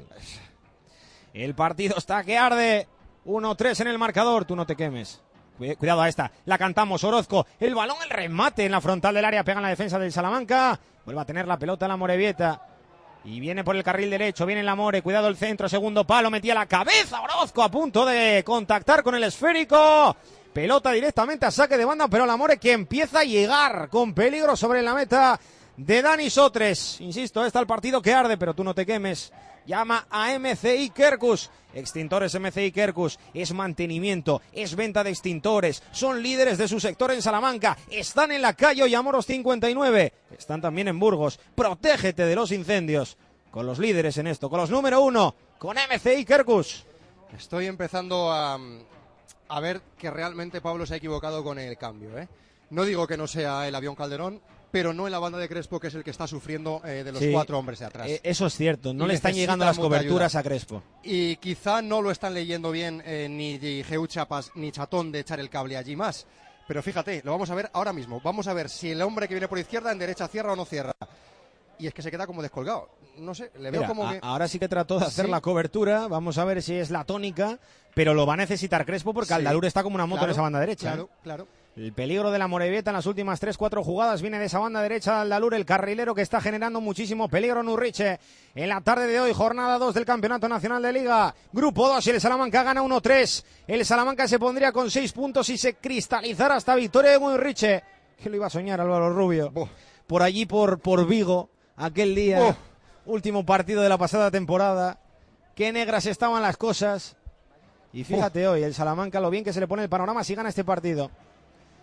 El partido está que arde. 1-3 en el marcador, tú no te quemes. Cuidado a esta, la cantamos, Orozco. El balón, el remate en la frontal del área, pega en la defensa del Salamanca. Vuelve a tener la pelota la Amorebieta. Y viene por el carril derecho, viene la More, cuidado el centro, segundo palo, metía la cabeza Orozco a punto de contactar con el esférico. Pelota directamente a saque de banda, pero la More que empieza a llegar con peligro sobre la meta de Dani Sotres. Insisto, está el partido que arde, pero tú no te quemes. Llama a MCI Kerkus. Extintores MCI Kerkus. Es mantenimiento, es venta de extintores. Son líderes de su sector en Salamanca. Están en la calle Ollamoros 59. Están también en Burgos. Protégete de los incendios. Con los líderes en esto, con los número 1, con MCI Kerkus. Estoy empezando a ver que realmente Pablo se ha equivocado con el cambio, No digo que no sea el avión Calderón, pero no en la banda de Crespo, que es el que está sufriendo de los 4 hombres de atrás. Eso es cierto, no le están llegando las coberturas a Crespo. Y quizá no lo están leyendo bien ni Geu Chapas ni Chatón de echar el cable allí más. Pero fíjate, lo vamos a ver ahora mismo. Vamos a ver si el hombre que viene por izquierda en derecha cierra o no cierra. Y es que se queda como descolgado. No sé, le veo como que... Ahora sí que trató de hacer la cobertura. Vamos a ver si es la tónica, pero lo va a necesitar Crespo porque Aldalur está como una moto en esa banda derecha. Claro. El peligro de la Amorebieta en las últimas 3-4 jugadas viene de esa banda derecha de Aldalur, el carrilero que está generando muchísimo peligro en Urriche. En la tarde de hoy, jornada 2 del Campeonato Nacional de Liga. Grupo 2 y el Salamanca gana 1-3. El Salamanca se pondría con 6 puntos y se cristalizara hasta victoria de Urriche. ¿Qué lo iba a soñar Álvaro Rubio? Por allí, por Vigo, aquel día, último partido de la pasada temporada. Qué negras estaban las cosas. Y fíjate hoy, el Salamanca, lo bien que se le pone el panorama si gana este partido.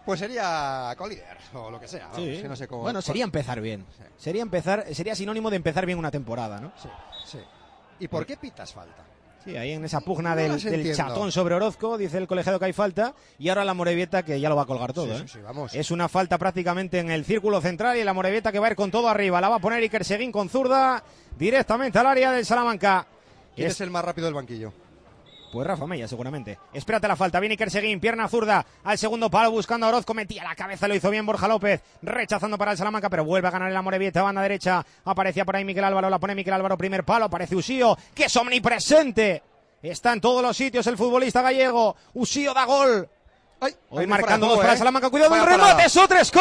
Pues sería colíder o lo que sea. Sí. Vamos, no sé cómo, Bueno, sería empezar bien. Sí. Sería sinónimo de empezar bien una temporada, ¿no? Sí, sí. ¿Y por qué pitas falta? Sí, ahí en esa pugna No del las entiendo. Chatón sobre Orozco, dice el colegiado que hay falta, y ahora la Morevieta que ya lo va a colgar todo. Sí, vamos. Es una falta prácticamente en el círculo central y la Morevieta que va a ir con todo arriba. La va a poner Iker Seguín con zurda directamente al área del Salamanca. ¿Quién es el más rápido del banquillo? Pues Rafa Mella, seguramente. Espérate la falta. Viene Iker Seguín, pierna zurda al segundo palo, buscando a Orozco. Metía la cabeza, lo hizo bien Borja López. Rechazando para el Salamanca, pero vuelve a ganar en la Morevieta. Banda derecha. Aparecía por ahí Miquel Álvaro. La pone Miquel Álvaro, primer palo. Aparece Usío, que es omnipresente. Está en todos los sitios el futbolista gallego. Usío da gol. Ay, hoy marcando dos juego, para el Salamanca. Cuidado, el parada. remate. Sotres,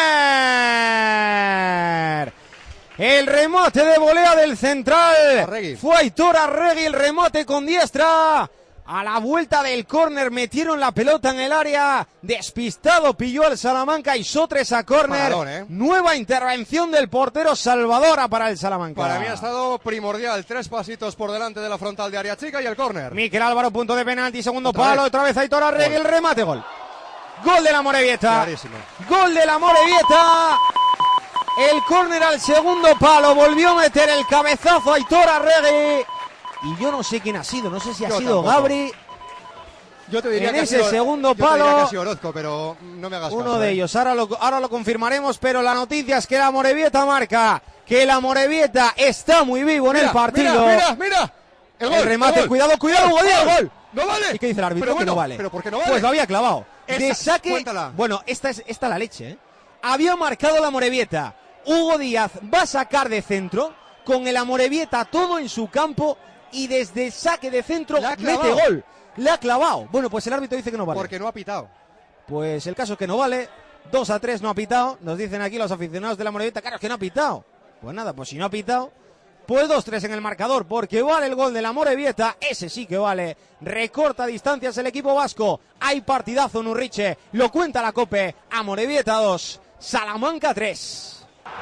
córner. El remate de volea del central. Arregui. Fue Aitor Arregui el remate con diestra. A la vuelta del córner metieron la pelota en el área. Despistado pilló el Salamanca y Sotres a córner. Paradón, Nueva intervención del portero Salvadora para el Salamanca. Para mí ha estado primordial. 3 pasitos por delante de la frontal de área chica y el córner. Miquel Álvaro, punto de penalti, segundo Otra palo. vez. Otra vez Aitor Arregui, el remate, gol. Gol de la Morevieta. Clarísimo. Gol de la Morevieta. El córner al segundo palo. Volvió a meter el cabezazo Aitor Arregui. Y yo no sé quién ha sido. No sé si ha Yo sido tampoco. Gabri. Yo te diría En que ha ese sido- segundo yo te diría palo. que ha sido Orozco, pero no me hagas Uno caso, de ellos. Ahora lo confirmaremos. Pero la noticia es que la Morevieta marca. Que la Morevieta está muy vivo en el partido. Mira. El remate. Cuidado, Hugo Díaz, gol. No vale. ¿Y qué dice el árbitro? Pero Que no bueno, vale. pero ¿por qué no vale? Pues lo había clavado. De Esa, saque. cuéntala. Bueno, esta es la leche, ¿eh? Había marcado la Morevieta. Hugo Díaz va a sacar de centro. Con el Amorebieta todo en su campo. Y desde el saque de centro La ha mete clavado. gol. Le ha clavado. Bueno, pues el árbitro dice que no vale. Porque no ha pitado. Pues el caso es que no vale. 2-3 no ha pitado. Nos dicen aquí los aficionados de la Morevieta. Claro, es que no ha pitado. Pues nada, pues si no ha pitado. Pues 2-3 en el marcador, porque vale el gol de la Morevieta, ese sí que vale. Recorta distancias el equipo vasco. Hay partidazo en Urriche, lo cuenta la COPE. Amorebieta 2, Salamanca 3.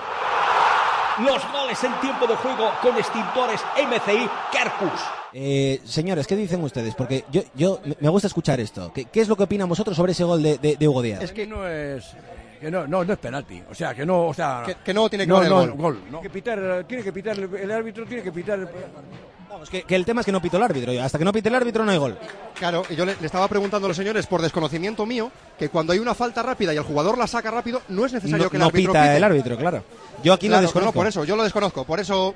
Los goles en tiempo de juego con extintores MCI Kerkus. Señores, ¿qué dicen ustedes? Porque yo me gusta escuchar esto. ¿Qué es lo que opinan vosotros sobre ese gol de Hugo Díaz? Es que no es... Que no es penalti, o sea, que no, o sea... Que no tiene que valer el gol. Tiene que pitar, el árbitro tiene que pitar... Vamos, que el tema es que no pito el árbitro, hasta que no pite el árbitro no hay gol. Claro, y yo le estaba preguntando a los señores, por desconocimiento mío, que cuando hay una falta rápida y el jugador la saca rápido, no es necesario que el árbitro pita pite. el árbitro, claro. Yo aquí Claro, lo desconozco. No, por eso, yo lo desconozco, por eso...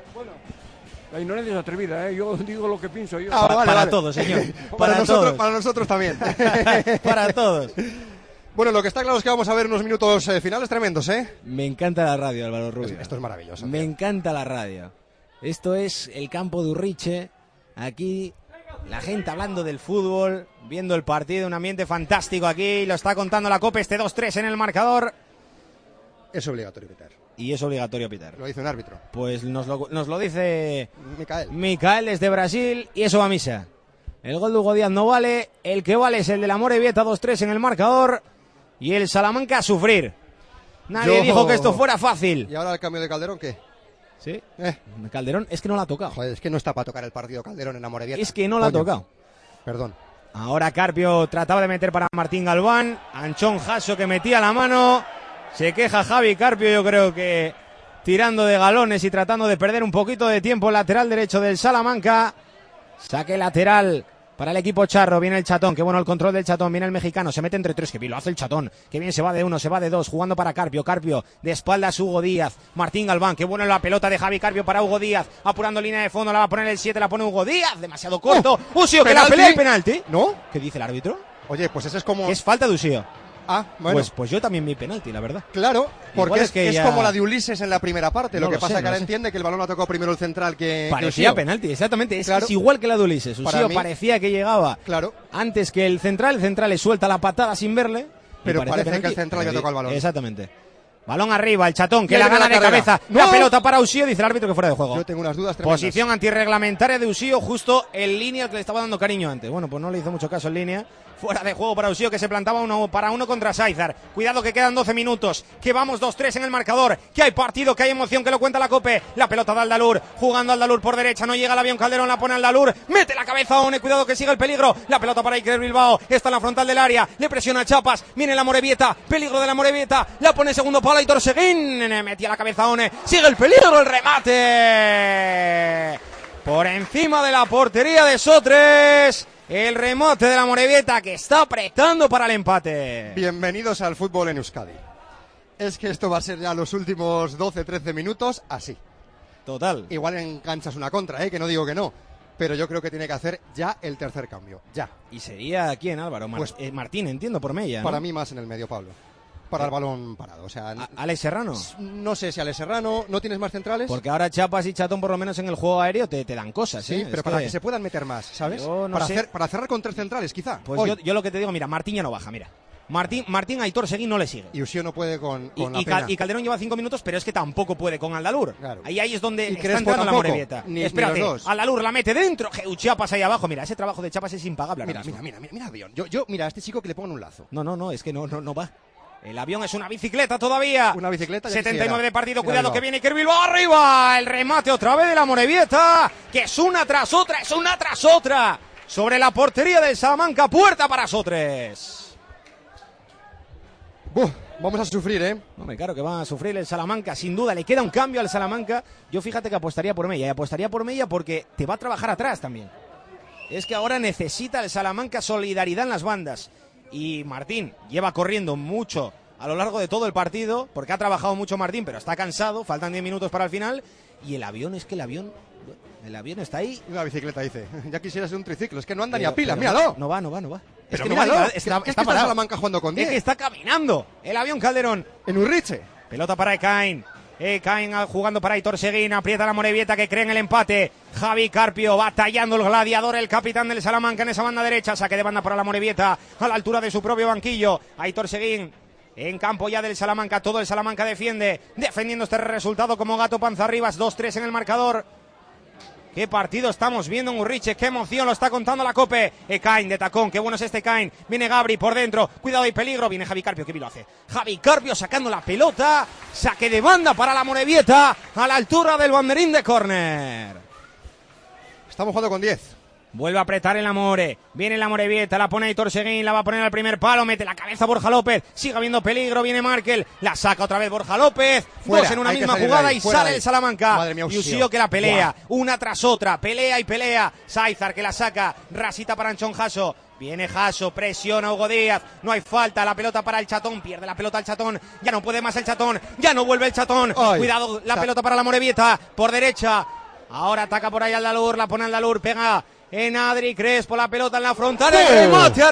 La ignorancia es atrevida, ¿eh? Yo digo lo que pienso yo. Para todos, señor. Para nosotros también. Para todos. Bueno, lo que está claro es que vamos a ver unos minutos finales tremendos, ¿eh? Me encanta la radio, Álvaro Rubio. Esto es maravilloso. Me encanta la radio. Esto es el campo de Urriche. Aquí la gente hablando del fútbol, viendo el partido, un ambiente fantástico aquí. Lo está contando la COPE, este 2-3 en el marcador. Es obligatorio pitar. Y es obligatorio pitar. Lo dice un árbitro. Pues nos lo dice Micael desde Brasil y eso va a misa. El gol de Hugo Díaz no vale. El que vale es el de la Morevieta, 2-3 en el marcador. Y el Salamanca a sufrir. Nadie dijo que esto fuera fácil. ¿Y ahora el cambio de Calderón qué? ¿Sí? Calderón es que no la ha tocado. Joder, es que no está para tocar el partido Calderón en la Morevieta. Es que no la ha tocado. Perdón. Ahora Carpio trataba de meter para Martín Galván. Anchón Jasso que metía la mano. Se queja Javi Carpio, yo creo que tirando de galones y tratando de perder un poquito de tiempo el lateral derecho del Salamanca. Saque lateral para el equipo charro. Viene el Chatón, qué bueno el control del Chatón. Viene el mexicano, se mete entre tres, que bien lo hace el Chatón. Que bien se va de uno, se va de dos, jugando para Carpio. Carpio de espaldas Hugo Díaz. Martín Galván, qué bueno la pelota de Javi Carpio para Hugo Díaz. Apurando línea de fondo, la va a poner el 7, la pone Hugo Díaz. Demasiado corto. Usío, que la pelea y penalti. ¿No? ¿Qué dice el árbitro? Oye, pues ese es como... Es falta de Usío. Ah, bueno. Pues yo también vi penalti, la verdad. Claro, porque es que es ya... como la de Ulises en la primera parte. No lo que lo pasa sé, es que ahora no sé. entiende que el balón ha tocado primero el central que Parecía Usío. penalti, exactamente. Es, Claro. que es igual que la de Ulises. Para Usío mí- parecía que llegaba antes que el central le suelta la patada sin verle. Pero y parece penalti. que el central había tocado el balón. Exactamente. Balón arriba, el Chatón, que Y ahí la viene gana la de carrera. cabeza. ¡No! La pelota para Usío, dice el árbitro que fuera de juego. Yo tengo unas dudas tremendas. Posición antirreglamentaria de Usío, justo en línea al que le estaba dando cariño antes. Bueno, pues no le hizo mucho caso en línea. Fuera de juego para Usío, que se plantaba 1-1 contra Sáizar. Cuidado que quedan 12 minutos, que vamos 2-3 en el marcador, que hay partido, que hay emoción, que lo cuenta la COPE. La pelota de Aldalur, jugando Aldalur por derecha, no llega el avión Calderón, la pone Aldalur, mete la cabeza a One, cuidado que sigue el peligro. La pelota para Iker Bilbao, está en la frontal del área, le presiona Chapas, viene la Morevieta, peligro de la Morevieta, la pone segundo palo Aitor Seguín, metía la cabeza a One, sigue el peligro, el remate por encima de la portería de Sotres. El remate de la Morevieta, que está apretando para el empate. Bienvenidos al fútbol en Euskadi. Es que esto va a ser ya los últimos 12-13 minutos así. Total. Igual enganchas una contra, que no digo que no. Pero yo creo que tiene que hacer ya el tercer cambio. Ya. ¿Y sería quién, Álvaro? Martín, entiendo, por Mella, ¿no? Para mí más en el medio, Pablo. Para el balón parado, o sea... ¿Alex Serrano? No sé si Alex Serrano, ¿no tienes más centrales? Porque ahora Chapas y Chatón por lo menos en el juego aéreo te dan cosas, sí, pero para que se puedan meter más, ¿sabes? Para cerrar con 3 centrales, quizá. Pues yo lo que te digo, mira, Martín ya no baja, mira. Martín a Aitor Seguín no le sigue. Y Usío no puede con la pena. Y Calderón lleva 5 minutos, pero es que tampoco puede con Aldalur. Claro. Ahí es donde y está entrando tampoco, la Morevieta. Espérate, ni Aldalur la mete dentro, Chiapas ahí abajo. Mira, ese trabajo de Chapas es impagable. Mira, avión. Mira, a este chico que le pongan un lazo. No, es que no va. El avión es una bicicleta todavía. Una bicicleta. 79 de partido. Cuidado que viene Iker Bilbao arriba. El remate otra vez de la Morevieta. Que es una tras otra. Sobre la portería del Salamanca. Puerta para Sotres. Vamos a sufrir, ¿eh? Hombre, claro que va a sufrir el Salamanca. Sin duda, le queda un cambio al Salamanca. Yo fíjate que apostaría por Mella. Y apostaría por Mella porque te va a trabajar atrás también. Es que ahora necesita el Salamanca solidaridad en las bandas. Y Martín lleva corriendo mucho a lo largo de todo el partido, porque ha trabajado mucho Martín, pero está cansado, faltan 10 minutos para el final, y el avión está ahí. Una bicicleta, dice. Ya quisiera ser un triciclo, es que no anda ni a pilas, míralo. No va. Es que míralo, está parado. Salamanca jugando con 10. Es que está caminando el avión Calderón. En Urriche. Pelota para Ekain. Ekain jugando para Aitor Seguín, aprieta la Morevieta que cree en el empate. Javi Carpio batallando el gladiador, el capitán del Salamanca en esa banda derecha. Saque de banda para la Morevieta a la altura de su propio banquillo. Aitor Seguín en campo ya del Salamanca, todo el Salamanca defendiendo este resultado como gato panza arriba. 2-3 en el marcador. Qué partido estamos viendo en Urriche, qué emoción lo está contando la COPE. Ekain de tacón, qué bueno es este Ekain. Viene Gabri por dentro, cuidado y peligro. Viene Javi Carpio, qué bien lo hace. Javi Carpio sacando la pelota. Saque de banda para la Morevieta a la altura del banderín de córner. Estamos jugando con 10. Vuelve a apretar el Amore. Viene la Morevieta, la pone Aitor Seguín, la va a poner al primer palo, mete la cabeza Borja López. Sigue habiendo peligro, viene Markel, la saca otra vez Borja López. Fuera, dos en una misma jugada y sale el Salamanca. Madre mía, y Usío que la pelea, una tras otra, pelea y pelea. Sáizar que la saca, rasita para Anchón Jasso. Viene Jasso, presiona a Hugo Díaz, no hay falta, la pelota para el Chatón, pierde la pelota el Chatón, ya no puede más el Chatón, ya no vuelve el Chatón. Cuidado, la pelota para la Morevieta, por derecha. Ahora ataca por ahí Aldalur, la pone Aldalur, pega en Adri Crespo, la pelota en la frontal, el remate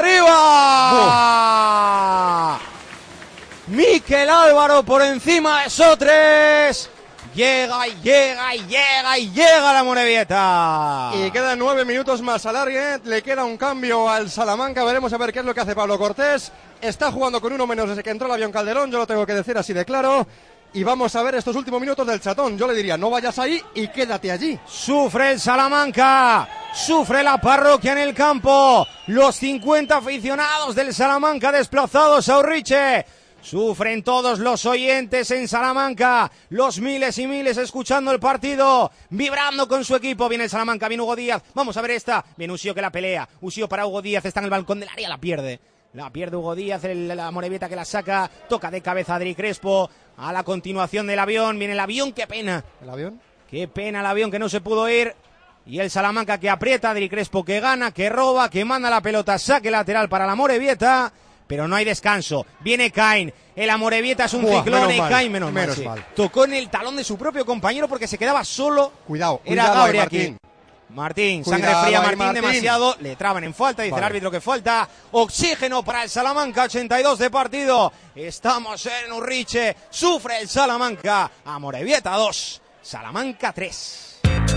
arriba. Mikel Álvaro por encima de Sotres. Llega la Morevieta. Y quedan 9 minutos más al alargue. Le queda un cambio al Salamanca. Veremos a ver qué es lo que hace Pablo Cortés. Está jugando con uno menos desde que entró el avión Calderón. Yo lo tengo que decir así de claro. Y vamos a ver estos últimos minutos del Chatón. Yo le diría, no vayas ahí y quédate allí. Sufre el Salamanca. Sufre la parroquia en el campo. Los 50 aficionados del Salamanca desplazados a Urriche. Sufren todos los oyentes en Salamanca, los miles y miles escuchando el partido, vibrando con su equipo. Viene el Salamanca, viene Hugo Díaz, vamos a ver esta. Viene Usío que la pelea, Usío para Hugo Díaz, está en el balcón del área, la pierde Hugo Díaz, la Morevieta que la saca, toca de cabeza a Adri Crespo. A la continuación del avión, viene el avión, qué pena. ¿El avión? Qué pena el avión que no se pudo ir. Y el Salamanca que aprieta, Adri Crespo que gana, que roba, que manda la pelota, saque lateral para la Morevieta. Pero no hay descanso. Viene Ekain. El Amorevieta es un ciclón. Ekain, menos mal. Tocó en el talón de su propio compañero porque se quedaba solo. Cuidado, era Gabri aquí. Martín, sangre fría, Martín demasiado. Le traban en falta, dice el árbitro que falta. Oxígeno para el Salamanca, 82 de partido. Estamos en Urriche. Sufre el Salamanca. Amorevieta 2, Salamanca 3.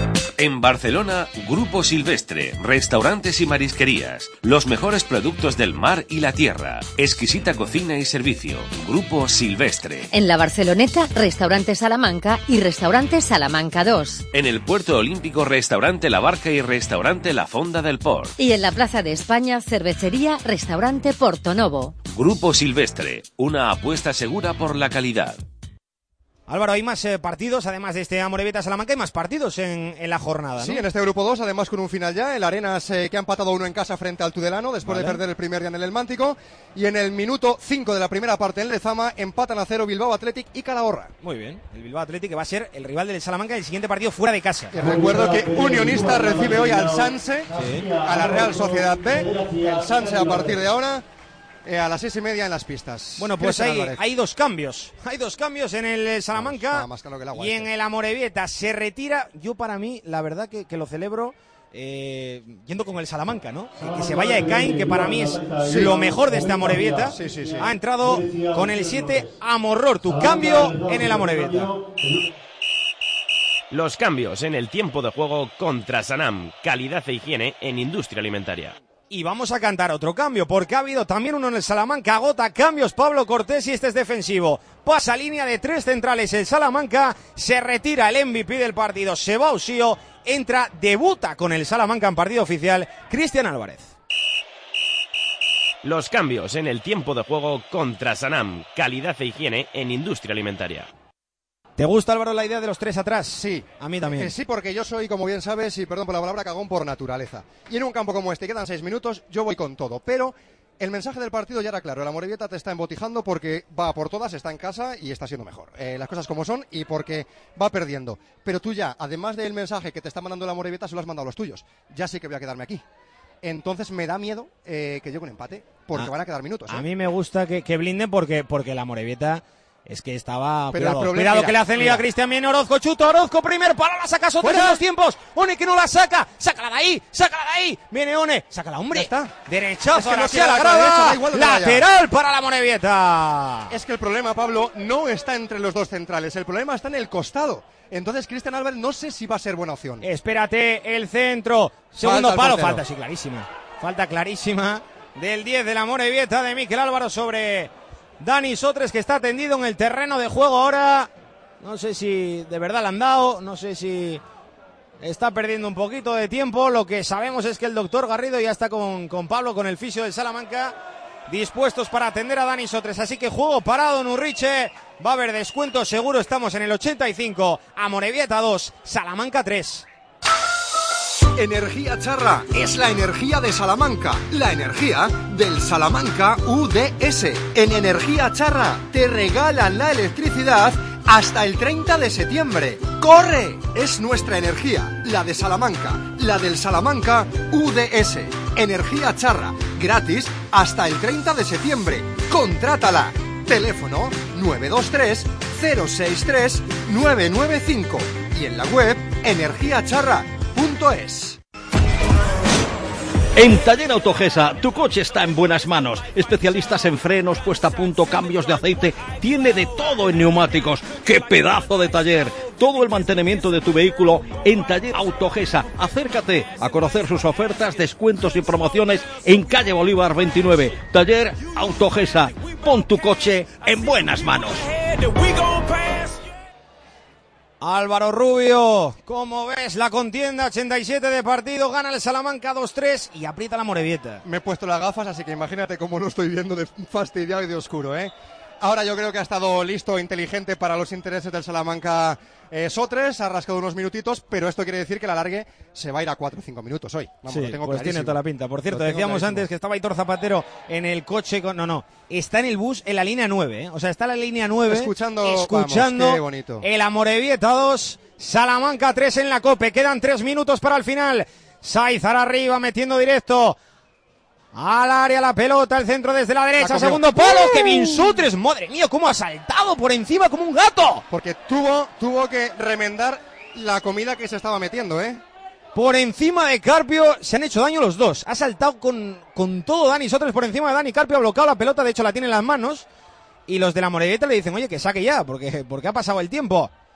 En Barcelona, Grupo Silvestre, restaurantes y marisquerías, los mejores productos del mar y la tierra, exquisita cocina y servicio. Grupo Silvestre. En la Barceloneta, Restaurante Salamanca y Restaurante Salamanca 2. En el Puerto Olímpico, Restaurante La Barca y Restaurante La Fonda del Port. Y en la Plaza de España, Cervecería Restaurante Portonovo. Grupo Silvestre, una apuesta segura por la calidad. Álvaro, hay más partidos, además de este Amorebieta-Salamanca, hay más partidos en la jornada, ¿no? Sí, en este grupo 2, además con un final ya, el Arenas que ha empatado 1 en casa frente al Tudelano, después de perder el primer día en el Mántico, y en el minuto 5 de la primera parte en Lezama, empatan a 0 Bilbao Athletic y Calahorra. Muy bien, el Bilbao Athletic que va a ser el rival del Salamanca en el siguiente partido fuera de casa. Y recuerdo que Unionista recibe hoy al Sanse, a la Real Sociedad B, el Sanse a partir de ahora... a las 6:30 en las pistas. Bueno, pues hay dos cambios. Hay dos cambios en el Salamanca más claro que el agua y en el Amorebieta. Se retira, yo para mí, la verdad que lo celebro yendo con el Salamanca, ¿no? Que se vaya Ekain, que para mí es lo mejor de este Amorebieta. Sí. Ha entrado con el 7 Amorror, tu cambio en el Amorebieta. Los cambios en el tiempo de juego contra Sanam. Calidad e higiene en industria alimentaria. Y vamos a cantar otro cambio, porque ha habido también uno en el Salamanca. Agota cambios Pablo Cortés y este es defensivo. Pasa línea de 3 centrales el Salamanca. Se retira el MVP del partido, se va Usío. Entra, debuta con el Salamanca en partido oficial Cristian Álvarez. Los cambios en el tiempo de juego contra Sanam. Calidad e higiene en industria alimentaria. ¿Te gusta, Álvaro, la idea de los 3 atrás? Sí. A mí también. Sí, porque yo soy, como bien sabes, y perdón por la palabra, cagón por naturaleza. Y en un campo como este, quedan 6 minutos, yo voy con todo. Pero el mensaje del partido ya era claro. El Amorebieta te está embotijando porque va por todas, está en casa y está siendo mejor. Las cosas como son y porque va perdiendo. Pero tú ya, además del mensaje que te está mandando el Amorebieta, se lo has mandado a los tuyos. Ya sí que voy a quedarme aquí. Entonces me da miedo que llegue un empate, porque van a quedar minutos. A mí me gusta que blinden porque el Amorebieta... Es que estaba... Pero cuidado que le hacen lío a Cristian, viene Orozco, chuta Orozco, primer palo, la saca Sotres en los tiempos. One que no la saca, sácala de ahí. Viene One, sácala, hombre. Ya está. Derechazo hacia la grada, lateral para la Amorebieta. Es que el problema, Pablo, no está entre los dos centrales, el problema está en el costado. Entonces Cristian Álvarez no sé si va a ser buena opción. Espérate, el centro, segundo palo, falta, sí, clarísima. Falta clarísima del 10 de la Amorebieta de Mikel Álvaro sobre... Dani Sotres, que está tendido en el terreno de juego ahora. No sé si de verdad le han dado, no sé si está perdiendo un poquito de tiempo. Lo que sabemos es que el doctor Garrido ya está con Pablo, con el fisio del Salamanca, dispuestos para atender a Dani Sotres. Así que juego parado en Urriche. Va a haber descuento seguro, estamos en el 85. Amorebieta 2, Salamanca 3. Energía Charra es la energía de Salamanca, la energía del Salamanca UDS. En Energía Charra te regalan la electricidad hasta el 30 de septiembre. ¡Corre! Es nuestra energía, la de Salamanca, la del Salamanca UDS. Energía Charra, gratis hasta el 30 de septiembre. ¡Contrátala! Teléfono 923 063 995 y en la web energiacharra.es. En Taller Autogesa, tu coche está en buenas manos. Especialistas en frenos, puesta a punto, cambios de aceite. Tiene de todo en neumáticos. ¡Qué pedazo de taller! Todo el mantenimiento de tu vehículo en Taller Autogesa. Acércate a conocer sus ofertas, descuentos y promociones en calle Bolívar 29. Taller Autogesa. Pon tu coche en buenas manos. Álvaro Rubio, ¿cómo ves la contienda? 87 de partido, gana el Salamanca 2-3 y aprieta la Amorebieta. Me he puesto las gafas, así que imagínate cómo lo estoy viendo de fastidiado y de oscuro, ¿eh? Ahora yo creo que ha estado listo, inteligente para los intereses del Salamanca Sotres, ha rascado unos minutitos, pero esto quiere decir que la largue se va a ir a 4 o 5 minutos hoy. Vamos, sí, lo tengo pues clarísimo. Tiene toda la pinta. Por cierto, decíamos antes que estaba Aitor Zapatero en el coche con... No, está en el bus en la línea 9, ¿eh? O sea, está en la línea 9 escuchando vamos, qué bonito. El Amorebieta 2, Salamanca 3 en la COPE. Quedan 3 minutos para el final. Saizar arriba, metiendo directo al área la pelota, el centro desde la derecha, segundo palo, Kevin Sotres, madre mía, cómo ha saltado por encima como un gato. Porque tuvo que remendar la comida que se estaba metiendo, ¿eh? Por encima de Carpio, se han hecho daño los dos. Ha saltado con todo Dani Sotres por encima de Dani. Carpio ha bloqueado la pelota, de hecho la tiene en las manos. Y los de la Amorebieta le dicen, oye, que saque ya, porque ha pasado el tiempo.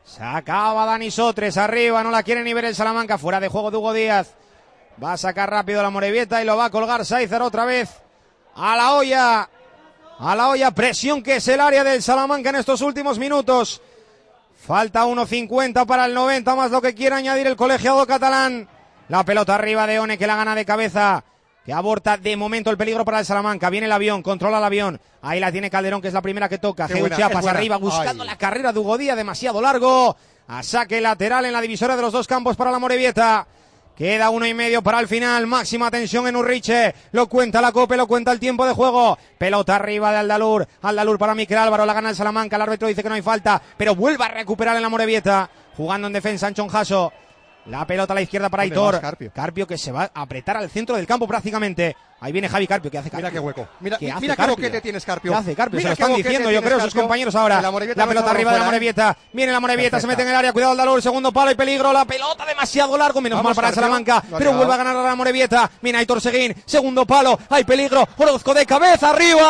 Sacaba Dani Sotres arriba, no la quiere ni ver el Salamanca. Fuera de juego de Hugo Díaz. Va a sacar rápido la Amorebieta y lo va a colgar Saizar otra vez. A la olla. A la olla, presión que es el área del Salamanca en estos últimos minutos. Falta 1.50 para el 90, más lo que quiere añadir el colegiado catalán. La pelota arriba de One, que la gana de cabeza, que aborta de momento el peligro para el Salamanca. Viene el avión, controla el avión. Ahí la tiene Calderón, que es la primera que toca. Geu Chiapas arriba, buscando la carrera de Hugo Díaz, demasiado largo. A saque lateral en la divisoria de los dos campos para la Amorebieta. Queda 1.5 para el final, máxima tensión en Urriche, lo cuenta la COPE, lo cuenta el tiempo de juego. Pelota arriba de Aldalur para Miquel Álvaro, la gana el Salamanca, el árbitro dice que no hay falta, pero vuelve a recuperar en la Amorebieta, jugando en defensa Anchón Jasso. La pelota a la izquierda para Aitor. Carpio que se va a apretar al centro del campo prácticamente. Ahí viene Javi Carpio, que hace Carpio. Mira qué hueco. Mira qué boquete tienes, Carpio. ¿Qué hace Carpio? Mira se lo están diciendo, yo creo, sus compañeros ahora. La pelota arriba de la Amorebieta. Viene la Amorebieta, se mete en el área. Cuidado Aldalur, segundo palo y peligro. La pelota demasiado largo, menos mal para el Salamanca. Pero vuelve a ganar a la Amorebieta. Viene Aitor Seguín, segundo palo. Hay peligro. Orozco de cabeza,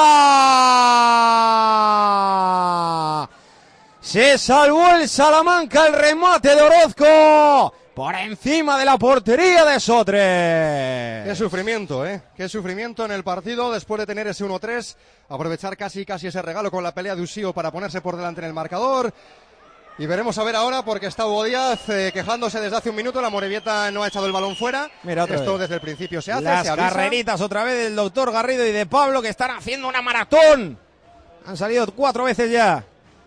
arriba. Se salvó el Salamanca, el remate de Orozco. Por encima de la portería de Sotres. Qué sufrimiento, Qué sufrimiento en el partido después de tener ese 1-3. Aprovechar casi ese regalo con la pelea de Usío para ponerse por delante en el marcador. Y veremos a ver ahora, porque está Hugo Díaz quejándose desde hace un minuto. La Amorebieta no ha echado el balón fuera. Mira, esto desde el principio se hace. Las carreritas otra vez del doctor Garrido y de Pablo, que están haciendo una maratón. Han salido 4 veces ya.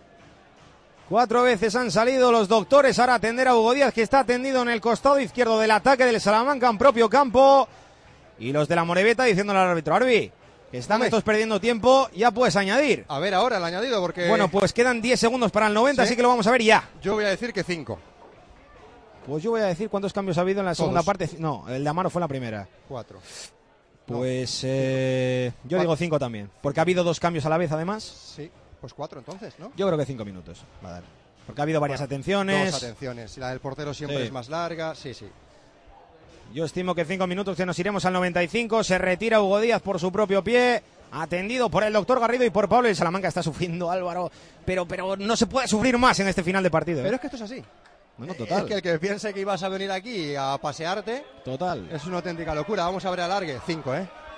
4 veces han salido los doctores ahora a atender a Hugo Díaz, que está atendido en el costado izquierdo del ataque del Salamanca en propio campo. Y los de la Amorebieta diciéndole al árbitro: Arbi, que están estos perdiendo tiempo, ya puedes añadir. A ver ahora el añadido, porque... Bueno, pues quedan 10 segundos para el 90, ¿sí? Así que lo vamos a ver ya. Yo voy a decir que 5. Pues yo voy a decir cuántos cambios ha habido en la segunda parte. No, el de Amaro fue en la primera. 4. Pues yo digo 5 también, porque ha habido 2 cambios a la vez además. Sí. Pues 4 entonces, ¿no? Yo creo que 5 minutos va a dar. Porque ha habido varias atenciones. 2 atenciones. Y la del portero siempre es más larga. Sí. Yo estimo que 5 minutos, que nos iremos al 95. Se retira Hugo Díaz por su propio pie. Atendido por el doctor Garrido y por Pablo. Y el Salamanca está sufriendo, Álvaro. Pero no se puede sufrir más en este final de partido. Pero es que esto es así. No, total. Es que el que piense que ibas a venir aquí a pasearte. Total. Es una auténtica locura. Vamos a ver alargue. 5,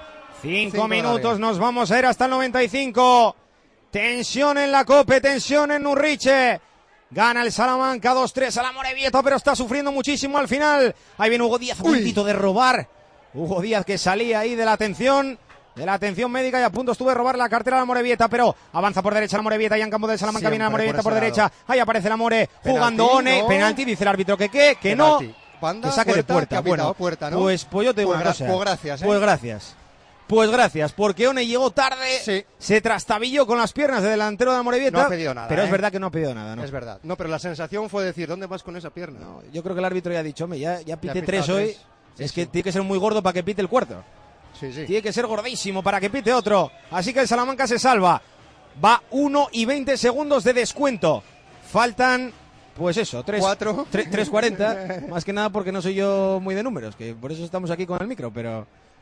5 minutos, nos vamos a ir hasta el 95. Tensión en la COPE, tensión en Urriche. Gana el Salamanca 2-3 a la Amorebieta, pero está sufriendo muchísimo al final. Ahí viene Hugo Díaz, a puntito de robar. Hugo Díaz, que salía ahí de la atención médica, y a punto estuvo de robar la cartera a la Amorebieta, pero avanza por derecha la Amorebieta, y en campo del Salamanca siempre viene la Amorebieta por derecha. Ahí aparece la Amore, jugando One. No. Penalti, dice el árbitro que no. Banda, que saque puerta, de puerta. Bueno, puerta, ¿no? pues yo te digo una cosa. Pues gracias, porque One llegó tarde, se trastabilló con las piernas de delantero de la Amorebieta. No ha pedido nada. Pero es verdad que no ha pedido nada, ¿no? Es verdad. No, pero la sensación fue decir, ¿dónde vas con esa pierna? No, yo creo que el árbitro ya ha dicho, ya pite 3 hoy. Es que tiene que ser muy gordo para que pite el cuarto. Sí. Tiene que ser gordísimo para que pite otro. Así que el Salamanca se salva. Va 1 y 20 segundos de descuento. Faltan, pues eso, 3:40. Más que nada porque no soy yo muy de números, que por eso estamos aquí con el micro, pero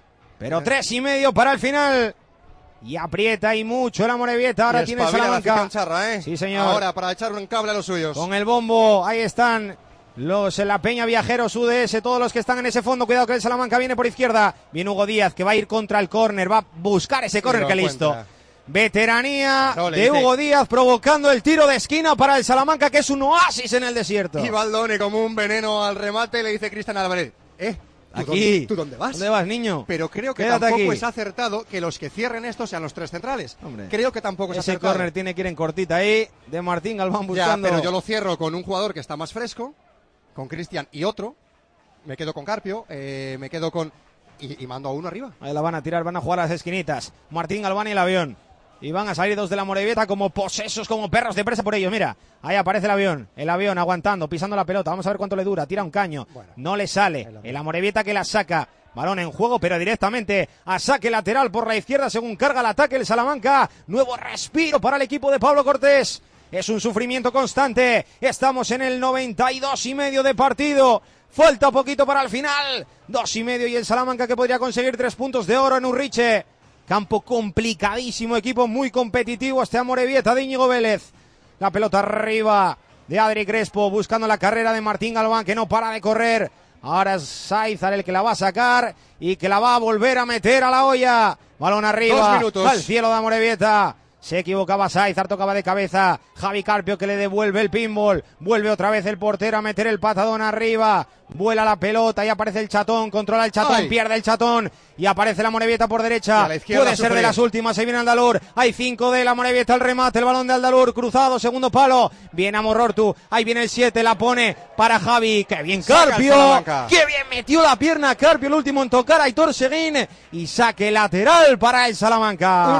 3:30 para el final. Y aprieta y mucho la Amorebieta. Ahora tiene el Salamanca. Sí, señor. Ahora para echar un cable a los suyos. Con el bombo, ahí están los en la Peña Viajeros UDS, todos los que están en ese fondo. Cuidado que el Salamanca viene por izquierda. Viene Hugo Díaz, que va a ir contra el córner, va a buscar ese córner, que listo. Veteranía de Hugo Díaz, provocando el tiro de esquina para el Salamanca, que es un oasis en el desierto. Y Baldoni, como un veneno al remate, le dice Cristian Álvarez: aquí. ¿Tú dónde vas? ¿Dónde vas, niño? Pero creo que Quédate tampoco aquí. es acertado que los que cierren esto sean los 3 centrales. Hombre, creo que tampoco es acertado. Ese córner tiene que ir en cortita ahí, de Martín Galván buscando. Ya, pero yo lo cierro con un jugador que está más fresco, con Cristian y otro. Me quedo con Carpio, me quedo con... Y mando a uno arriba. Ahí la van a tirar, van a jugar a las esquinitas. Martín Galván y el avión. Y van a salir 2 de la Amorebieta como posesos, como perros de presa por ellos. Mira, ahí aparece el avión aguantando, pisando la pelota. Vamos a ver cuánto le dura, tira un caño. Bueno, no le sale. El Amorebieta que la saca. Balón en juego, pero directamente a saque lateral por la izquierda según carga el ataque el Salamanca. Nuevo respiro para el equipo de Pablo Cortés. Es un sufrimiento constante. Estamos en el 92,5 de partido. Falta poquito para el final. 2,5 y el Salamanca, que podría conseguir 3 puntos de oro en Urriche. Campo complicadísimo, equipo muy competitivo este Amorebieta de Íñigo Vélez. La pelota arriba de Adri Crespo, buscando la carrera de Martín Galván, que no para de correr. Ahora es Saizar el que la va a sacar y que la va a volver a meter a la olla. Balón arriba, 2 minutos. al cielo de Amorebieta. Se equivocaba Saizar, tocaba de cabeza. Javi Carpio que le devuelve el pinball. Vuelve otra vez el portero a meter el patadón arriba. Vuela la pelota y aparece el Chatón. Controla el Chatón, ¡ay! Pierde el Chatón. Y aparece la Amorebieta por derecha. Puede ser de las últimas. Se viene Andalur. Hay 5 de la Amorebieta. El remate, el balón de Andalur. Cruzado, segundo palo. Viene Amorortu. Ahí viene el 7. La pone para Javi. ¡Qué bien Carpio! ¡Qué bien metió la pierna Carpio! El último en tocar a Aitor Seguín. Y saque lateral para el Salamanca.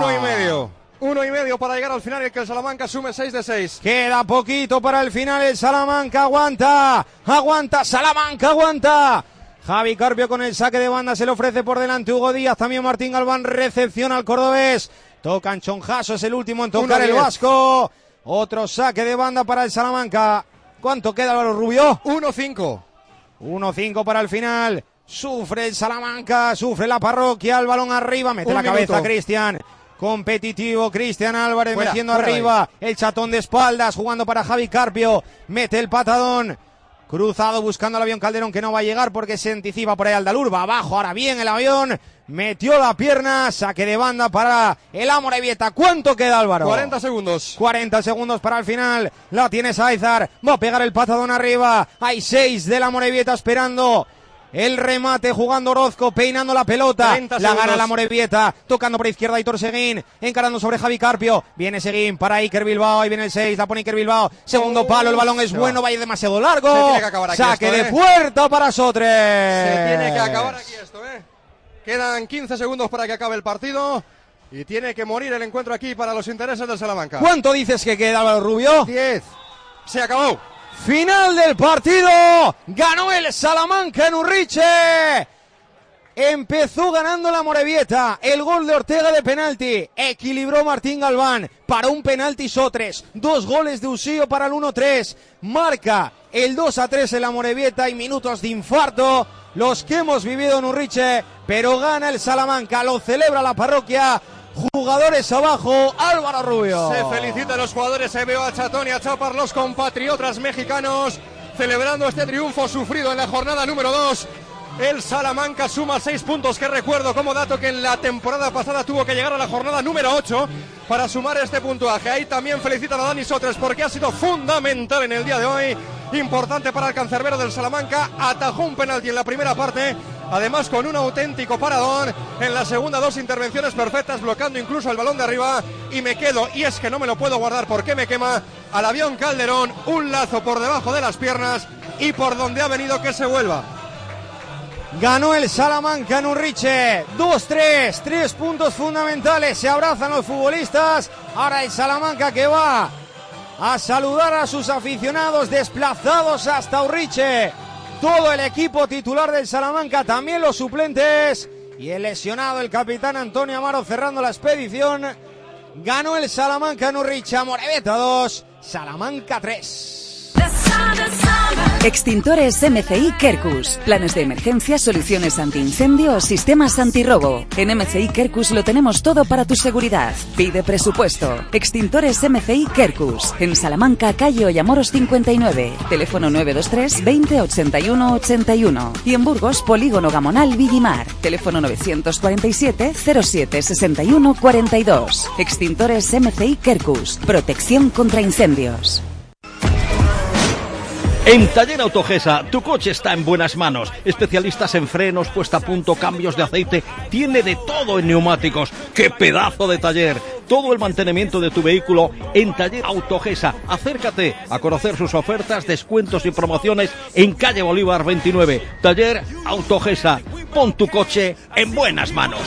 1,5 para llegar al final y que el Salamanca sume 6 de 6. Queda poquito para el final, el Salamanca aguanta, Salamanca aguanta. Javi Carpio con el saque de banda, se le ofrece por delante Hugo Díaz, también Martín Galván recepciona al cordobés. Tocan Chonjaso, es el último en tocar el vasco. Otro saque de banda para el Salamanca. ¿Cuánto queda, Álvaro Rubio? 1-5. 1-5 para el final. Sufre el Salamanca, sufre la parroquia, el balón arriba, mete la cabeza Cristian. Competitivo Cristian Álvarez metiendo arriba, el Chatón de espaldas, jugando para Javi Carpio, mete el patadón, cruzado buscando al avión Calderón que no va a llegar porque se anticipa por ahí Aldalur, va abajo, ahora bien el avión, metió la pierna, saque de banda para el Amorebieta. ¿Cuánto queda, Álvaro? 40 segundos. 40 segundos para el final, la tiene Saizar, va a pegar el patadón arriba, hay 6 del Amorebieta esperando. El remate jugando Orozco, peinando la pelota, la gana la Amorebieta, tocando por izquierda Aitor Seguín, encarando sobre Javi Carpio, viene Seguín para Iker Bilbao, ahí viene el 6, la pone Iker Bilbao, segundo palo, el balón es bueno, va a ir demasiado largo, saque de puerta para Sotres. Se tiene que acabar aquí esto, Quedan 15 segundos para que acabe el partido y tiene que morir el encuentro aquí para los intereses del Salamanca. ¿Cuánto dices que queda, Álvaro Rubio? 10. Se acabó. Final del partido, ganó el Salamanca en Urriche, empezó ganando la Amorebieta, el gol de Ortega de penalti, equilibró Martín Galván, para un penalti Sotres, 2 goles de Usío para el 1-3, marca el 2-3 en la Amorebieta y minutos de infarto, los que hemos vivido en Urriche, pero gana el Salamanca, lo celebra la parroquia. Jugadores abajo, Álvaro Rubio. Se felicitan los jugadores, se veo a Chatón y a Chapar, los compatriotas mexicanos, celebrando este triunfo sufrido en la jornada número 2. El Salamanca suma 6 puntos, que recuerdo como dato que en la temporada pasada tuvo que llegar a la jornada número 8 para sumar este puntuaje. Ahí también felicitan a Dani Sotres porque ha sido fundamental en el día de hoy, importante para el cancerbero del Salamanca, atajó un penalti en la primera parte, además con un auténtico paradón, en la segunda 2 intervenciones perfectas, bloqueando incluso el balón de arriba, y me quedo, y es que no me lo puedo guardar porque me quema, al avión Calderón, un lazo por debajo de las piernas y por donde ha venido que se vuelva. Ganó el Salamanca en Urriche, 2-3, 3 puntos fundamentales, se abrazan los futbolistas, ahora el Salamanca que va a saludar a sus aficionados desplazados hasta Urriche, todo el equipo titular del Salamanca, también los suplentes y el lesionado, el capitán Antonio Amaro cerrando la expedición. Ganó el Salamanca en Urriche, Amorebieta 2, Salamanca 3. Extintores MCI Kerkus. Planes de emergencia, soluciones antiincendio, sistemas antirrobo. En MCI Kerkus lo tenemos todo para tu seguridad. Pide presupuesto. Extintores MCI Kerkus. En Salamanca, calle Ollamoros 59. Teléfono 923 20 81 81. Y en Burgos, Polígono Gamonal Villimar. Teléfono 947 07 61 42. Extintores MCI Kerkus. Protección contra incendios. En Taller Autogesa, tu coche está en buenas manos. Especialistas en frenos, puesta a punto, cambios de aceite. Tiene de todo en neumáticos. ¡Qué pedazo de taller! Todo el mantenimiento de tu vehículo en Taller Autogesa. Acércate a conocer sus ofertas, descuentos y promociones en calle Bolívar 29. Taller Autogesa. Pon tu coche en buenas manos.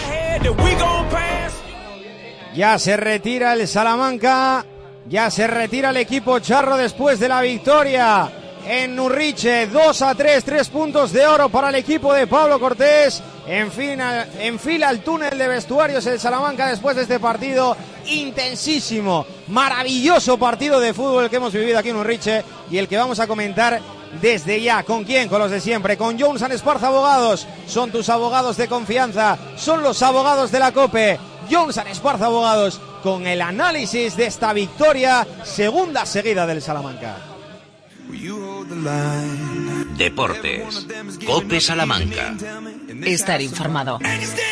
Ya se retira el Salamanca. Ya se retira el equipo charro después de la victoria en Urriche, 2-3, 3 puntos de oro para el equipo de Pablo Cortés. Enfila el túnel de vestuarios el Salamanca después de este partido intensísimo, maravilloso partido de fútbol que hemos vivido aquí en Urriche y el que vamos a comentar desde ya. ¿Con quién? Con los de siempre, con Jones & Esparza Abogados. Son tus abogados de confianza, son los abogados de la COPE. Jones & Esparza Abogados, con el análisis de esta victoria, segunda seguida del Salamanca. Deportes. COPE Salamanca. Estar informado.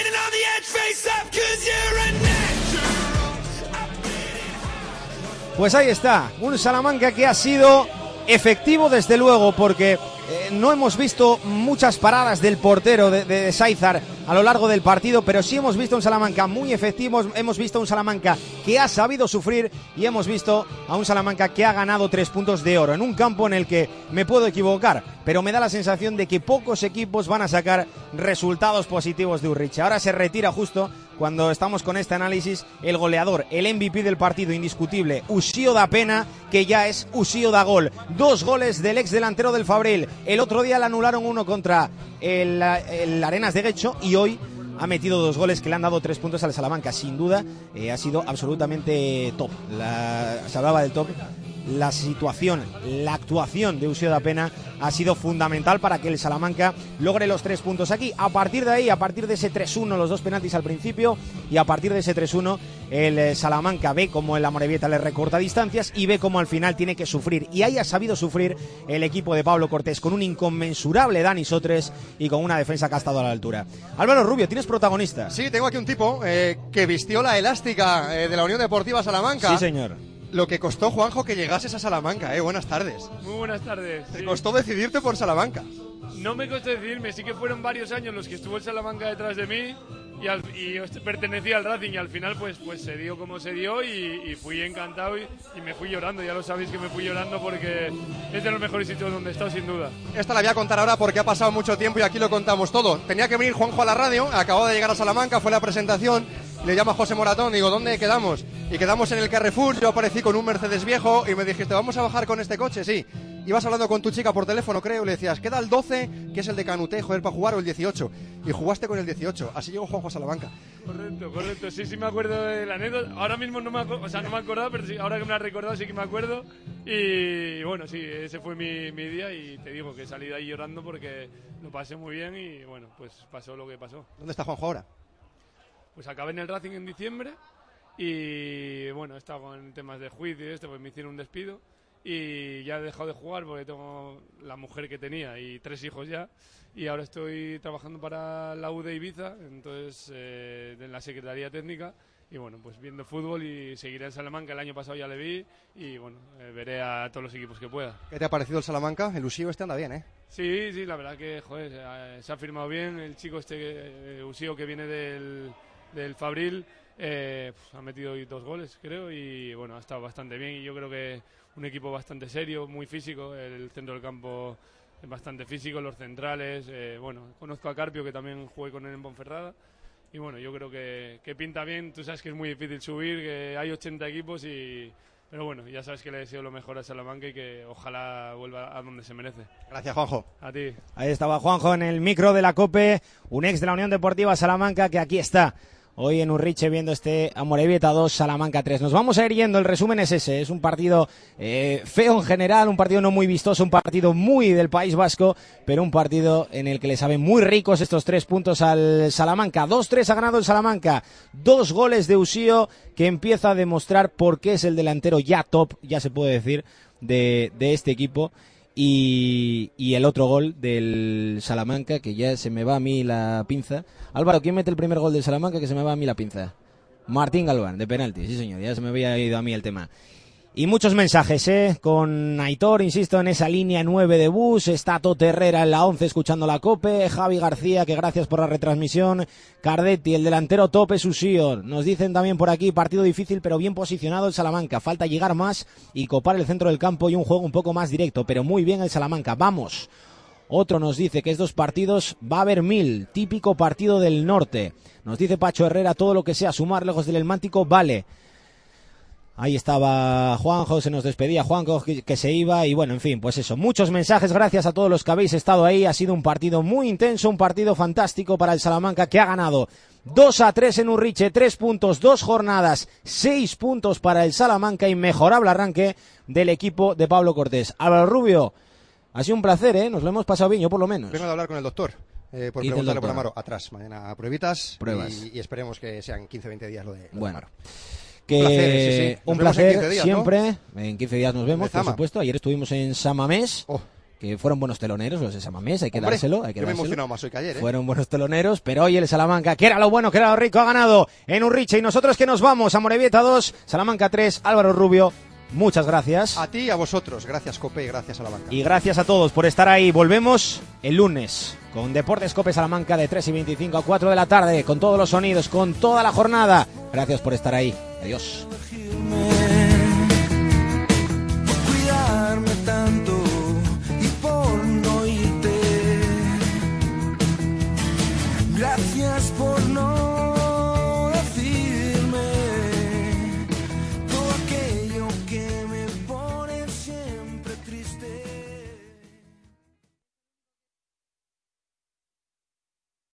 Pues ahí está, un Salamanca que ha sido efectivo desde luego, porque no hemos visto muchas paradas del portero de Saizar a lo largo del partido, pero sí hemos visto un Salamanca muy efectivo, hemos visto un Salamanca que ha sabido sufrir y hemos visto a un Salamanca que ha ganado 3 puntos de oro en un campo en el que me puedo equivocar, pero me da la sensación de que pocos equipos van a sacar resultados positivos de Urriche. Ahora se retira justo cuando estamos con este análisis el goleador, el MVP del partido indiscutible, Uxío da Pena, que ya es Uxío da Gol. 2 goles del ex delantero del Fabril. El otro día le anularon uno contra el Arenas de Guecho y hoy ha metido 2 goles que le han dado 3 puntos al Salamanca. Sin duda ha sido absolutamente top. Se hablaba del top. La situación, la actuación de Uxío da Pena ha sido fundamental para que el Salamanca logre los 3 puntos aquí. A partir de ahí, a partir de ese 3-1, los 2 penaltis al principio, y a partir de ese 3-1, el Salamanca ve como el Amorebieta le recorta distancias y ve como al final tiene que sufrir. Y ahí ha sabido sufrir el equipo de Pablo Cortés, con un inconmensurable Dani Sotres y con una defensa que ha estado a la altura. Álvaro Rubio, ¿tienes protagonista? Sí, tengo aquí un tipo que vistió la elástica de la Unión Deportiva Salamanca. Sí, señor. Lo que costó, Juanjo, que llegases a Salamanca, Buenas tardes. Muy buenas tardes. ¿Te costó decidirte por Salamanca? No me costó decidirme, sí que fueron varios años los que estuvo el Salamanca detrás de mí y pertenecía al Racing y al final pues se dio como se dio y fui encantado y me fui llorando. Ya lo sabéis que me fui llorando porque es de los mejores sitios donde he estado, sin duda. Esta la voy a contar ahora porque ha pasado mucho tiempo y aquí lo contamos todo. Tenía que venir Juanjo a la radio, acababa de llegar a Salamanca, fue la presentación. Le llama José Moratón, digo, ¿dónde quedamos? Y quedamos en el Carrefour, yo aparecí con un Mercedes viejo y me dijiste, ¿vamos a bajar con este coche? Sí. Ibas hablando con tu chica por teléfono, creo, y le decías, queda el 12, que es el de Canuté, joder, para jugar, o el 18. Y jugaste con el 18, así llegó Juanjo a Salamanca. Correcto, sí me acuerdo de la anécdota. Ahora mismo no me acordaba, pero sí, ahora que me la has recordado sí que me acuerdo. Y bueno, sí, ese fue mi día y te digo que salí de ahí llorando porque lo pasé muy bien y bueno, pues pasó lo que pasó. ¿Dónde está Juanjo ahora? Pues acabé en el Racing en diciembre y bueno, he estado con temas de juicio y pues me hicieron un despido y ya he dejado de jugar porque tengo la mujer que tenía y 3 hijos ya y ahora estoy trabajando para la U de Ibiza, entonces en la Secretaría Técnica y bueno, pues viendo fútbol y seguiré en Salamanca. El año pasado ya le vi y bueno, veré a todos los equipos que pueda. ¿Qué te ha parecido el Salamanca? El Uxío anda bien, Sí, la verdad que joder, se ha firmado bien. El chico Uxío que viene del Fabril ha metido hoy 2 goles, creo, y bueno, ha estado bastante bien y yo creo que un equipo bastante serio, muy físico, el centro del campo es bastante físico, los centrales, bueno, conozco a Carpio que también jugué con él en Ponferrada y bueno, yo creo que pinta bien. Tú sabes que es muy difícil subir, que hay 80 equipos pero bueno, ya sabes que le deseo lo mejor a Salamanca y que ojalá vuelva a donde se merece. Gracias, Juanjo. A ti. Ahí estaba Juanjo en el micro de la COPE, un ex de la Unión Deportiva Salamanca que aquí está hoy en Urriche viendo este Amorebieta 2, Salamanca 3. Nos vamos a ir yendo, el resumen es ese, es un partido feo en general, un partido no muy vistoso, un partido muy del País Vasco, pero un partido en el que le saben muy ricos estos 3 puntos al Salamanca. 2-3 ha ganado el Salamanca, 2 goles de Uxío que empieza a demostrar por qué es el delantero ya top, ya se puede decir, de este equipo. Y el otro gol del Salamanca, que ya se me va a mí la pinza. Álvaro, ¿quién mete el primer gol del Salamanca que se me va a mí la pinza? Martín Galván, de penalti, sí señor, ya se me había ido a mí el tema. Y muchos mensajes, con Aitor, insisto, en esa línea 9 de bus, está Tote Herrera en la 11 escuchando la COPE, Javi García, que gracias por la retransmisión, Cardetti, el delantero top es Uxío. Nos dicen también por aquí, partido difícil pero bien posicionado el Salamanca, falta llegar más y copar el centro del campo y un juego un poco más directo, pero muy bien el Salamanca, vamos. Otro nos dice que estos partidos va a haber 1000, típico partido del norte. Nos dice Pacho Herrera, todo lo que sea sumar lejos del Elmántico vale. Ahí estaba Juanjo, se nos despedía Juanjo que se iba y bueno, en fin, pues eso, muchos mensajes, gracias a todos los que habéis estado ahí, ha sido un partido muy intenso, un partido fantástico para el Salamanca que ha ganado 2-3 en Urriche, 3 puntos, 2 jornadas, 6 puntos para el Salamanca, inmejorable arranque del equipo de Pablo Cortés. Álvaro Rubio, ha sido un placer, nos lo hemos pasado bien, yo por lo menos. Vengo de hablar con el doctor. Por preguntarle por Amaro, atrás, mañana pruebitas pruebas y esperemos que sean 15-20 días lo de bueno. Amaro. Que Nos un vemos placer en 15 días, siempre. ¿No? En 15 días nos vemos, Lezama. por supuesto. Ayer estuvimos en San Mamés. Que fueron buenos teloneros los de San Mamés, hay que Hombre, dárselo. yo me he emocionado más hoy que ayer, ¿eh? Fueron buenos teloneros, pero hoy el Salamanca, que era lo bueno, que era lo rico, ha ganado en Urriche. Y nosotros que nos vamos a Morevieta 2, Salamanca 3, Álvaro Rubio. Muchas gracias. A ti y a vosotros. Gracias, Cope, y gracias, Salamanca. Y gracias a todos por estar ahí. Volvemos el lunes con Deportes Cope Salamanca de 3:25 a 4 de la tarde, con todos los sonidos, con toda la jornada. Gracias por estar ahí. Adiós. Cuidarme tanto y por no irte. Gracias por no